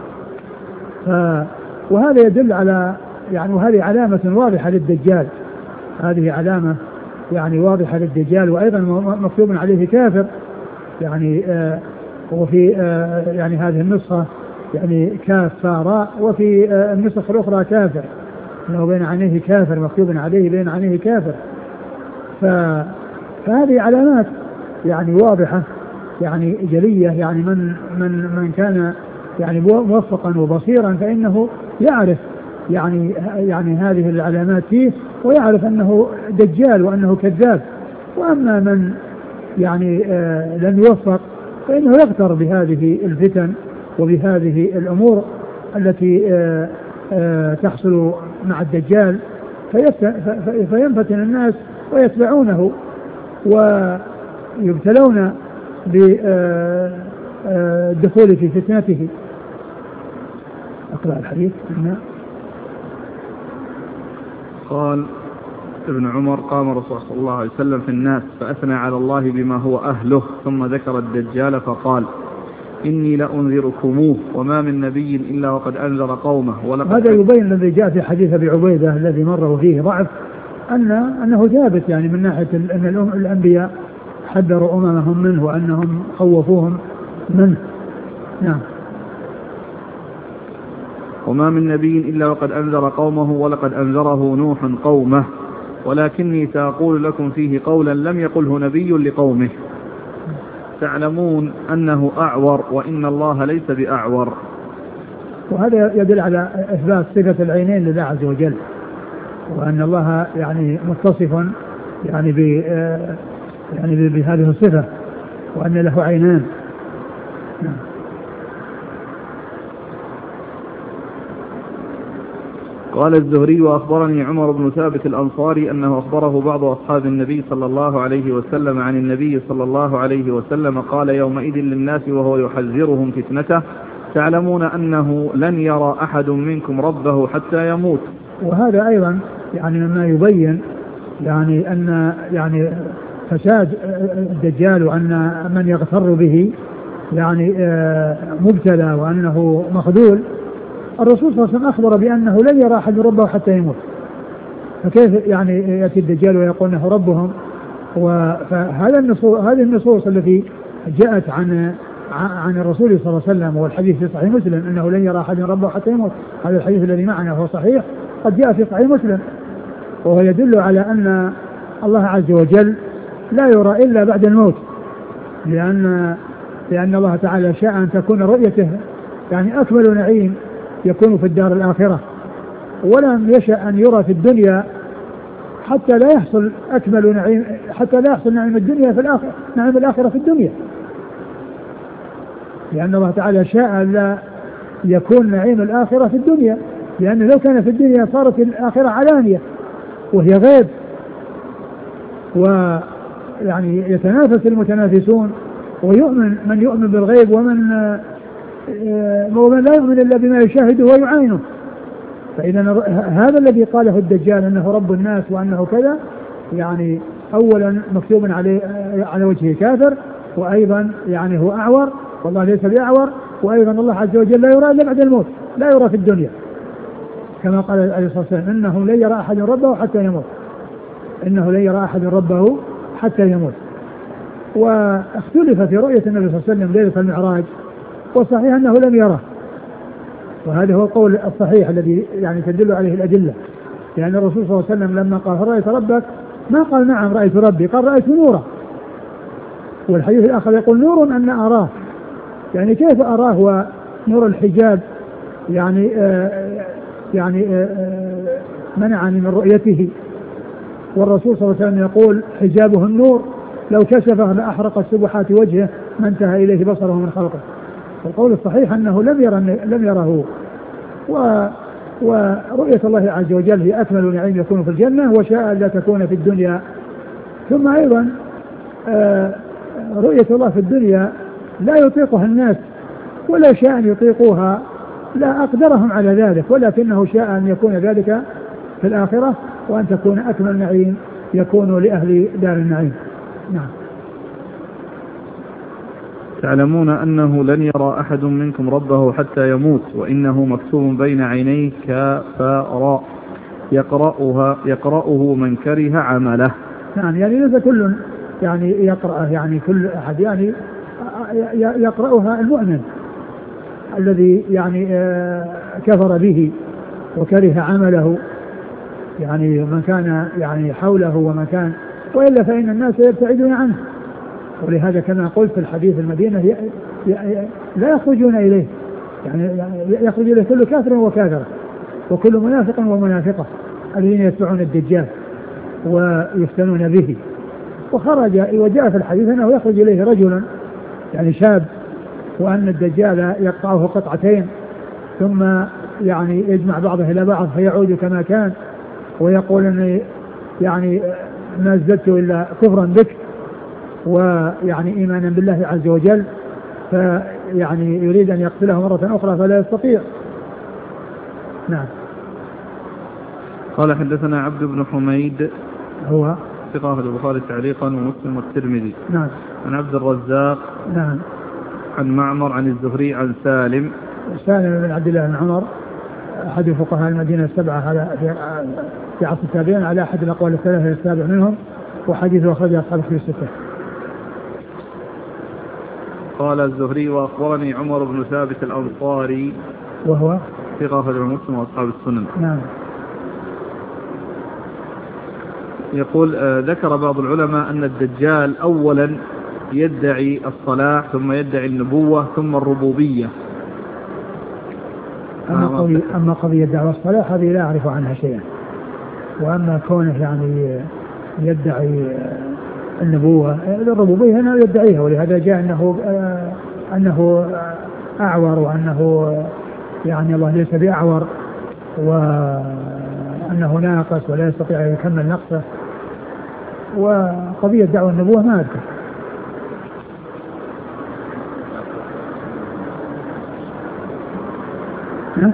S2: وهذا يدل على يعني وهذه علامة واضحة للدجال، هذه علامة يعني واضحة للدجال، وأيضا مكتوب عليه كافر، يعني آه وفي آه يعني هذه النسخة يعني كاف فاراء، وفي آه النسخ الأخرى كافر، أنه بين عينيه كافر، مكتوب عليه بين عينيه كافر. فهذه علامات يعني واضحة يعني جلية، يعني من من من كان يعني موفقا وبصيرا فإنه يعرف يعني يعني هذه العلامات فيه، ويعرف أنه دجال وأنه كذاب. وأما من يعني آه لم يوفق فإنه يغتر بهذه الفتن وبهذه الأمور التي آه آه تحصل مع الدجال، فينفتن الناس ويتبعونه ويبتلون بالدخول في فتنته. أقرأ الحديث.
S1: قال ابن عمر: قام رسول صلى الله عليه وسلم في الناس فأثنى على الله بما هو أهله، ثم ذكر الدجال فقال: إني لأنذركموه وما من نبي إلا وقد أنذر قومه.
S2: هذا يبين الذي جاء في حديث أبي عبيدة الذي مره فيه ضعف، أن أنه ثابت يعني من ناحية أن الأنبياء حذروا أممهم منه وأنهم خوفوهم منه. نعم.
S1: وما من نبي إلا وقد أنذر قومه ولقد أنذره نوح قومه، ولكني سأقول لكم فيه قولا لم يقله نبي لقومه: تعلمون أنه أعور وإن الله ليس بأعور.
S2: وهذا يدل على إثبات صفة العينين لله عز وجل، وأن الله يعني متصف يعني ب يعني بهذه الصفة، وأن له عينان. نعم.
S1: قال الزهري: وأخبرني عمر بن ثابت الأنصاري أنه أخبره بعض أصحاب النبي صلى الله عليه وسلم عن النبي صلى الله عليه وسلم قال يومئذ للناس وهو يحذرهم فتنته: تعلمون أنه لن يرى أحد منكم ربه حتى يموت.
S2: وهذا أيضا يعني مما يبين يعني أن يعني فساد الدجال، وأن من يغتر به يعني مبتلى وأنه مخذول. الرسول صلى الله عليه وسلم أخبر بأنه لن يرى أحد ربه حتى يموت، فكيف يعني يأتي الدجال ويقول أنه ربهم؟ فهذا النصوص هذه النصوص التي جاءت عن عن الرسول صلى الله عليه وسلم، والحديث في صحيح مسلم أنه لن يرى أحد ربه حتى يموت، هذا الحديث الذي معنا هو صحيح قد جاء في صحيح مسلم، وهو يدل على أن الله عز وجل لا يرى إلا بعد الموت، لأن لأن الله تعالى شاء أن تكون رؤيته يعني أكمل نعيم يكون في الدار الآخرة، ولم يشأ أن يرى في الدنيا حتى لا يحصل أكمل نعيم، حتى لا يحصل نعيم الدنيا في الآخرة، نعيم الآخرة في الدنيا، لأن الله تعالى شاء لا يكون نعيم الآخرة في الدنيا، لأن لو كان في الدنيا صارت الآخرة علانية وهي غيب، ويعني يتنافس المتنافسون، ويؤمن من يؤمن بالغيب ومن ومن لا يؤمن إلا بما يشاهده ويعاينه. فإذا هذا الذي قاله الدجال أنه رب الناس وأنه كذا، يعني أولا مكتوب عليه على وجهه كافر، وأيضا يعني هو أعور والله ليس بأعور، وأيضا الله عز وجل لا يرى إلا بعد الموت، لا يرى في الدنيا، كما قال عليه الصلاة والسلام إنه لن يرى أحد ربه حتى يموت، إنه لن يرى أحد ربه حتى يموت. واختلف في رؤية النبي صلى الله عليه وسلم ليلة المعراج، والصحيح أنه لم يره، وهذا هو القول الصحيح الذي يعني تدل عليه الأدلة، لأن الرسول صلى الله عليه وسلم لما قال رأيت ربك ما قال نعم رأيت ربي، قال رأيت نوره. والحديث الآخر يقول نور أن أراه، يعني كيف أراه ونور الحجاب يعني آآ يعني آآ منعني من رؤيته، والرسول صلى الله عليه وسلم يقول حجابه النور لو كشفه لأحرق سبحات وجهه ما انتهى إليه بصره من خلقه. القول الصحيح أنه لم يره لم يره و ورؤية الله عز وجل هي أكمل نعيم يكون في الجنة، وشاء لا تكون في الدنيا. ثم أيضا رؤية الله في الدنيا لا يطيقها الناس، ولا شاء أن يطيقوها لا أقدرهم على ذلك، ولكنه شاء أن يكون ذلك في الآخرة، وأن تكون أكمل نعيم يكون لأهل دار النعيم. نعم.
S1: تعلمون أنه لن يرى أحد منكم ربه حتى يموت، وإنه مكتوب بين عينيه كافراء يقرأها يقرأه من كره عمله.
S2: نعم، يعني ليس كل يعني يقرأ، يعني كل أحد يعني يقرأها المؤمن الذي يعني كفر به وكره عمله، يعني من كان يعني حوله ومن كان، وإلا فإن الناس يبتعدون عنه. ولهذا كما قلت في الحديث المدينة لا يخرجون إليه، يعني يخرج إليه كل كافر وكافرة وكل منافق ومنافقة الذين يتبعون الدجال ويفتنون به. وخرج وجاء في الحديث أنه يخرج إليه رجل يعني شاب، وأن الدجال يقطعه قطعتين ثم يعني يجمع بعضه إلى بعض فيعود كما كان، ويقول أني يعني ما ازددت إلا كفرا بك ويعني إيمانا بالله عز وجل، فيعني يريد أن يقتله مرة أخرى فلا يستطيع. نعم.
S1: قال حدثنا عبد بن حميد
S2: هو
S1: ثقة البخاري تعليقا ومسلم والترمذي.
S2: نعم.
S1: عن عبد الرزاق.
S2: نعم.
S1: عن معمر عن الزهري عن سالم
S2: سالم بن عبد الله بن عمر أحد فقهاء المدينة السبعة على في عصر التابعين على أحد الأقوال الثلاثة السابع منهم، وحديثه أخرجه أصحاب الكتب الستة.
S1: قال الزهري وأخبرني عمر بن ثابت الأنصاري
S2: وهو
S1: ثقة أخرجه مسلم وأصحاب السنن.
S2: نعم.
S1: يقول آه ذكر بعض العلماء أن الدجال أولا يدعي الصلاح ثم يدعي النبوة ثم الربوبية.
S2: أما قضية, أما قضية دعوة الصلاح هذه لا أعرف عنها شيئا، وأما كونه يعني يدعي النبوة الربوبية هنا يدعيها، ولهذا جاء أنه آه أنه أعور، وأنه يعني الله ليس بأعور، وأنه ناقص ولا يستطيع أن يكمل نقصه. وقضية دعوة النبوة ما أذكر. ها؟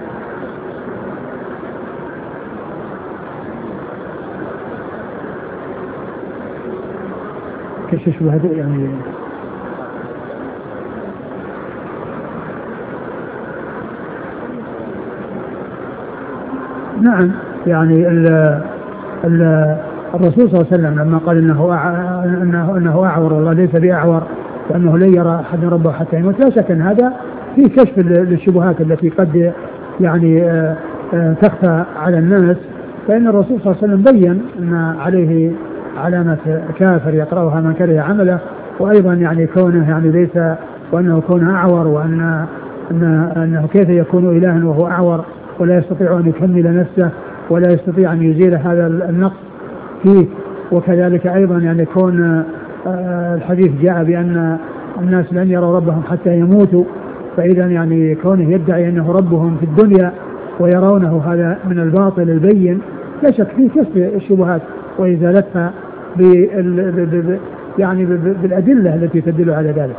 S2: كشش بهدوء يعني نعم. يعني ال ال الرسول صلى الله عليه وسلم لما قال انه انه انه اعور والله ليس باعور، وانه لن يرى احد ربه حتى يموت، لا شك ان هذا في كشف للشبهات التي قد يعني تخفى على الناس. فان الرسول صلى الله عليه وسلم بين ان عليه علامة كافر يقرأها من كره عمله، وأيضا يعني كونه يعني ليس وأنه كونه أعور، وأن أنه, أنه كيف يكون إلها وهو أعور ولا يستطيع أن يكمل نفسه ولا يستطيع أن يزيل هذا النقص فيه. وكذلك أيضا يعني كون الحديث جاء بأن الناس لن يروا ربهم حتى يموتوا، فإذا يعني كونه يدعي أنه ربهم في الدنيا ويرونه هذا من الباطل البين، لا شك فيه كشف الشبهات وإزالتها بال يعني بالأدلة التي تدل على ذلك.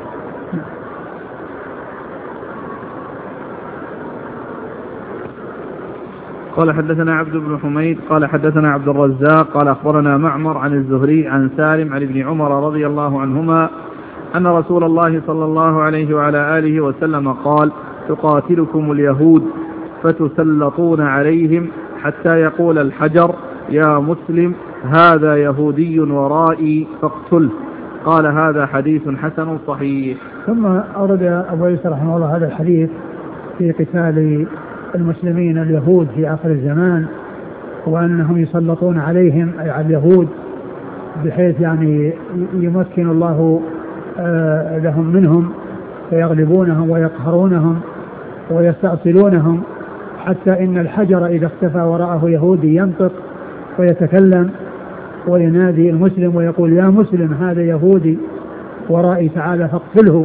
S1: قال حدثنا عبد بن حميد قال حدثنا عبد الرزاق قال أخبرنا معمر عن الزهري عن سالم عن ابن عمر رضي الله عنهما أن رسول الله صلى الله عليه وعلى آله وسلم قال: تقاتلكم اليهود فتسلطون عليهم حتى يقول الحجر يا مسلم هذا يهودي ورائي فاقتله. قال: هذا حديث حسن صحيح.
S2: ثم أورد أبو عيسى رحمه الله هذا الحديث في قتال المسلمين اليهود في آخر الزمان، وأنهم يسلطون عليهم أي على اليهود بحيث يعني يمكن الله لهم منهم فيغلبونهم ويقهرونهم ويستأصلونهم، حتى إن الحجر إذا اختفى وراءه يهودي ينطق ويتكلم وينادي المسلم ويقول يا مسلم هذا يهودي ورائي تعالى فاقتله.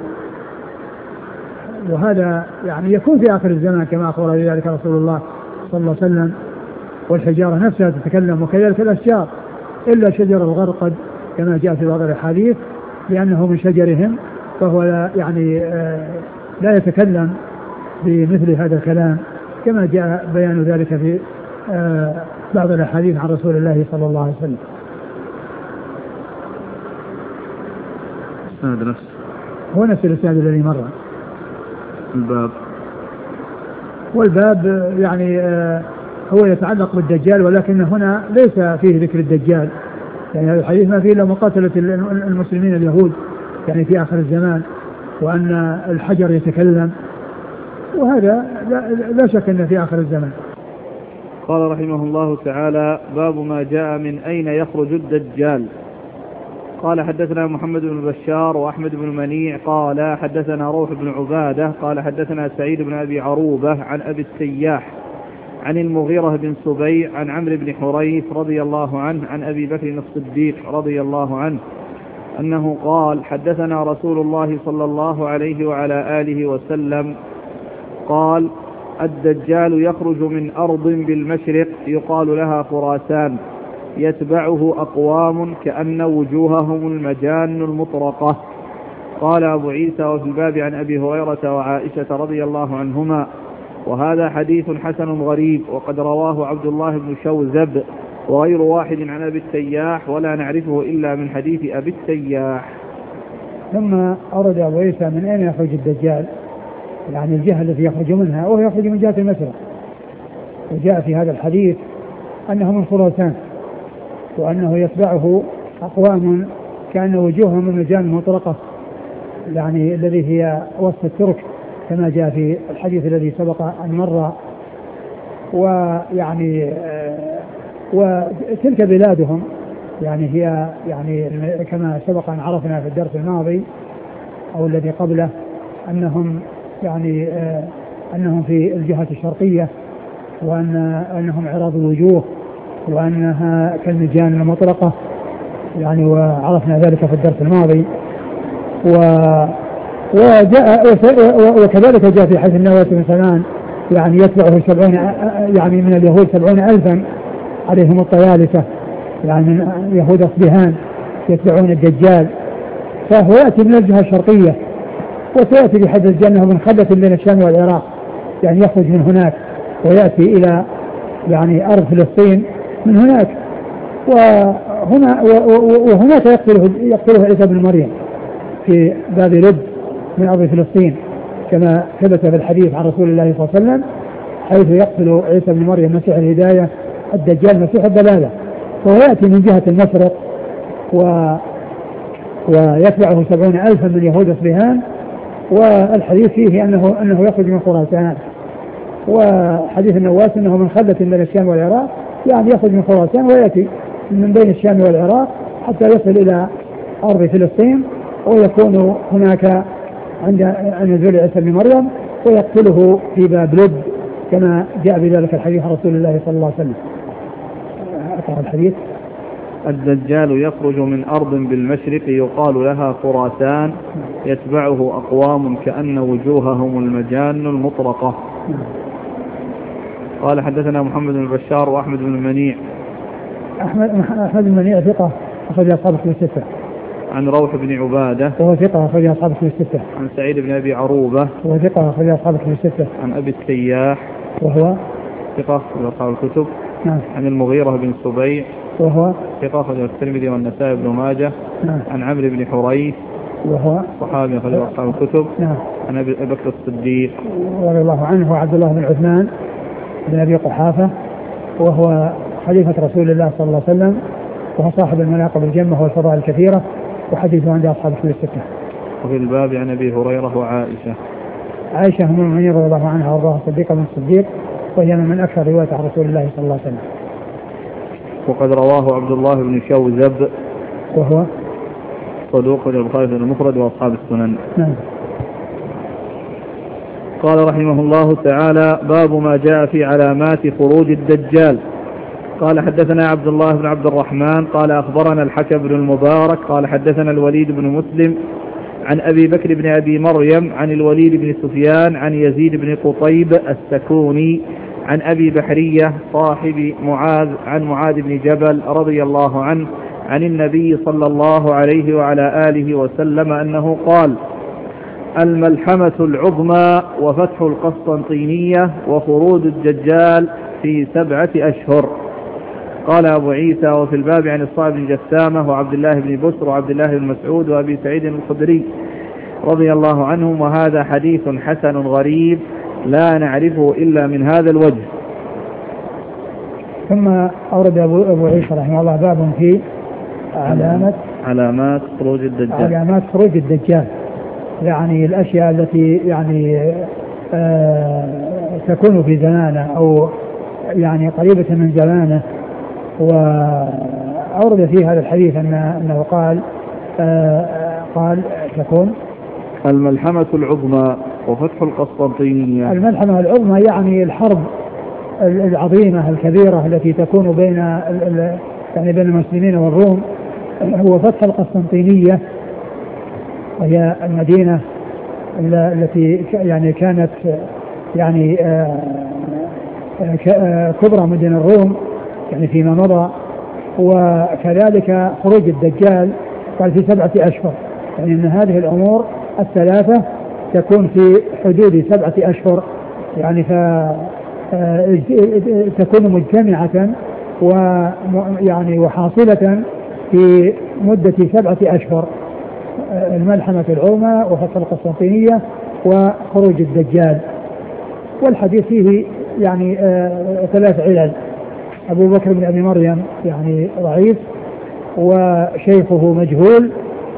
S2: وهذا يعني يكون في آخر الزمان كما أخبر بذلك رسول الله صلى الله عليه وسلم، والحجارة نفسها تتكلم وكذلك الأشجار إلا شجر الغرقد كما جاء في بعض الحديث لأنه من شجرهم، فهو لا يعني لا يتكلم بمثل هذا الكلام كما جاء بيان ذلك في بعض الحديث عن رسول الله صلى الله عليه وسلم.
S1: هذا نفس
S2: هو نفس الإسناد الذي مر.
S1: الباب
S2: والباب يعني هو يتعلق بالدجال، ولكن هنا ليس فيه ذكر الدجال، يعني هذا الحديث ما فيه إلا مقاتلة المسلمين اليهود يعني في آخر الزمان، وأن الحجر يتكلم، وهذا لا, لا شك أنه في آخر الزمان.
S1: قال رحمه الله تعالى: باب ما جاء من أين يخرج الدجال. قال حدثنا محمد بن بشار وأحمد بن منيع قال حدثنا روح بن عبادة قال حدثنا سعيد بن أبي عروبة عن أبي السياح عن المغيرة بن سبيع عن عمرو بن حريث رضي الله عنه عن أبي بكر الصديق رضي الله عنه أنه قال: حدثنا رسول الله صلى الله عليه وعلى آله وسلم قال: الدجال يخرج من أرض بالمشرق يقال لها خراسان، يتبعه أقوام كأن وجوههم المجان المطرقة. قال أبو عيسى: وفي الباب عن أبي هريرة وعائشة رضي الله عنهما، وهذا حديث حسن غريب، وقد رواه عبد الله بن شوذب وغير واحد عن أبي السياح، ولا نعرفه إلا من حديث أبي السياح.
S2: ثم أورد أبو عيسى من أين يخرج الدجال، يعني الجهة التي يخرج منها، وهو يخرج من جهة المشرق، وجاء في هذا الحديث أنه من خراسان، وأنه يتبعه أقوام كأن وجوههم المجان المطرقة، يعني الذي هي وسط الترك كما جاء في الحديث الذي سبق أن مر. ويعني وتلك بلادهم يعني هي يعني كما سبق أن عرفنا في الدرس الماضي أو الذي قبله أنهم يعني أنهم في الجهة الشرقية، وأن أنهم عراض الوجوه، وأنها كالمجان المطرقة يعني، وعرفنا ذلك في الدرس الماضي. و وجاء وكذلك جاء في حديث النواس بن سنان يعني يتبعه سبعون يعني من اليهود سبعون ألفا عليهم الطيالسة، يعني من يهود أصبهان يتبعون الدجال، فهو يأتي من الجهة الشرقية، وسيأتي بحدث الجنة من خلة بين الشام والعراق، يعني يخرج من هناك ويأتي إلى يعني أرض فلسطين من هناك، وهنا وهناك يقتله يقتله عيسى بن مريم في باب لد من أرض فلسطين كما ثبت في الحديث عن رسول الله صلى الله عليه وسلم، حيث يقتل عيسى بن مريم مسيح الهداية الدجال مسيح الضلالة، فهو يأتي من جهة المشرق و ويتبعه سبعون ألفا من يهود أصبهان، والحديث فيه أنه أنه يخرج من خراسان، وحديث النواس أنه من خلة بين الشام والعراق، يعني يخرج من خراسان ويأتي من بين الشام والعراق حتى يصل إلى أرض فلسطين، ويكون هناك عند عند نزول عيسى بن مريم ويقتله في باب لد كما جاء بذلك الحديث عن رسول الله صلى الله عليه وسلم. أقرأ الحديث.
S1: الدجال يخرج من أرض بالمشرق يقال لها خراسان يتبعه أقوام كأن وجوههم المجان المطرقة. قال حدثنا محمد بن بشار وأحمد بن منيع.
S2: أحمد أحمد بن منيع ثقة أخرج أصحاب الكتب الستة.
S1: عن روح بن عبادة
S2: وهو ثقة أخرج أصحاب الكتب الستة.
S1: عن سعيد بن أبي عروبة
S2: وهو ثقة أخرج أصحاب الكتب الستة.
S1: عن أبي السياح
S2: وهو
S1: ثقة أخرج أصحاب الكتب.
S2: نعم.
S1: عن المغيرة بن سبيع
S2: وهو
S1: ثقة أخرج الترمذي والنسائي بن ماجه.
S2: نعم.
S1: عن عمرو بن حريث
S2: وهو
S1: صحابي أخرج أصحاب الكتب.
S2: نعم.
S1: عن أبي بكر الصديق
S2: رضي الله عنه وعبد الله بن عثمان بن أبي قحافة وهو خليفة رسول الله صلى الله عليه وسلم وهو صاحب المناقب الجمة والفضائل الكثيرة وحديثه عند أصحاب الكتب الستة.
S1: وفي الباب عن أبي هريرة وعائشة.
S2: عائشة أم المؤمنين رضي الله عنها وارضاها الصديقة بنت الصديق وهي من أكثر رواية عن رسول الله صلى الله عليه وسلم.
S1: وقد رواه عبد الله بن شوذب
S2: وهو
S1: صدوق البخاري المفرد وأصحاب السنن.
S2: نعم.
S1: قال رحمه الله تعالى: باب ما جاء في علامات خروج الدجال. قال حدثنا عبد الله بن عبد الرحمن قال أخبرنا الحكم بن المبارك قال حدثنا الوليد بن مسلم عن أبي بكر بن أبي مريم عن الوليد بن سفيان عن يزيد بن قطيب السكوني عن أبي بحرية صاحب معاذ عن معاذ بن جبل رضي الله عنه عن النبي صلى الله عليه وعلى آله وسلم أنه قال: الملحمة العظمى وفتح القسطنطينية وخروج الدجال في سبعة أشهر. قال أبو عيسى: وفي الباب عن الصائب بن جسامة وعبد الله بن بسر وعبد الله بن مسعود وأبي سعيد الخدري رضي الله عنهم، وهذا حديث حسن غريب لا نعرفه إلا من هذا الوجه.
S2: ثم أورد أبو عيسى رحمه الله باب في علامات
S1: علامات خروج الدجال
S2: علامات خروج الدجال يعني الأشياء التي يعني آه تكون في زمانه أو يعني قريبة من زمانه. وأورد في هذا الحديث أنه, أنه قال آه قال تكون
S1: الملحمة العظمى وفتح القسطنطينية.
S2: الملحمة العظمى يعني الحرب العظيمة الكبيرة التي تكون بين يعني بين المسلمين والروم، هو فتح القسطنطينية وهي المدينة التي يعني كانت يعني كبرى مدن الروم يعني فيما مضى. وكذلك خروج الدجال قال في سبعة أشهر، يعني أن هذه الأمور الثلاثة تكون في حدود سبعة أشهر، يعني فتكون مجتمعة ويعني وحاصلة في مدة سبعة أشهر: الملحمة العظمى وفتح القسطنطينية وخروج الدجال. والحديث فيه يعني آه ثلاث علل: أبو بكر بن أبي مريم يعني ضعيف، وشيخه مجهول،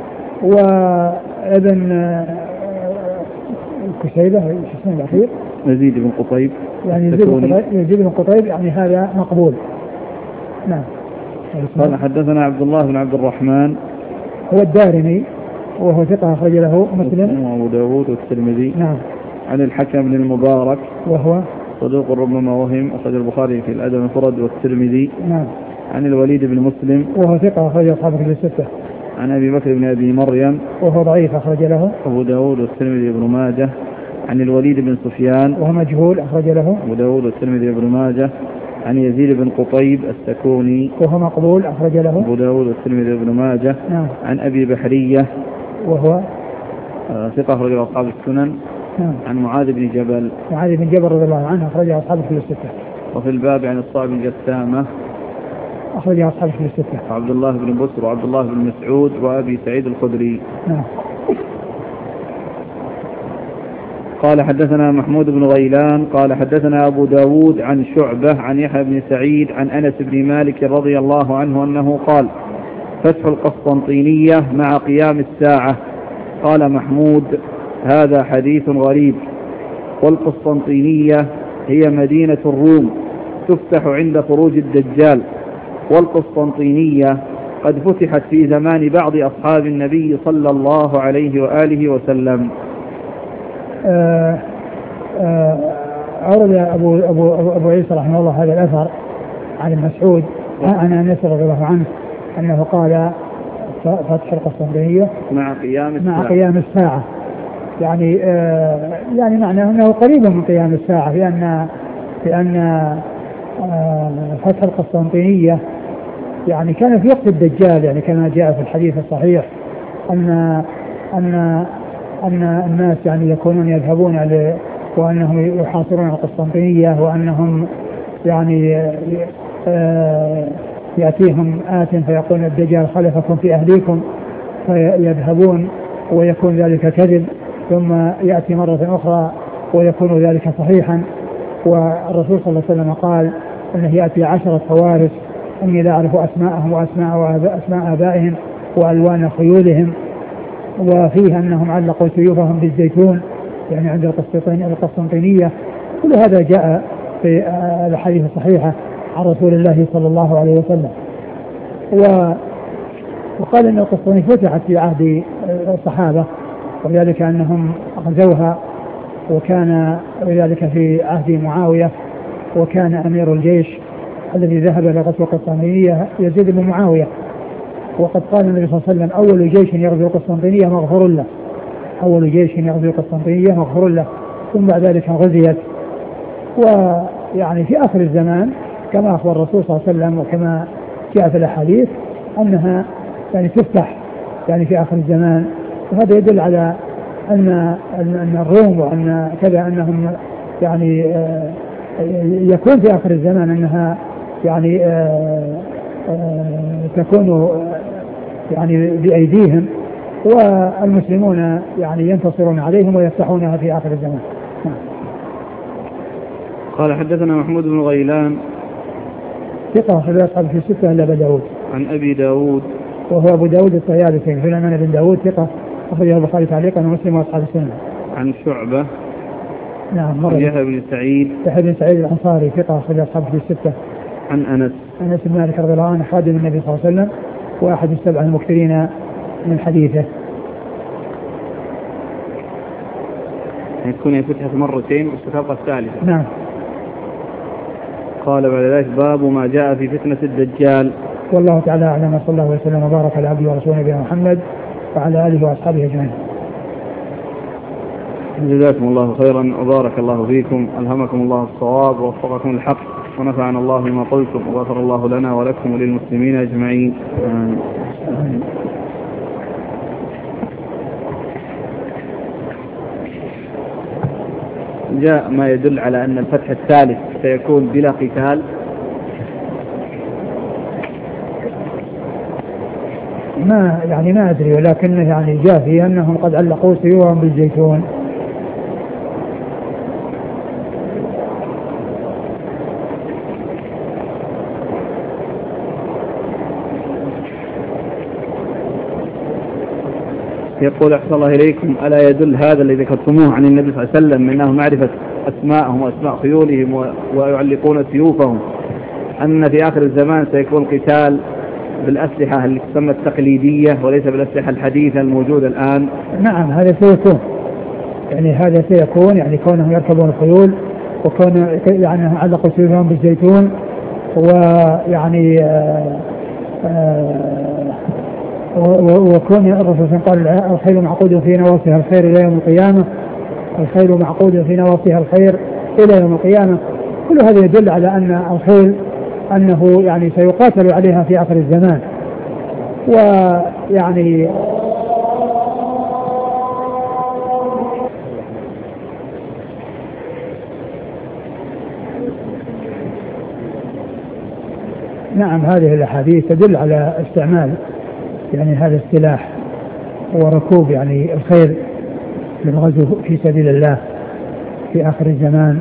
S2: وابن آه كسيبة اسمه الأخير
S1: يزيد بن قطيب
S2: يعني يزيد بن قطيب يعني هذا مقبول. نعم.
S1: قال حدثنا عبد الله بن عبد الرحمن
S2: هو الدارمي وهو ثقة أخرج له مسلم
S1: وأبو داود والترمذي.
S2: نعم.
S1: عن الحكم بن المبارك وهو
S2: صدوق
S1: ربما وهم، أخرج البخاري في الأدب المفرد والترمذي.
S2: نعم.
S1: عن الوليد بن مسلم
S2: وهو ثقة أخرج أصحاب الكتب الستة.
S1: عن أبي بكر بن أبي مريم
S2: وهو ضعيف أخرج له
S1: أبو داود والترمذي بن ماجه. عن الوليد بن سفيان
S2: وهو مجهول أخرج له
S1: أبو داود والترمذي بن ماجه. عن يزيد بن قطيب السكوني
S2: وهو مقبول أخرج له
S1: أبو داود والترمذي بن ماجه.
S2: نعم.
S1: عن أبي بحرية
S2: وهو
S1: ثقة أخرج أصحاب السنن.
S2: نعم.
S1: عن معاذ بن جبل
S2: معاذ بن جبل رضي الله عنه أخرج أصحاب الكتب الستة.
S1: وفي الباب عن الصائب بن جسامة
S2: أخرج أصحاب الكتب الستة.
S1: وعبد الله بن بسر وعبد الله بن مسعود وأبي سعيد الخدري.
S2: نعم.
S1: قال حدثنا محمود بن غيلان قال حدثنا أبو داود عن شعبة عن يحيى بن سعيد عن أنس بن مالك رضي الله عنه أنه قال: فتح القسطنطينية مع قيام الساعة. قال محمود: هذا حديث غريب. والقسطنطينية هي مدينة الروم تفتح عند خروج الدجال، والقسطنطينية قد فتحت في زمان بعض أصحاب النبي صلى الله عليه وآله وسلم.
S2: آه آه أورد أبو, أبو, أبو, أبو عيسى رحمه الله هذا الأثر عن المسعود عن أنس رضي الله عنه أنه قال فتح القسطنطينية
S1: مع قيام الساعة,
S2: مع قيام الساعة يعني آه يعني معناه أنه قريب من قيام الساعة، لأن لأن آه فتح القسطنطينية يعني كان في وقت الدجال، يعني كما جاء في الحديث الصحيح أن أن أن الناس يعني يكونون يذهبون ل وأنهم يحاصرون القسطنطينية، وأنهم يعني آه يأتيهم آت فيقول الدجال خلفكم في أهليكم فيذهبون ويكون ذلك كذب، ثم يأتي مرة أخرى ويكون ذلك صحيحا. والرسول صلى الله عليه وسلم قال أنه يأتي عشرة فوارس أني لا أعرف أسماءهم وأسماء وأسماء آبائهم وألوان خيولهم، وفيه أنهم علقوا سيوفهم بالزيتون يعني عند القسطنطينية. كل هذا جاء في الحديث الصحيحة عن رسول الله صلى الله عليه وسلم. وقال أن القسطنطينية فتحت في عهد الصحابة، وذلك أنهم غزوها، وكان ذلك في عهد معاوية، وكان أمير الجيش الذي ذهب لغزو القسطنطينية يزيد بن معاوية. وقد قال النبي صلى الله عليه وسلم أول جيش يغزو القسطنطينية مغفور له، أول جيش يغزو القسطنطينية مغفور له، ثم بعد ذلك غزيت. ويعني في آخر الزمان كما أخبر الرسول صلى الله عليه وسلم وكما جاء في الأحاديث أنها يعني تفتح يعني في آخر الزمان. وهذا يدل على أن أن الروم وأن كذا أنهم يعني يكون في آخر الزمان أنها يعني تكون يعني بأيديهم، والمسلمون يعني ينتصرون عليهم ويفتحونها في آخر الزمان.
S1: قال حدثنا محمود بن غيلان
S2: ثقة في أصحاب في الستة إلا أبا داود.
S1: عن أبي داود
S2: وهو أبو داود الطيالسي سليمان بن داود ثقة أخرجه البخاري تعليقا ومسلم وأصحاب السنة.
S1: عن شعبة
S2: نعم
S1: عن يحيى بن سعيد
S2: يحيى بن سعيد الأنصاري ثقة أخرجه أصحاب في الستة.
S1: عن أنس
S2: أنس بن مالك رضي الله عنه خادم النبي صلى الله عليه وسلم وأحد السبع المكثرين من حديثه.
S1: تكون فتحت مرتين والتفاقة الثالثة.
S2: نعم.
S1: قال بعد ذلك باب ما جاء في فتنة الدجال.
S2: والله تعالى أعلم، صلى الله عليه وسلم وبارك على عبده ورسوله نبينا محمد وعلى آله وأصحابه أجمعين.
S1: جزاكم الله خيرا وبارك الله فيكم، ألهمكم الله الصواب ووفقكم الحق، ونفعنا الله بما قلتم، وغفر الله لنا ولكم وللمسلمين أجمعين. جاء ما يدل على أن الفتح الثالث سيكون بلا قتال.
S2: ما يعني ما أدري، ولكن يعني جاء فيه أنهم قد علقوا سيوفهم بالزيتون.
S1: يقول أحسن الله إليكم، ألا يدل هذا الذي ذكرتموه عن النبي صلى الله عليه وسلم منه معرفة أسماءهم وأسماء خيولهم ويعلقون سيوفهم أن في آخر الزمان سيكون قتال بالأسلحة اللي تسمى التقليدية وليس بالأسلحة الحديثة الموجودة الآن؟
S2: نعم هذا سيكون، يعني هذا سيكون يعني كونهم يركبون الخيول وكون يعني علقوا سيوفهم بالزيتون، ويعني آآ آآ وكون الرسول قال الخيل معقود في نواصيها الخير إلى يوم القيامة، الخيل معقود في نواصيها الخير إلى يوم القيامة. كل هذا يدل على أن الخيل أنه يعني سيقاتل عليها في آخر الزمان. ويعني نعم هذه الأحاديث تدل على استعمال يعني هذا السلاح وركوب يعني الخيل للغزو في سبيل الله في آخر الزمان.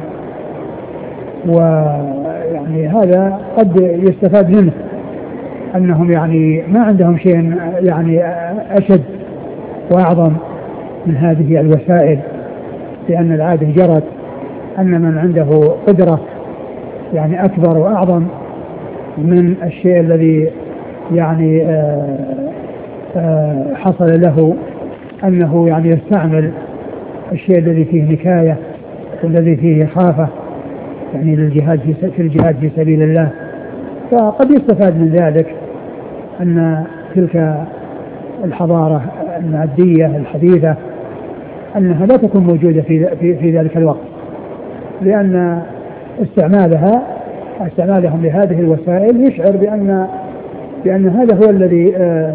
S2: ويعني هذا قد يستفاد منه أنهم يعني ما عندهم شيء يعني أشد وأعظم من هذه الوسائل، لأن العادة جرت أن من عنده قدرة يعني أكبر وأعظم من الشيء الذي يعني آآ آآ حصل له أنه يعني يستعمل الشيء الذي فيه نكاية والذي فيه خافة يعني للجهاد في الجهاد في سبيل الله. فقد يستفاد من ذلك أن تلك الحضارة المادية الحديثة أنها لا تكون موجودة في, في, في ذلك الوقت، لأن استعمالها استعمالهم لهذه الوسائل يشعر بأن بأن هذا هو الذي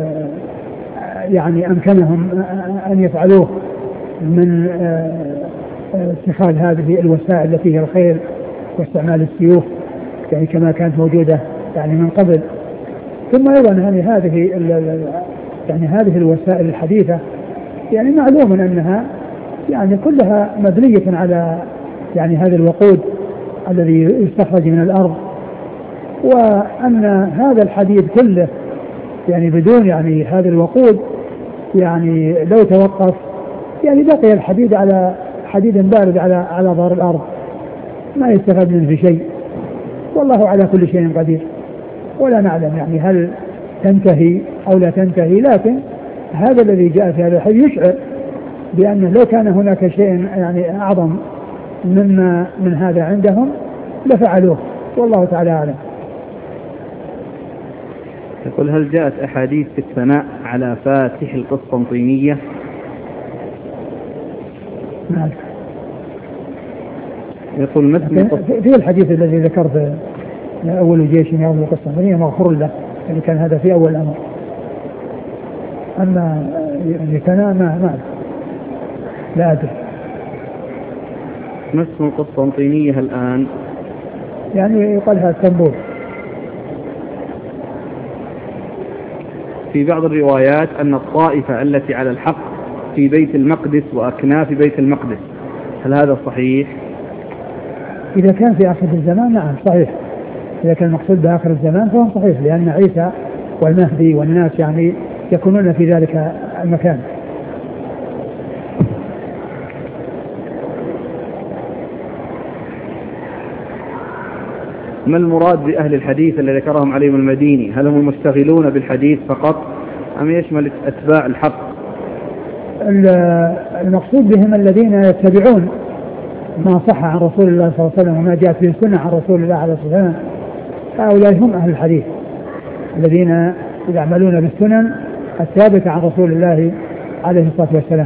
S2: يعني أمكنهم أن يفعلوه من اتخاذ هذه الوسائل التي هي الخيل واستعمال السيوف يعني كما كانت موجودة يعني من قبل. ثم أيضا يعني هذه يعني هذه الوسائل الحديثة يعني معلوم أنها يعني كلها مبنية على يعني هذا الوقود الذي يستخرج من الأرض، وأن هذا الحديد كله يعني بدون يعني هذا الوقود يعني لو توقف يعني بقي الحديد على حديد بارد على على ظهر الأرض ما يستفاد منه في شيء، والله على كل شيء قدير. ولا نعلم يعني هل تنتهي أو لا تنتهي، لكن هذا الذي جاء في هذا الحديث يشعر بأنه لو كان هناك شيء يعني أعظم مما من هذا عندهم لفعلوه، والله تعالى أعلم.
S1: يقول هل جاءت أحاديث في الثناء على فاتح القسطنطينية؟
S2: نعم.
S1: يقول مثل
S2: في الحديث الذي ذكرت أول جيش يوم القسطنطينية مغفور له، يعني كان هذا في أول الأمر. أما يعني كان ما ما لا أدري.
S1: ما اسم القسطنطينية الآن؟
S2: يعني يقالها اسطنبول.
S1: في بعض الروايات أن الطائفة التي على الحق في بيت المقدس وأكناف بيت المقدس، هل هذا صحيح؟
S2: إذا كان في آخر الزمان نعم صحيح، إذا كان المقصود بآخر الزمان فهو صحيح، لأن عيسى والمهدي والناس يعني يكونون في ذلك المكان.
S1: ما المراد بأهل الحديث الذي ذكرهم عليهم المديني؟ هل هم المشتغلون بالحديث فقط أم يشمل أتباع الحق؟
S2: المقصود بهم الذين يتبعون ما صح عن رسول الله صلى الله عليه وسلم وما جاءت به السنة عن رسول الله عليه الصلاة والسلام، هؤلاء هم أهل الحديث الذين يعملون بالسنن الثابتة عن رسول الله عليه الصلاة والسلام.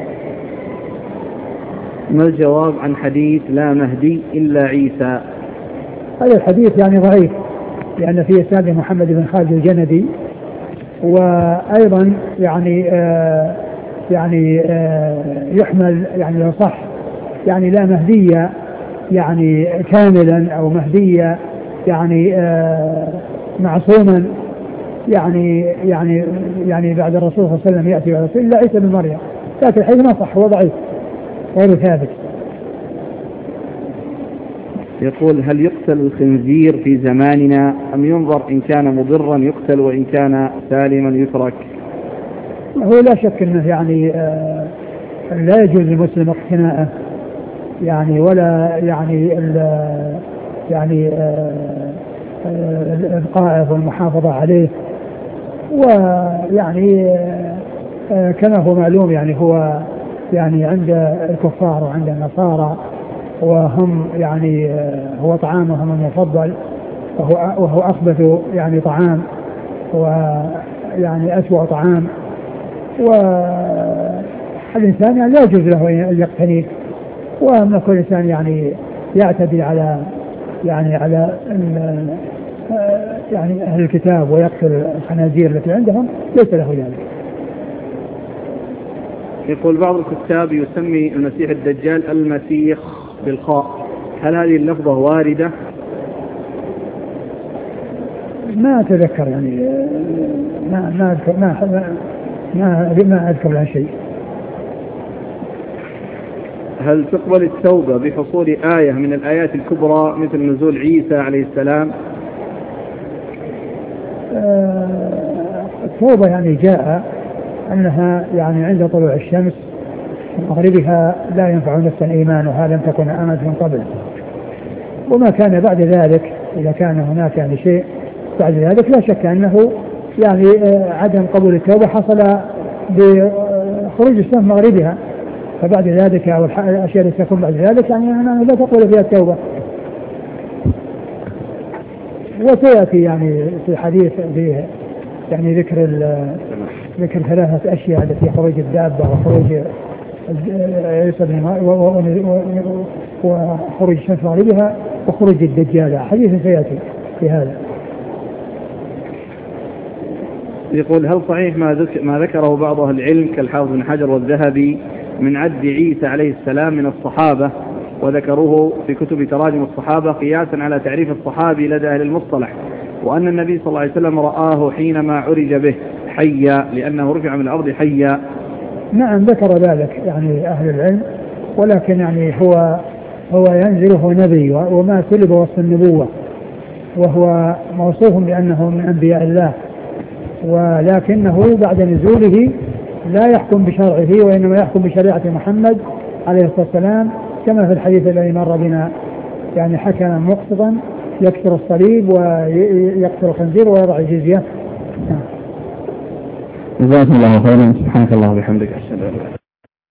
S1: ما الجواب عن حديث لا مهدي إلا عيسى؟
S2: هذا الحديث يعني ضعيف، لأن فيه سابق محمد بن خالد الجندي، وأيضا يعني آه يعني آه يحمل يعني لو صح يعني لا مهدية يعني كاملا أو مهدية يعني آه معصوما يعني يعني يعني بعد الرسول صلى الله عليه وسلم يأتي بعد الرسول إلا عيسى بن مريم، لكن الحديث ما صح، هو ضعيف غير ثابت.
S1: يقول هل يقتل الخنزير في زماننا أم ينظر إن كان مضرا يقتل وإن كان سالما يترك؟
S2: هو لا شك أنه يعني آه لا يجوز للمسلم اقتناءه يعني ولا يعني يعني آه آه الإبقاء والمحافظة عليه، ويعني آه كما هو معلوم يعني هو يعني عند الكفار وعند النصارى وهم يعني هو طعامهم المفضل وهو, وهو أخبث يعني طعام ويعني أسوأ طعام، والإنسان يعني لا يجوز له أن يقتنيه، وأن كل إنسان يعني يعتدي على يعني على يعني أهل الكتاب ويقتل الخنازير التي عندهم ليس له ذلك.
S1: يقول بعض الكتاب يسمي المسيح الدجال المسيح بالخاء، هل هذه اللفظة واردة؟
S2: ما أتذكر يعني ما ما أذكر ما ما ما أذكر لها شيء.
S1: هل تقبل التوبة بحصول آية من الآيات الكبرى مثل نزول عيسى عليه السلام؟
S2: التوبة يعني جاء أنها يعني عند طلوع الشمس مغربها لا ينفع نفسا إيمانها لم تكن آمنت من قبل، وما كان بعد ذلك إذا كان هناك يعني شيء بعد ذلك لا شك أنه يعني عدم قبول التوبة حصل بخروج الشمس مغربها، فبعد ذلك أو الأشياء التي تكون بعد ذلك يعني أنا لا تقبل فيها التوبة. وسيأتي يعني في حديث في يعني ذكر ذكر ثلاثة أشياء التي خروج الدابة وخروج عيسى بن وخروج الشمس مغربها وخروج الدجال، حديث سيأتي في هذا.
S1: يقول هل صحيح ما, ذك ما ذكره بعض أهل العلم كالحافظ بن حجر والذهبي من عد عيسى عليه السلام من الصحابة، وذكروه في كتب تراجم الصحابة قياسا على تعريف الصحابي لدى أهل المصطلح، وأن النبي صلى الله عليه وسلم رآه حينما عرج به حيا لأنه رفع من الأرض حيا؟
S2: نعم ذكر ذلك يعني أهل العلم، ولكن يعني هو هو ينزل هو نبي وما سلب وصف النبوة، وهو موصوف بأنه من أنبياء الله، ولكنه بعد نزوله لا يحكم بشرعه وإنما يحكم بشريعة محمد عليه الصلاة والسلام، كما في الحديث الذي مر بنا يعني حكما مقسطا يكسر الصليب ويكسر الخنزير ويضع الجزية.
S1: جزاكم الله خيرا. سبحانك الله وبحمدك.